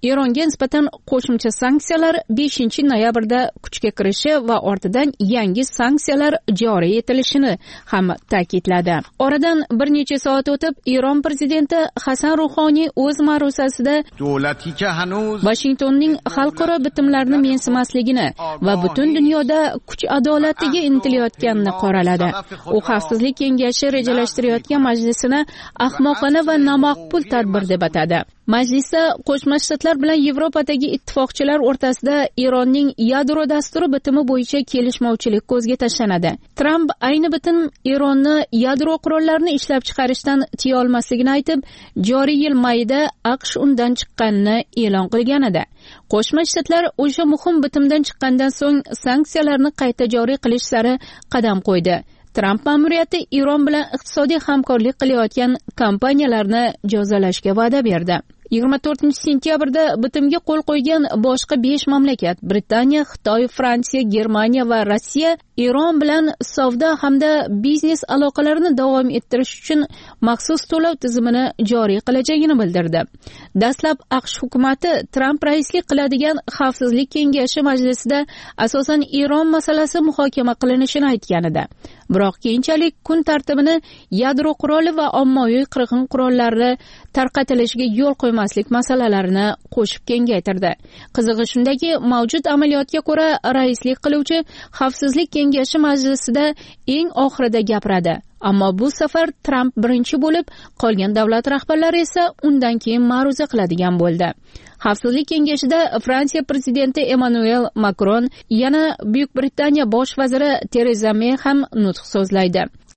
Eronga nisbatan qo'shimcha sanksiyalar beshinchi noyabrda kuchga kirishi va ortidan yangi sanksiyalar joriy etilishini ham ta'kidladi. Oradan bir necha soat o'tib, Eron prezidenti Hasan Ruhoniy o'z ma'ruzasida Vashingtonning xalqaro bitimlarni mensimasligini va butun dunyoda kuch adolatiga intilayotganini qoraladi. U Xavfsizlik kengashi rejalashtirayotgan majlisini ahmoqona va namaqbul tadbir deb atadi. Majlisda Qo'shma Shtatlar bilan Yevropadagi ittifoqchilar o'rtasida Eronning yadro dasturi bitimi bo'yicha kelishmovchilik ko'zga tashlanadi. Tramp ayni bitim Eronni yadro qurollarini ishlab chiqarishdan tiya olmasligini aytib, joriy yil mayida AQSh undan chiqqanini e'lon qilgan edi. Qo'shma Shtatlar o'sha muhim bitimdan chiqqandan so'ng sanksiyalarni qayta joriy qilish sari qadam qo'ydi. Tramp ma'muriyati Eron bilan iqtisodiy hamkorlik qilayotgan kompaniyalarni jazolashga va'da berdi. yigirma to'rtinchi sentyabrda bitimga qo'l qo'ygan boshqa besh mamlakat Britaniya, Xitoy, Fransiya, Germaniya va Rossiya Eron bilan savdo hamda biznes aloqalarini davom ettirish uchun maxsus to'lov tizimini joriy qilajagini bildirdi. Dastlab AQSh hukumatı Tramp raislik qiladigan Xavfsizlik kengashi majlisida asosan Eron masalasi muhokama qilinishini aytgan edi. Biroq keyinchalik kun tartibini yadro quroli va ommaviy qirg'in qurollari tarqatilishiga yo'l qo'ymaslik masalalarini qo'shib kengaytirdi. Qizig'i shundaki, mavjud amaliyotga ko'ra raislik qiluvchi Xavfsizlik kengashi majlisida eng oxirida gapiradi. Ammo bu safar Tramp birinchi bo'lib, qolgan davlat rahbarlari esa undan keyin ma'ruza qiladigan bo'ldi. Xavfsizlik kengashida Fransiya prezidenti Emmanuel Macron, yana Buyuk Britaniya bosh vaziri Tereza May ham nutq so'zlaydi.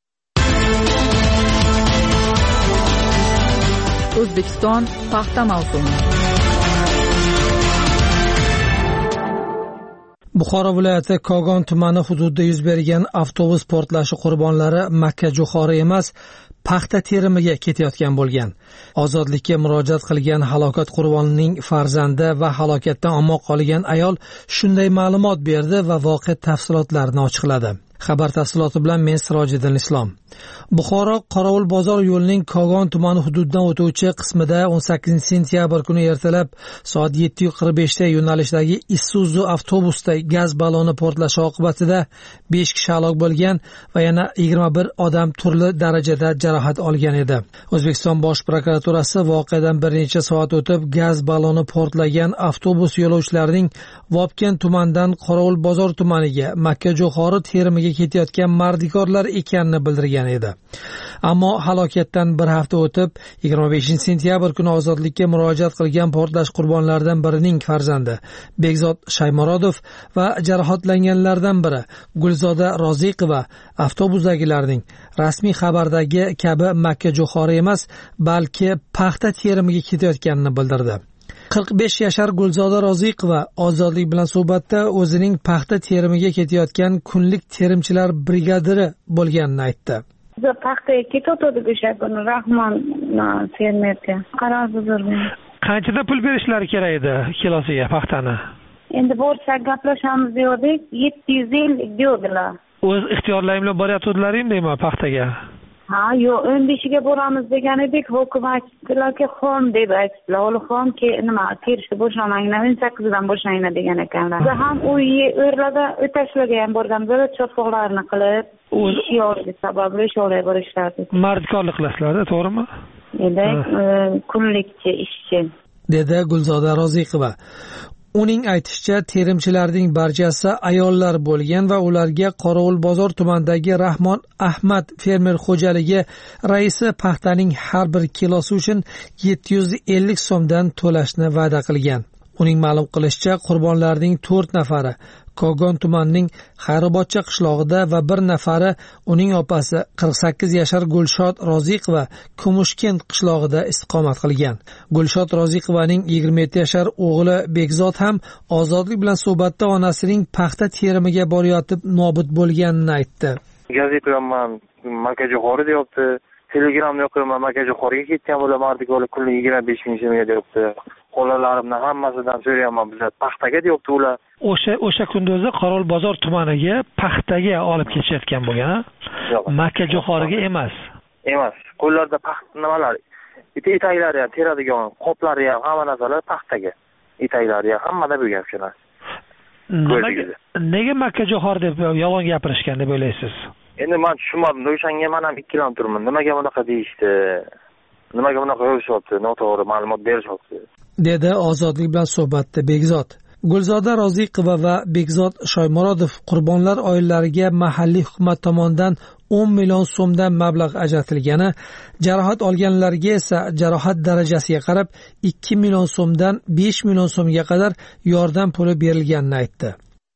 O'zbekiston paxta mavsumi. Buxoro viloyati Kogon tumani hududida yuz bergan avtobus portlashi qurbonlari Makka-Jo'xori emas, paxta terimiga ketayotgan bo'lgan. Ozodlikka murojaat qilgan halokat qurbonining farzandi va halokatdan omon qolgan ayol shunday ma'lumot berdi va voqea tafsilotlarini ochiqladi. Xabar tafsiloti bilan men Sirojiddin Islom. Buxoro Qorovul bozor yo'lining Kogon tumani hududidan o'tuvchi qismida o'n sakkizinchi sentyabr kuni ertalab soat yetti qirq besh da yo'nalishdagi Isuzu avtobusda gaz baloni portlashi oqibatida besh kishi halok bo'lgan va yana yigirma bir odam turli darajada jarohat olgan edi. O'zbekiston Bosh prokuraturasi voqeadan bir necha soat o'tib gaz baloni portlagan avtobus yo'lovchilarining Vobkent tumanidan Qorovul bozor tumaniga Makka-Jo'xori terimiga ketayotgan mardikorlar ekanini bildirgan edi. Ammo halokatdan bir hafta o'tib, yigirma beshinchi sentyabr kuni ozodlikka murojaat qilgan portlash qurbonlaridan birining farzandi Bekzod Shaymorodov va jarohatlanganlardan biri Gulzoda Roziqova avtobusdagilarning rasmiy xabardagi kabi Makka-Jo'xori emas, balki paxta terimiga ketayotganini bildirdi. qirq besh yashar Gulzoda Roziqova ozodlik bilan suhbatda o'zining paxta terimiga ketayotgan kunlik terimchilar brigadiri bo'lganini aytdi. Biz paxtaga ketayotdik o'sha kuni Rahmon fermerga. Qaror buzilgan. Qanchada pul berishlari kerak edi kilosiga paxtani? Endi borsak gaplashamiz dedik, yetti yuz ellik diyordilar. O'z ixtiyorlaring bilan boryaptilaring deyman paxtaga. Ha, yo'q, o'n beshiga boramiz degan edik, hukumatchilarga xom deb aytdilar. Ular xom ke nima, terishni boshlamanglar, o'n sakkizdan boshlanglar degan ekanlar. Biz ham u yerlarda o'tashlarga ham borganmiz, cho'rfoqlarni qilib, ish yo'qligi sababli o'shalarga borishlardi. Mardkorlik qilasizlar-da, to'g'rimi? Endi kunlikchi ishchi, dedi Gulzoda Roziqova. Uning aytishicha, terimchilarning barchasi ayollar bo'lgan va ularga Qorovul bozor tumanidagi Rahmon Ahmad fermer xo'jaligi raisi paxtaning har bir kilosi uchun yetti yuz ellik so'mdan to'lashni va'da qilgan. Uning ma'lum qilishicha, qurbonlarning to'rt nafari Kogon tumanining Xayrobodcha qishlog'ida va bir nafari uning opasi qirq sakkiz yashar Gulshod Roziqova Kumushkent qishlog'ida istiqomat qilgan. Gulshod Roziqovaning yigirma yetti yashar o'g'li Bekzod ham ozodlik bilan suhbatda onasining paxta terimiga borayotib nobud bo'lganini aytdi. Gazeta yo'qman, Makka-Jo'xori deyapti. Telegramda yo'qman, Makka-Jo'xoriga ketgan bo'la mardikorlik kunlik yigirma besh ming so'mga deyapti. Qo'llalarimni hammasidan so'rayapman, bizlar paxtaga deyapti ular. O'sha o'sha kundo'zi Qorovul bozor tumaniga paxtaga olib ketishayotgan bo'lgan, Makka-Jo'xoriga emas. Emas. Qo'llarda paxta nimalar, etaklari ham, teradigan qoplari ham, hamma narsalar paxtaga. etaklari hammada bo'lgan shu narsa. Nimaga nega makkajo'xori deb yolg'on gapirishgan deb o'ylaysiz? Endi men tushunmadim. O'shanga men ham ikkilanib turman. Nimaga bunaqa deyishdi? Nimaga bunaqa yo'lishyapti? Noto'g'ri ma'lumot berishyapti. Dedi Ozodlik bilan suhbatda Bekzod. Gulzoda Roziqova va Bekzod Shoymurodov qurbonlar oilalariga mahalliy hukumat tomonidan o'n million so'mdan mablag' ajratilgani, jarohat olganlarga esa jarohat darajasiga qarab ikki million so'mdan besh million so'mga qadar yordam puli berilganini aytdi.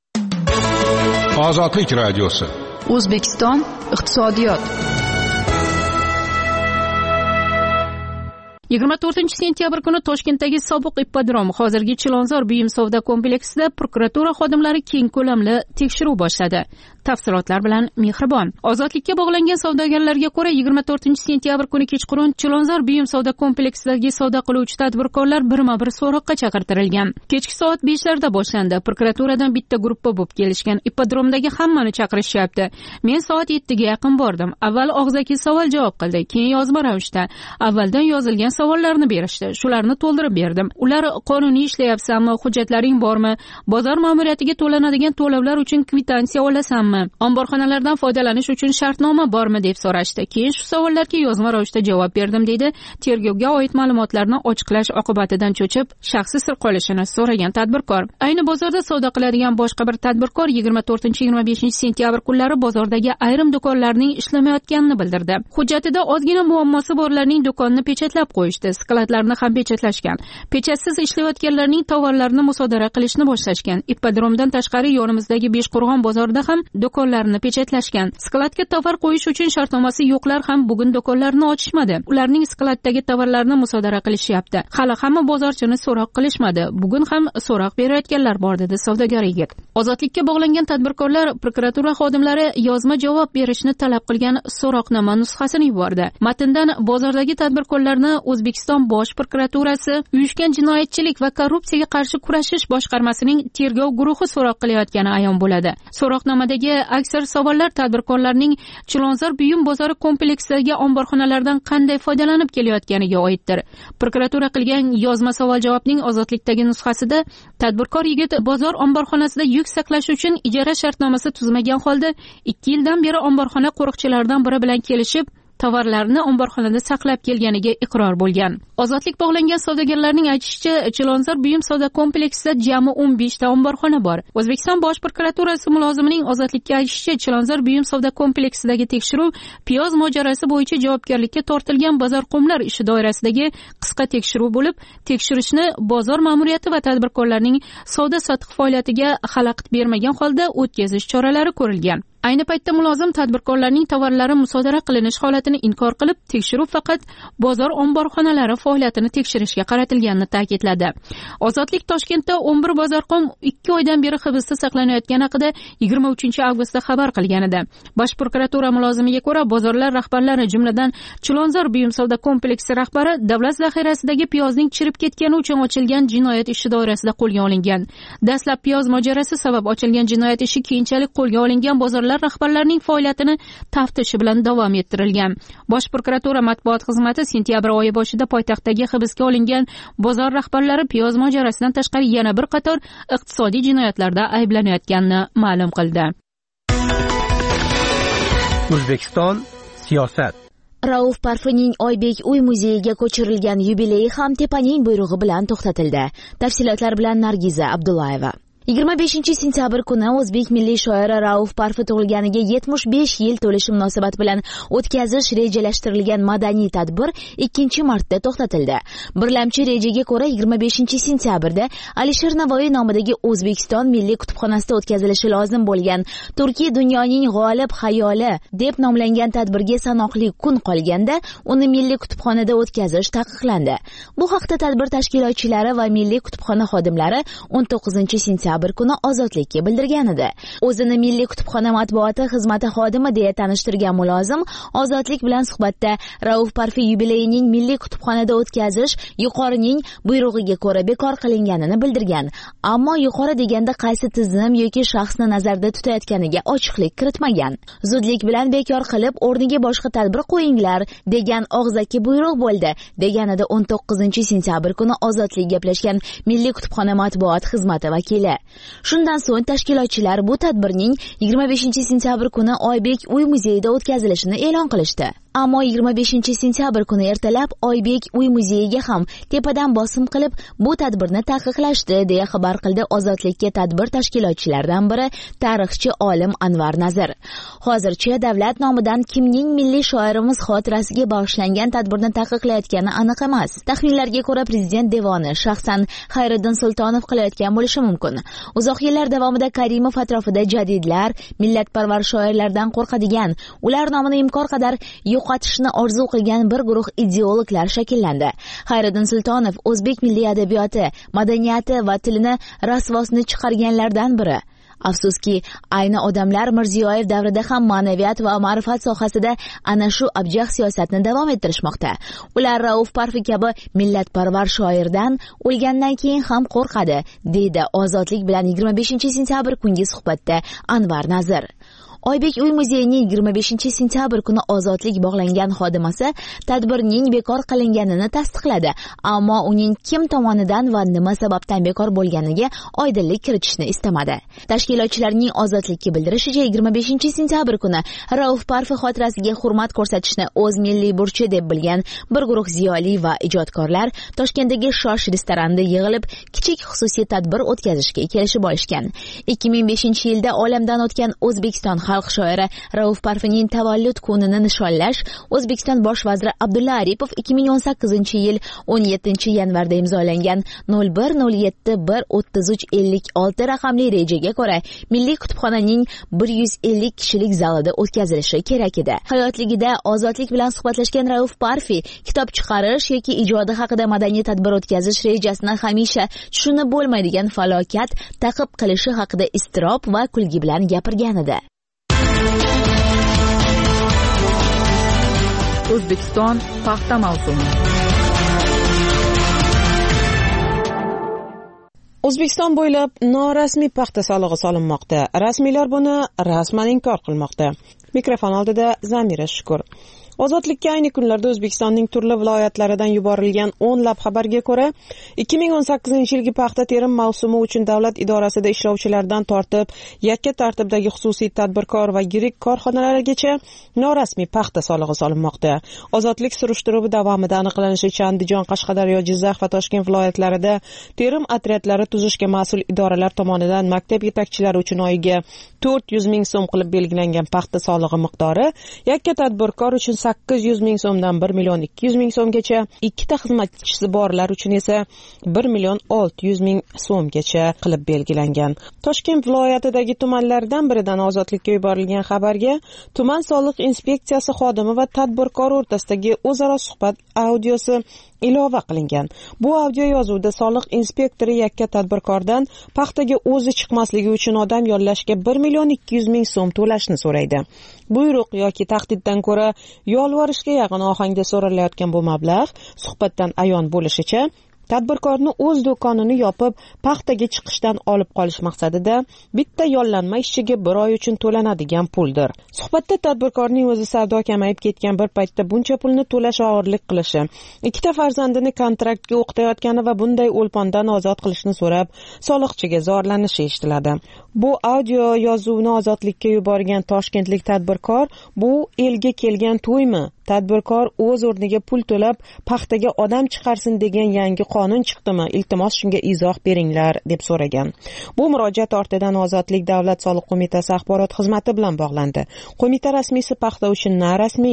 Ozodlik radiosi. O'zbekiston iqtisodiyot. yigirma to'rtinchi sentyabr kuni Toshkentdagi sobiq ippodrom, hozirgi Chilonzor buyum savdo kompleksida prokuratura xodimlari keng ko'lamli tekshiruv boshladi. Tafsilotlar bilan Mehribon. Ozodlikka bog'langan savdogarlarga ko'ra, yigirma to'rtinchi sentyabr kuni kechqurun Chilonzor buyum savdo kompleksidagi savdo qiluvchi tadbirkorlar birma-bir so'roqqa chaqirtirilgan. Kechki soat beshlarda boshlandi. Prokuraturadan bitta guruhda bo'lib kelishgan. Ippodromdagi hammani chaqirishyapti. Men soat yettiga yaqin bordim. Avval og'zaki savol-javob qildi, keyin yozma ravishda. Avvaldan yozilgan savollarni berishdi. Shularni to'ldirib berdim. Ular qonuniy ishlayapsanmi, hujjatlaring bormi, bozor ma'muriyatiga to'lanadigan to'lovlar uchun kvitansiya olasanmi, omborxonalardan foydalanish uchun shartnoma bormi deb so'rashdi. Keyin shu savollarga yozma ravishda javob berdim, deydi tergovga oid ma'lumotlarni ochiqlash oqibatidan cho'chib shaxsi sir qolishini so'ragan tadbirkor. Ayni bozorda savdo qiladigan boshqa bir tadbirkor yigirma to'rtinchi yigirma beshinchi sentyabr kunlari bozordagi ayrim do'konlarning ishlamayotganini bildirdi. Hujjatida ozgina muammosi borlarning do'konni pechatlab qo'yishdi, skladlarni ham pechatlashgan. Pechatsiz ishlayotganlarning tovarlarini musodara qilishni boshlashgan. Ippodromdan tashqari yonimizdagi Beshqo'rg'on bozorida ham do'konlarni pechatlashgan. Skladga tovar qo'yish uchun shartnomasi yo'qlar ham bugun do'konlarni ochishmadi. Ularning skladdagi tovarlarni musodara qilishyapti. Hali hamma bozorchini so'roq qilishmadi. Bugun ham so'roq berayotganlar bor, dedi savdogar yigit. Ozodlikka bog'langan tadbirkorlar prokuratura xodimlari yozma javob berishni talab qilgan so'roqnoma nusxasini yubordi. Matndan bozordagi tadbirkorlarni O'zbekiston Bosh prokuraturasi Uyushgan jinoyatchilik va korrupsiyaga qarshi kurashish boshqarmasining tergov guruhi so'roq qilayotgani ayon bo'ladi. So'roqnomadagi aksar savollar tadbirkorlarning Chilonzor buyum bozori kompleksidagi omborxonalardan qanday foydalanib kelayotganiga oiddir. Prokuratura qilgan yozma savol-javobning Ozodlikdagi nusxasida tadbirkor yigit bozor omborxonasida yuk saqlash uchun ijara shartnomasi tuzmagan holda ikki yildan beri omborxona qo'riqchilaridan biri bilan kelishib tovarlarni omborxonada saqlab kelganiga iqror bo'lgan. Ozodlik bog'langan savdogarlarning aytishicha, Chilonzor buyum savdo kompleksida jami o'n besh ta omborxona bor. O'zbekiston Bosh prokuraturasi mulozimining Ozodlikka aytishicha, Chilonzor buyum savdo kompleksidagi tekshiruv piyoz mojarosi bo'yicha javobgarlikka tortilgan bozorqo'mlar ishi doirasidagi qisqa tekshiruv bo'lib, tekshirishni bozor ma'muriyati va tadbirkorlarning savdo-sotiq faoliyatiga xalaqit bermagan holda o'tkazish choralari ko'rilgan. Ayni paytda mulozim tadbirkorlarning tovarlari musodara qilinish holatini inkor qilib, tekshiruv faqat bozor omborxonalari faoliyatini tekshirishga qaratilganini ta'kidladi. Ozodlik Toshkentda o'n bir bozorqom ikki oydan beri hibsda saqlanayotgani haqida yigirma uchinchi avgustda xabar qilgan edi. Bosh prokuratura mulozimiga ko'ra, bozorlar rahbarlari, jumladan Chilonzor buyum savdo kompleksi rahbari davlat zaxirasidagi piyozning chirib ketgani uchun ochilgan jinoyat ishi doirasida qo'lga olingan. Dastlab piyoz mojarosi sabab ochilgan jinoyat ishi keyinchalik qo'lga olingan bozorlar rahbarlarining faoliyatini taftishi bilan davom ettirilgan. Bosh prokuratura matbuot xizmati sentyabr oyi boshida poytaxtdagi hibsga olingan bozor rahbarlari piyoz mojarosidan tashqari yana bir qator iqtisodiy jinoyatlarda ayblanayotganini ma'lum qildi. O'zbekiston siyosat. Rauf Parfining Oybek uy muzeyiga ko'chirilgan yubileyi ham tepaning buyrug'i bilan to'xtatildi. Tafsilotlar bilan Nargiza Abdullayeva. yigirma beshinchi sentyabr kuni o'zbek milliy shoiri Rauf Parfi tug'ilganiga yetmish besh yil to'lishi munosabati bilan o'tkazish rejalashtirilgan madaniy tadbir ikkinchi marta to'xtatildi. Birlamchi rejaga ko'ra yigirma beshinchi sentyabrda Alisher Navoiy nomidagi O'zbekiston Milliy kutubxonasida o'tkazilishi lozim bo'lgan Turkiy dunyoning g'olib xayoli deb nomlangan tadbirga sanoqli kun qolganda uni Milliy kutubxonada o'tkazish taqiqlandi. Bu haqda tadbir tashkilotchilari va Milliy kutubxona xodimlari o'n to'qqizinchi sentyabr sentyabr kuni ozodlikka bildirgan edi. O'zini Milliy kutubxona matbuoti xizmati xodimi deya tanishtirgan mulozim ozodlik bilan suhbatda Rauf Parfi yubileyining Milliy kutubxonada o'tkazish yuqorining buyrug'iga ko'ra bekor qilinganini bildirgan. Ammo yuqori deganda qaysi tizim yoki shaxsni nazarda tutayotganiga ochiqlik kiritmagan. Zudlik bilan bekor qilib, o'rniga boshqa tadbir qo'yinglar degan og'zaki buyruq bo'ldi, deganida o'n to'qqizinchi sentyabr kuni ozodlik gaplashgan Milliy kutubxona matbuot xizmati vakili. Shundan so'ng tashkilotchilar bu tadbirning yigirma beshinchi sentyabr kuni Oybek uy muzeyida o'tkazilishini e'lon qilishdi. Ammo yigirma beshinchi sentyabr kuni ertalab Oybek uy muzeyiga ham tepadan bosim qilib bu tadbirni taqiqlashdi deya xabar qildi Ozodlikka tadbir tashkilotchilaridan biri tarixchi olim Anvar Nazir. Hozircha davlat nomidan kimning milliy shoirimiz xotirasiga bag'ishlangan tadbirni taqiqlayotgani aniq emas. Taxminlarga ko'ra prezident devoni shaxsan Xayriddin Sultonov qilayotgan bo'lishi mumkin. Uzoq yillar davomida Karimov atrofida jadidlar, millatparvar shoirlardan qo'rqadigan, ular nomini imkon qadar yo'qotishni orzu qilgan bir guruh ideologlar shakllandi. Xayriddin Sultonov o'zbek milliy adabiyoti, madaniyati va tilini rasvosini chiqarganlardan biri. Afsuski, ayni odamlar Mirziyoyev davrida ham ma'naviyat va ma'rifat sohasida ana shu abjaq siyosatni davom ettirishmoqda. Ular Rauf Parfi kabi millatparvar shoirdan o'lgandan keyin ham qo'rqadi, deydi Ozodlik bilan yigirma beshinchi sentyabr kungi suhbatda Anvar Nazir. Oybek uy muzeyining yigirma beshinchi sentyabr kuni ozodlik bog'langan xodimasi tadbirning bekor qilinganini tasdiqladi, ammo uning kim tomonidan va nima sababdan bekor bo'lganiga oydinlik kiritishni istamadi. Tashkilotchilarning ozodlikka bildirishicha yigirma beshinchi sentyabr kuni Rauf Parfi xotirasiga hurmat ko'rsatishni o'z milliy burchi deb bilgan bir guruh ziyoli va ijodkorlar Toshkentdagi Shosh restoranida yig'ilib kichik xususiy tadbir o'tkazishga kelishib olishgan. ikki ming beshinchi yilda olamdan o'tgan O'zbekiston xalq shoiri Rauf Parfining tavallud kunini nishonlash O'zbekiston bosh vaziri Abdulla Aripov ikki ming o'n sakkizinchi yil o'n yettinchi yanvarda imzolangan nol bir nol yetti bir o'ttiz uch ellik olti raqamli rejaga ko'ra Milliy kutubxonaning bir yuz ellik kishilik zalida o'tkazilishi kerak edi. Hayotligida Ozodlik bilan suhbatlashgan Rauf Parfi kitob chiqarish yoki ijodi haqida madaniy tadbir o'tkazish rejasini hamisha tushunib bo'lmaydigan falokat ta'qib qilishi haqida iztirob va kulgi bilan gapirgan edi. O'zbekiston paxta mavsumi. O'zbekiston bo'ylab norasmiy paxta solig'i solinmoqda. Rasmiylar buni rasman inkor qilmoqda. Mikrofon oldida Zamira Shukur. Ozodlikka ayni kunlarda O'zbekistonning turli viloyatlaridan yuborilgan o'nlab xabarga ko'ra, ikki ming o'n sakkizinchi yilgi paxta terim mavsumi uchun davlat idorasida ishlovchilardan tortib, yakka tartibdagi xususiy tadbirkor va yirik korxonalargacha norasmiy paxta solig'i solinmoqda. Ozodlik surishtiruvi davomida aniqlanishicha, Andijon, Qashqadaryo, Jizzax va Toshkent viloyatlarida terim otryadlari tuzishga mas'ul idoralar tomonidan maktab yetakchilari uchun oyiga to'rt yuz ming so'm qilib belgilangan paxta solig'i miqdori yakka tadbirkor uchun sakkiz yuz ming so'mdan bir million ikki yuz ming so'mgacha, ikkita xizmatchisi borlar uchun esa bir million olti yuz ming so'mgacha qilib belgilangan. Toshkent viloyatidagi tumanlardan biridan Ozodlikka yuborilgan xabarga tuman soliq inspeksiyasi xodimi va tadbirkor o'rtasidagi o'zaro suhbat audiosi ilova qilingan. Bu audio yozuvda soliq inspektori yakka tadbirkordan paxtaga o'zi chiqmasligi uchun odam yollashga bir million ikki yuz ming so'm to'lashni so'raydi. Buyruq yoki tahdiddan ko'ra yolvorishga yaqin ohangda so'ralayotgan bu mablag' suhbatdan ayon bo'lishicha tadbirkorni o'z do'konini yopib paxtaga chiqishdan olib qolish maqsadida bitta yollanma ishchiga bir oy uchun to'lanadigan puldir. Suhbatda tadbirkorning o'zi savdo kamayib ketgan bir paytda buncha pulni to'lash og'irlik qilishi, ikkita farzandini kontraktga o'qitayotgani va bunday o'lpondan ozod qilishni so'rab soliqchiga zorlanishi eshitiladi. Bu audio yozuvni Ozodlikka yuborgan toshkentlik tadbirkor bu elga kelgan to'ymi? Tadbirkor o'z o'rniga pul to'lab paxtaga odam chiqarsin degan yangi qonun chiqdimi? Iltimos shunga izoh beringlar deb so'ragan. Bu murojaat ortidan Ozodlik davlat soliq qo'mitasi axborot xizmati bilan bog'landi. Qo'mita rasmiysi paxta uchun na rasmiy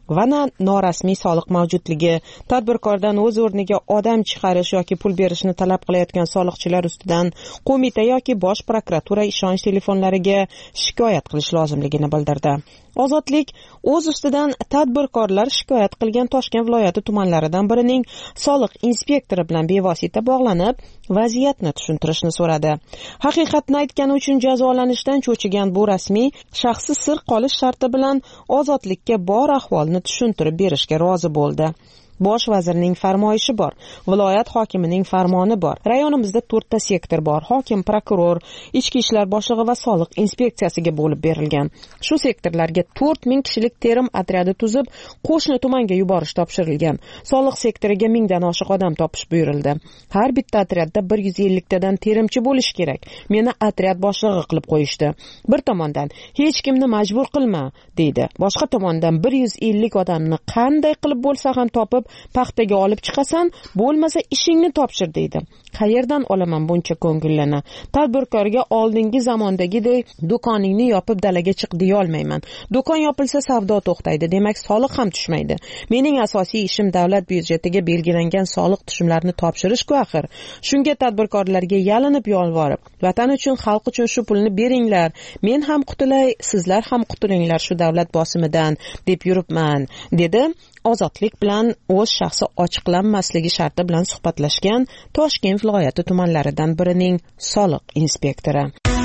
va norasmiy soliq mavjudligi, tadbirkordan o'z o'rniga odam chiqarish yoki pul berishni talab qilayotgan soliqchilar ustidan qo'mita yoki bosh prokuratura ishonch telefonlariga shikoyat qilish lozimligini bildirdi. Ozodlik o'z ustidan tadbirkorlar shikoyat qilgan Toshkent viloyati tumanlaridan birining soliq inspektori bilan bevosita bog'lanib, vaziyatni tushuntirishni so'radi. Haqiqatni aytgani uchun jazolanishdan cho'chigan bu rasmiy shaxsi sir qolish sharti bilan Ozodlikka bor ahvolni tushuntirib berishga rozi bo'ldi. Bosh vazirning farmoyishi bor, viloyat hokimining farmoni bor. Rayonimizda to'rtta sektor bor. Hokim, prokuror, ichki ishlar boshlig'i va soliq inspeksiyasiga bo'lib berilgan. Shu sektorlarga to'rt ming kishilik terim otryadi tuzib, qo'shni tumanga yuborish topshirilgan. Soliq sektoriga mingdan oshiq odam topish buyurildi. Har bitta otryadda bir yuz ellik tadan terimchi bo'lish kerak. Meni otryad boshlig'i qilib qo'yishdi. Bir tomondan hech kimni majbur qilma, deydi. Boshqa tomondan bir yuz ellik odamni qanday qilib bo'lsa ham topib paxtaga olib chiqasan, bo'lmasa ishingni topshir, deydi. Qayerdan olaman buncha ko'ngillani? Tadbirkorga oldingi zamondagidek do'koningni yopib dalaga chiq deya olmayman. Do'kon yopilsa savdo to'xtaydi, demak soliq ham tushmaydi. Mening asosiy ishim davlat byudjetiga belgilangan soliq tushumlarini topshirish-ku axir. Shunga tadbirkorlarga yalinib yolvorib, vatan uchun, xalq uchun shu pulni beringlar, men ham qutulay, sizlar ham qutulinglar shu davlat bosimidan deb yuribman, dedi. Ozodlik bilan o'z shaxsi ochiqlanmasligi sharti bilan suhbatlashgan Toshkent viloyati tumanlaridan birining soliq inspektori.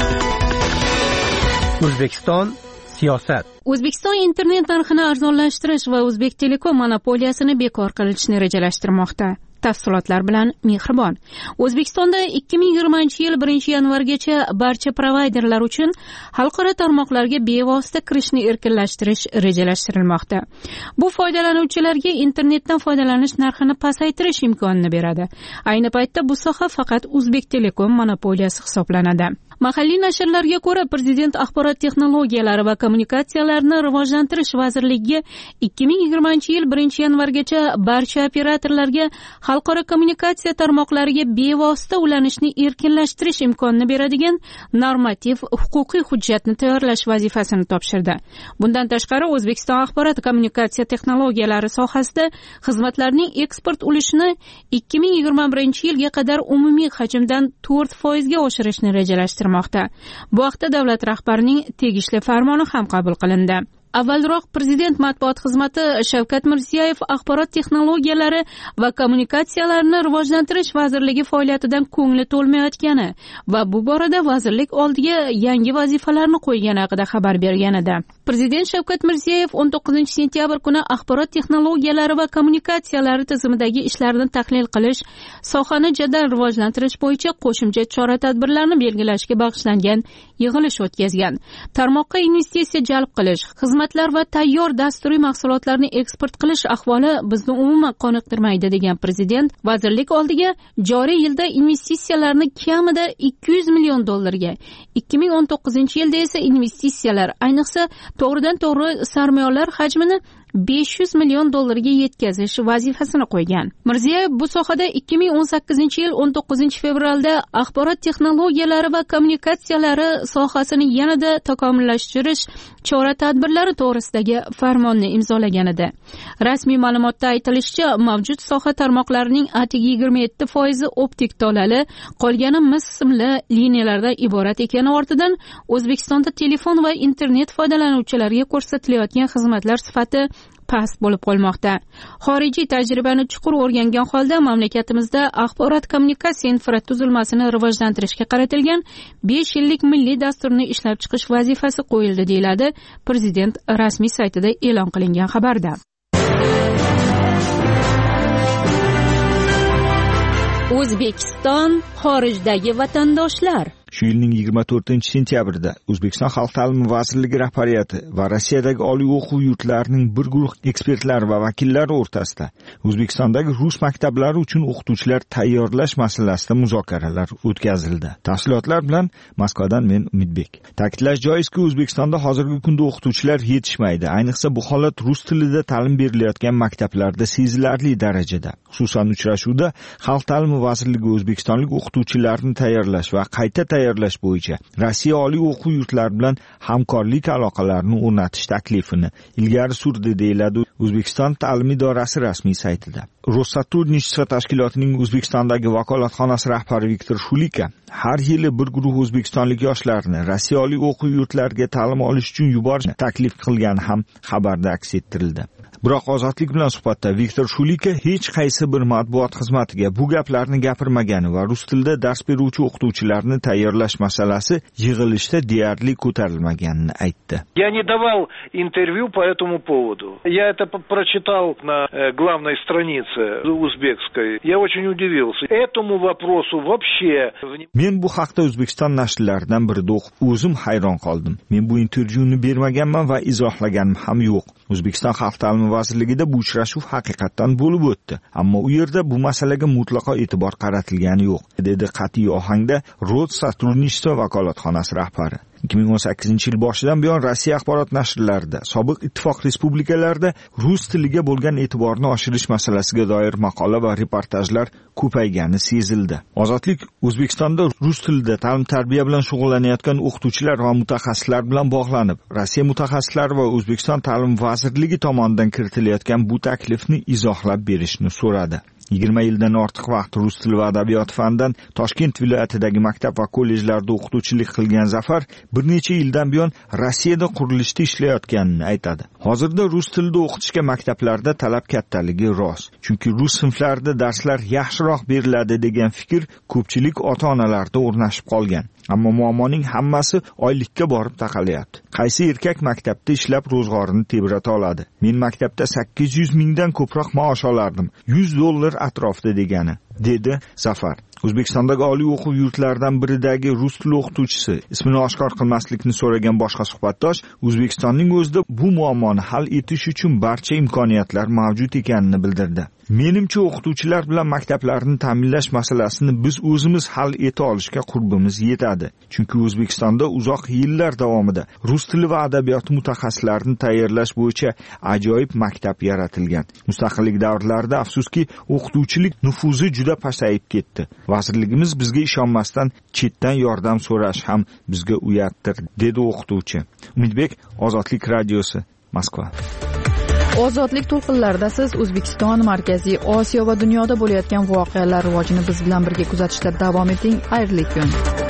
O'zbekiston siyosat. O'zbekiston internet narxini arzonlashtirish va O'zbek Telekom monopoliyasini bekor qilishni rejalashtirmoqda. Tafsilotlar bilan Mehribon. O'zbekistonda ikki ming yigirmanchi yil birinchi yanvargacha barcha provayderlar uchun xalqaro tarmoqlarga bevosita kirishni erkinlashtirish rejalashtirilmoqda. Bu foydalanuvchilarga internetdan foydalanish narxini pasaytirish imkonini beradi. Ayni paytda bu soha faqat O'zbek Telekom monopoliyasi hisoblanadi. Mahalliy nashrlarga ko'ra, Prezident axborot texnologiyalari va kommunikatsiyalarini rivojlantirish vazirligiga ikki ming yigirmanchi yil birinchi yanvargacha barcha operatorlarga xalqaro kommunikatsiya tarmoqlariga bevosita ulanishni erkinlashtirish imkonini beradigan normativ huquqiy hujjatni tayyorlash vazifasini topshirdi. Bundan tashqari, O'zbekiston axborot kommunikatsiya texnologiyalari sohasida xizmatlarning eksport ulushini ikki ming yigirma birinchi yilga qadar umumiy hajmdan to'rt foizga oshirishni rejalashtirmoqda. Bu haqda davlat rahbarining tegishli farmoni ham qabul qilindi. Avvalroq Prezident matbuot xizmati Shavkat Mirziyoyev axborot texnologiyalari va kommunikatsiyalarni rivojlantirish vazirligi faoliyatidan ko'ngli to'lmayotgani va bu borada vazirlik oldiga yangi vazifalarni qo'ygani haqida xabar bergan edi. Prezident Shavkat Mirziyoyev o'n to'qqizinchi sentyabr kuni axborot texnologiyalari va kommunikatsiyalari tizimidagi ishlarni tahlil qilish, sohani jadal rivojlantirish bo'yicha qo'shimcha chora-tadbirlarni belgilashga bag'ishlangan yig'ilish o'tkazgan. Tarmoqqa investitsiya jalb qilish, xizmatlar va tayyor dasturiy mahsulotlarni eksport qilish ahvoli bizni umuman qoniqtirmaydi degan Prezident vazirlik oldiga joriy yilda investitsiyalarni kamida ikki yuz million dollarga, ikki ming o'n to'qqizinchi yilda esa investitsiyalar, ayniqsa to'g'ridan to'g'ri sarmoyalar hajmini besh yuz million dollarga yetkazish vazifasini qo'ygan. Mirziyoyev bu sohada ikki ming o'n sakkizinchi yil o'n to'qqizinchi fevralda axborot texnologiyalari va kommunikatsiyalari sohasini yanada takomillashtirish chora-tadbirlari to'g'risidagi farmonni imzolagan edi. Rasmiy ma'lumotda aytilishicha, mavjud soha tarmoqlarining atigi yigirma yetti foizi optik tolali, qolgani mis simli liniyalardan iborat ekani ortidan O'zbekistonda telefon va internet foydalanuvchilariga ko'rsatilayotgan xizmatlar sifati past bo'lib qolmoqda. Xorijiy tajribani chuqur o'rgangan holda mamlakatimizda axborot kommunikatsiya infratuzilmasini rivojlantirishga qaratilgan besh yillik milliy dasturni ishlab chiqish vazifasi qo'yildi, deyiladi Prezident rasmiy saytida e'lon qilingan xabarda. O'zbekiston xorijdagi vatandoshlar. Shu yilning yigirma to'rtinchi sentyabrida O'zbekiston Xalq ta'limi vazirligi rahbariyati va Rossiyadagi oliy o'quv yurtlarining bir guruh ekspertlari va vakillari o'rtasida O'zbekistondagi rus maktablari uchun o'qituvchilar tayyorlash masalasida muzokaralar o'tkazildi. Tafsilotlar bilan Moskvadan men Umidbek. Ta'kidlash joizki, O'zbekistonda hozirgi kunda o'qituvchilar yetishmaydi. Ayniqsa bu holat rus tilida ta'lim berilayotgan maktablarda sezilarli darajada. Xususan uchrashuvda Xalq ta'limi vazirligi o'zbekistonlik o'qituvchilarni tayyorlash va qayta tayyorlash bo'yicha Rossiya oliy o'quv yurtlari bilan hamkorlik aloqalarini o'rnatish taklifini ilgari surdi, deyiladi O'zbekiston ta'lim idorasi rasmiy saytida. Rossaturnishstvo tashkilotining O'zbekistondagi vakolatxonasi rahbari Viktor Shulika har yili bir guruh o'zbekistonlik yoshlarni Rossiya oliy o'quv yurtlariga ta'lim olish uchun yuborishni taklif qilgani ham xabarda aks ettirildi. Biroq Ozodlik bilan suhbatda Viktor Shulika hech qaysi bir matbuot xizmatiga bu gaplarni gapirmagani va rus tilida dars beruvchi o'qituvchilarni tayyorlash masalasi yig'ilishda deyarli ko'tarilmaganini aytdi. Я не давал интервью по этому поводу. Я это прочитал на главной странице узбекской. Я очень удивился. Этому вопросу вообще... Men bu haqda O'zbekiston nashrlaridan birida o'qib, o'zim hayron qoldim. Men bu intervyuni bermaganman va izohlaganim ham yo'q. O'zbekiston Xalq ta'limi vazirligida bu uchrashuv haqiqatan bo'lib o'tdi, ammo u yerda bu masalaga mutlaqo e'tibor qaratilgani yo'q, dedi qat'iy ohangda Rossaturnishstvo vakolatxonasi rahbari. ikki ming o'n sakkizinchi yil boshidan buyon Rossiya axborot nashrlarida sobiq ittifoq respublikalarida rus tiliga bo'lgan e'tiborni oshirish masalasiga doir maqola va reportajlar ko'paygani sezildi. Ozodlik O'zbekistonda rus tilida ta'lim-tarbiya bilan shug'ullanayotgan o'qituvchilar va mutaxassislar bilan bog'lanib, Rossiya mutaxassislari va O'zbekiston ta'lim vazirligi tomonidan kiritilayotgan bu taklifni izohlab berishni so'radi. yigirma yildan ortiq vaqt rus tili va adabiyoti fanidan Toshkent viloyatidagi maktab va kollejlarda o'qituvchilik qilgan Zafar bir necha yildan buyon Rossiyada qurilishda ishlayotganini aytadi. Hozirda rus tilida o'qitishga maktablarda talab kattaligi rost. Chunki rus sinflarida darslar yaxshiroq beriladi degan fikr ko'pchilik ota-onalarda o'rnashib qolgan. Ammo muammoning hammasi oylikka borib taqalyapti. Qaysi erkak maktabda ishlab ro'zg'orini tebrata oladi? Men maktabda sakkiz yuz mingdan ko'proq maosh olardim. yuz dollar atrofida degani, dedi Zafar. O'zbekistondagi oliy o'quv yurtlaridan biridagi rus tili o'qituvchisi ismini oshkor qilmaslikni so'ragan boshqa suhbatdosh O'zbekistonning o'zida bu muammoni hal etish uchun barcha imkoniyatlar mavjud ekanini bildirdi. Menimcha o'qituvchilar bilan maktablarni ta'minlash masalasini biz o'zimiz hal eta olishga qurbimiz yetadi. Chunki O'zbekistonda uzoq yillar davomida rus tili va adabiyoti mutaxassislarini tayyorlash bo'yicha ajoyib maktab yaratilgan. Mustaqillik davrlarida afsuski o'qituvchilik nufuzi juda pasayib ketdi. Vazirligimiz bizga ishonmasdan chetdan yordam so'rash ham bizga uyatdir, dedi o'qituvchi. Umidbek, Ozodlik radiosi, Moskva. Ozodlik to'lqinlarida siz O'zbekiston, Markaziy Osiyo va dunyoda bo'layotgan voqealar rivojini biz bilan birga kuzatishda davom eting. Xayrli kun.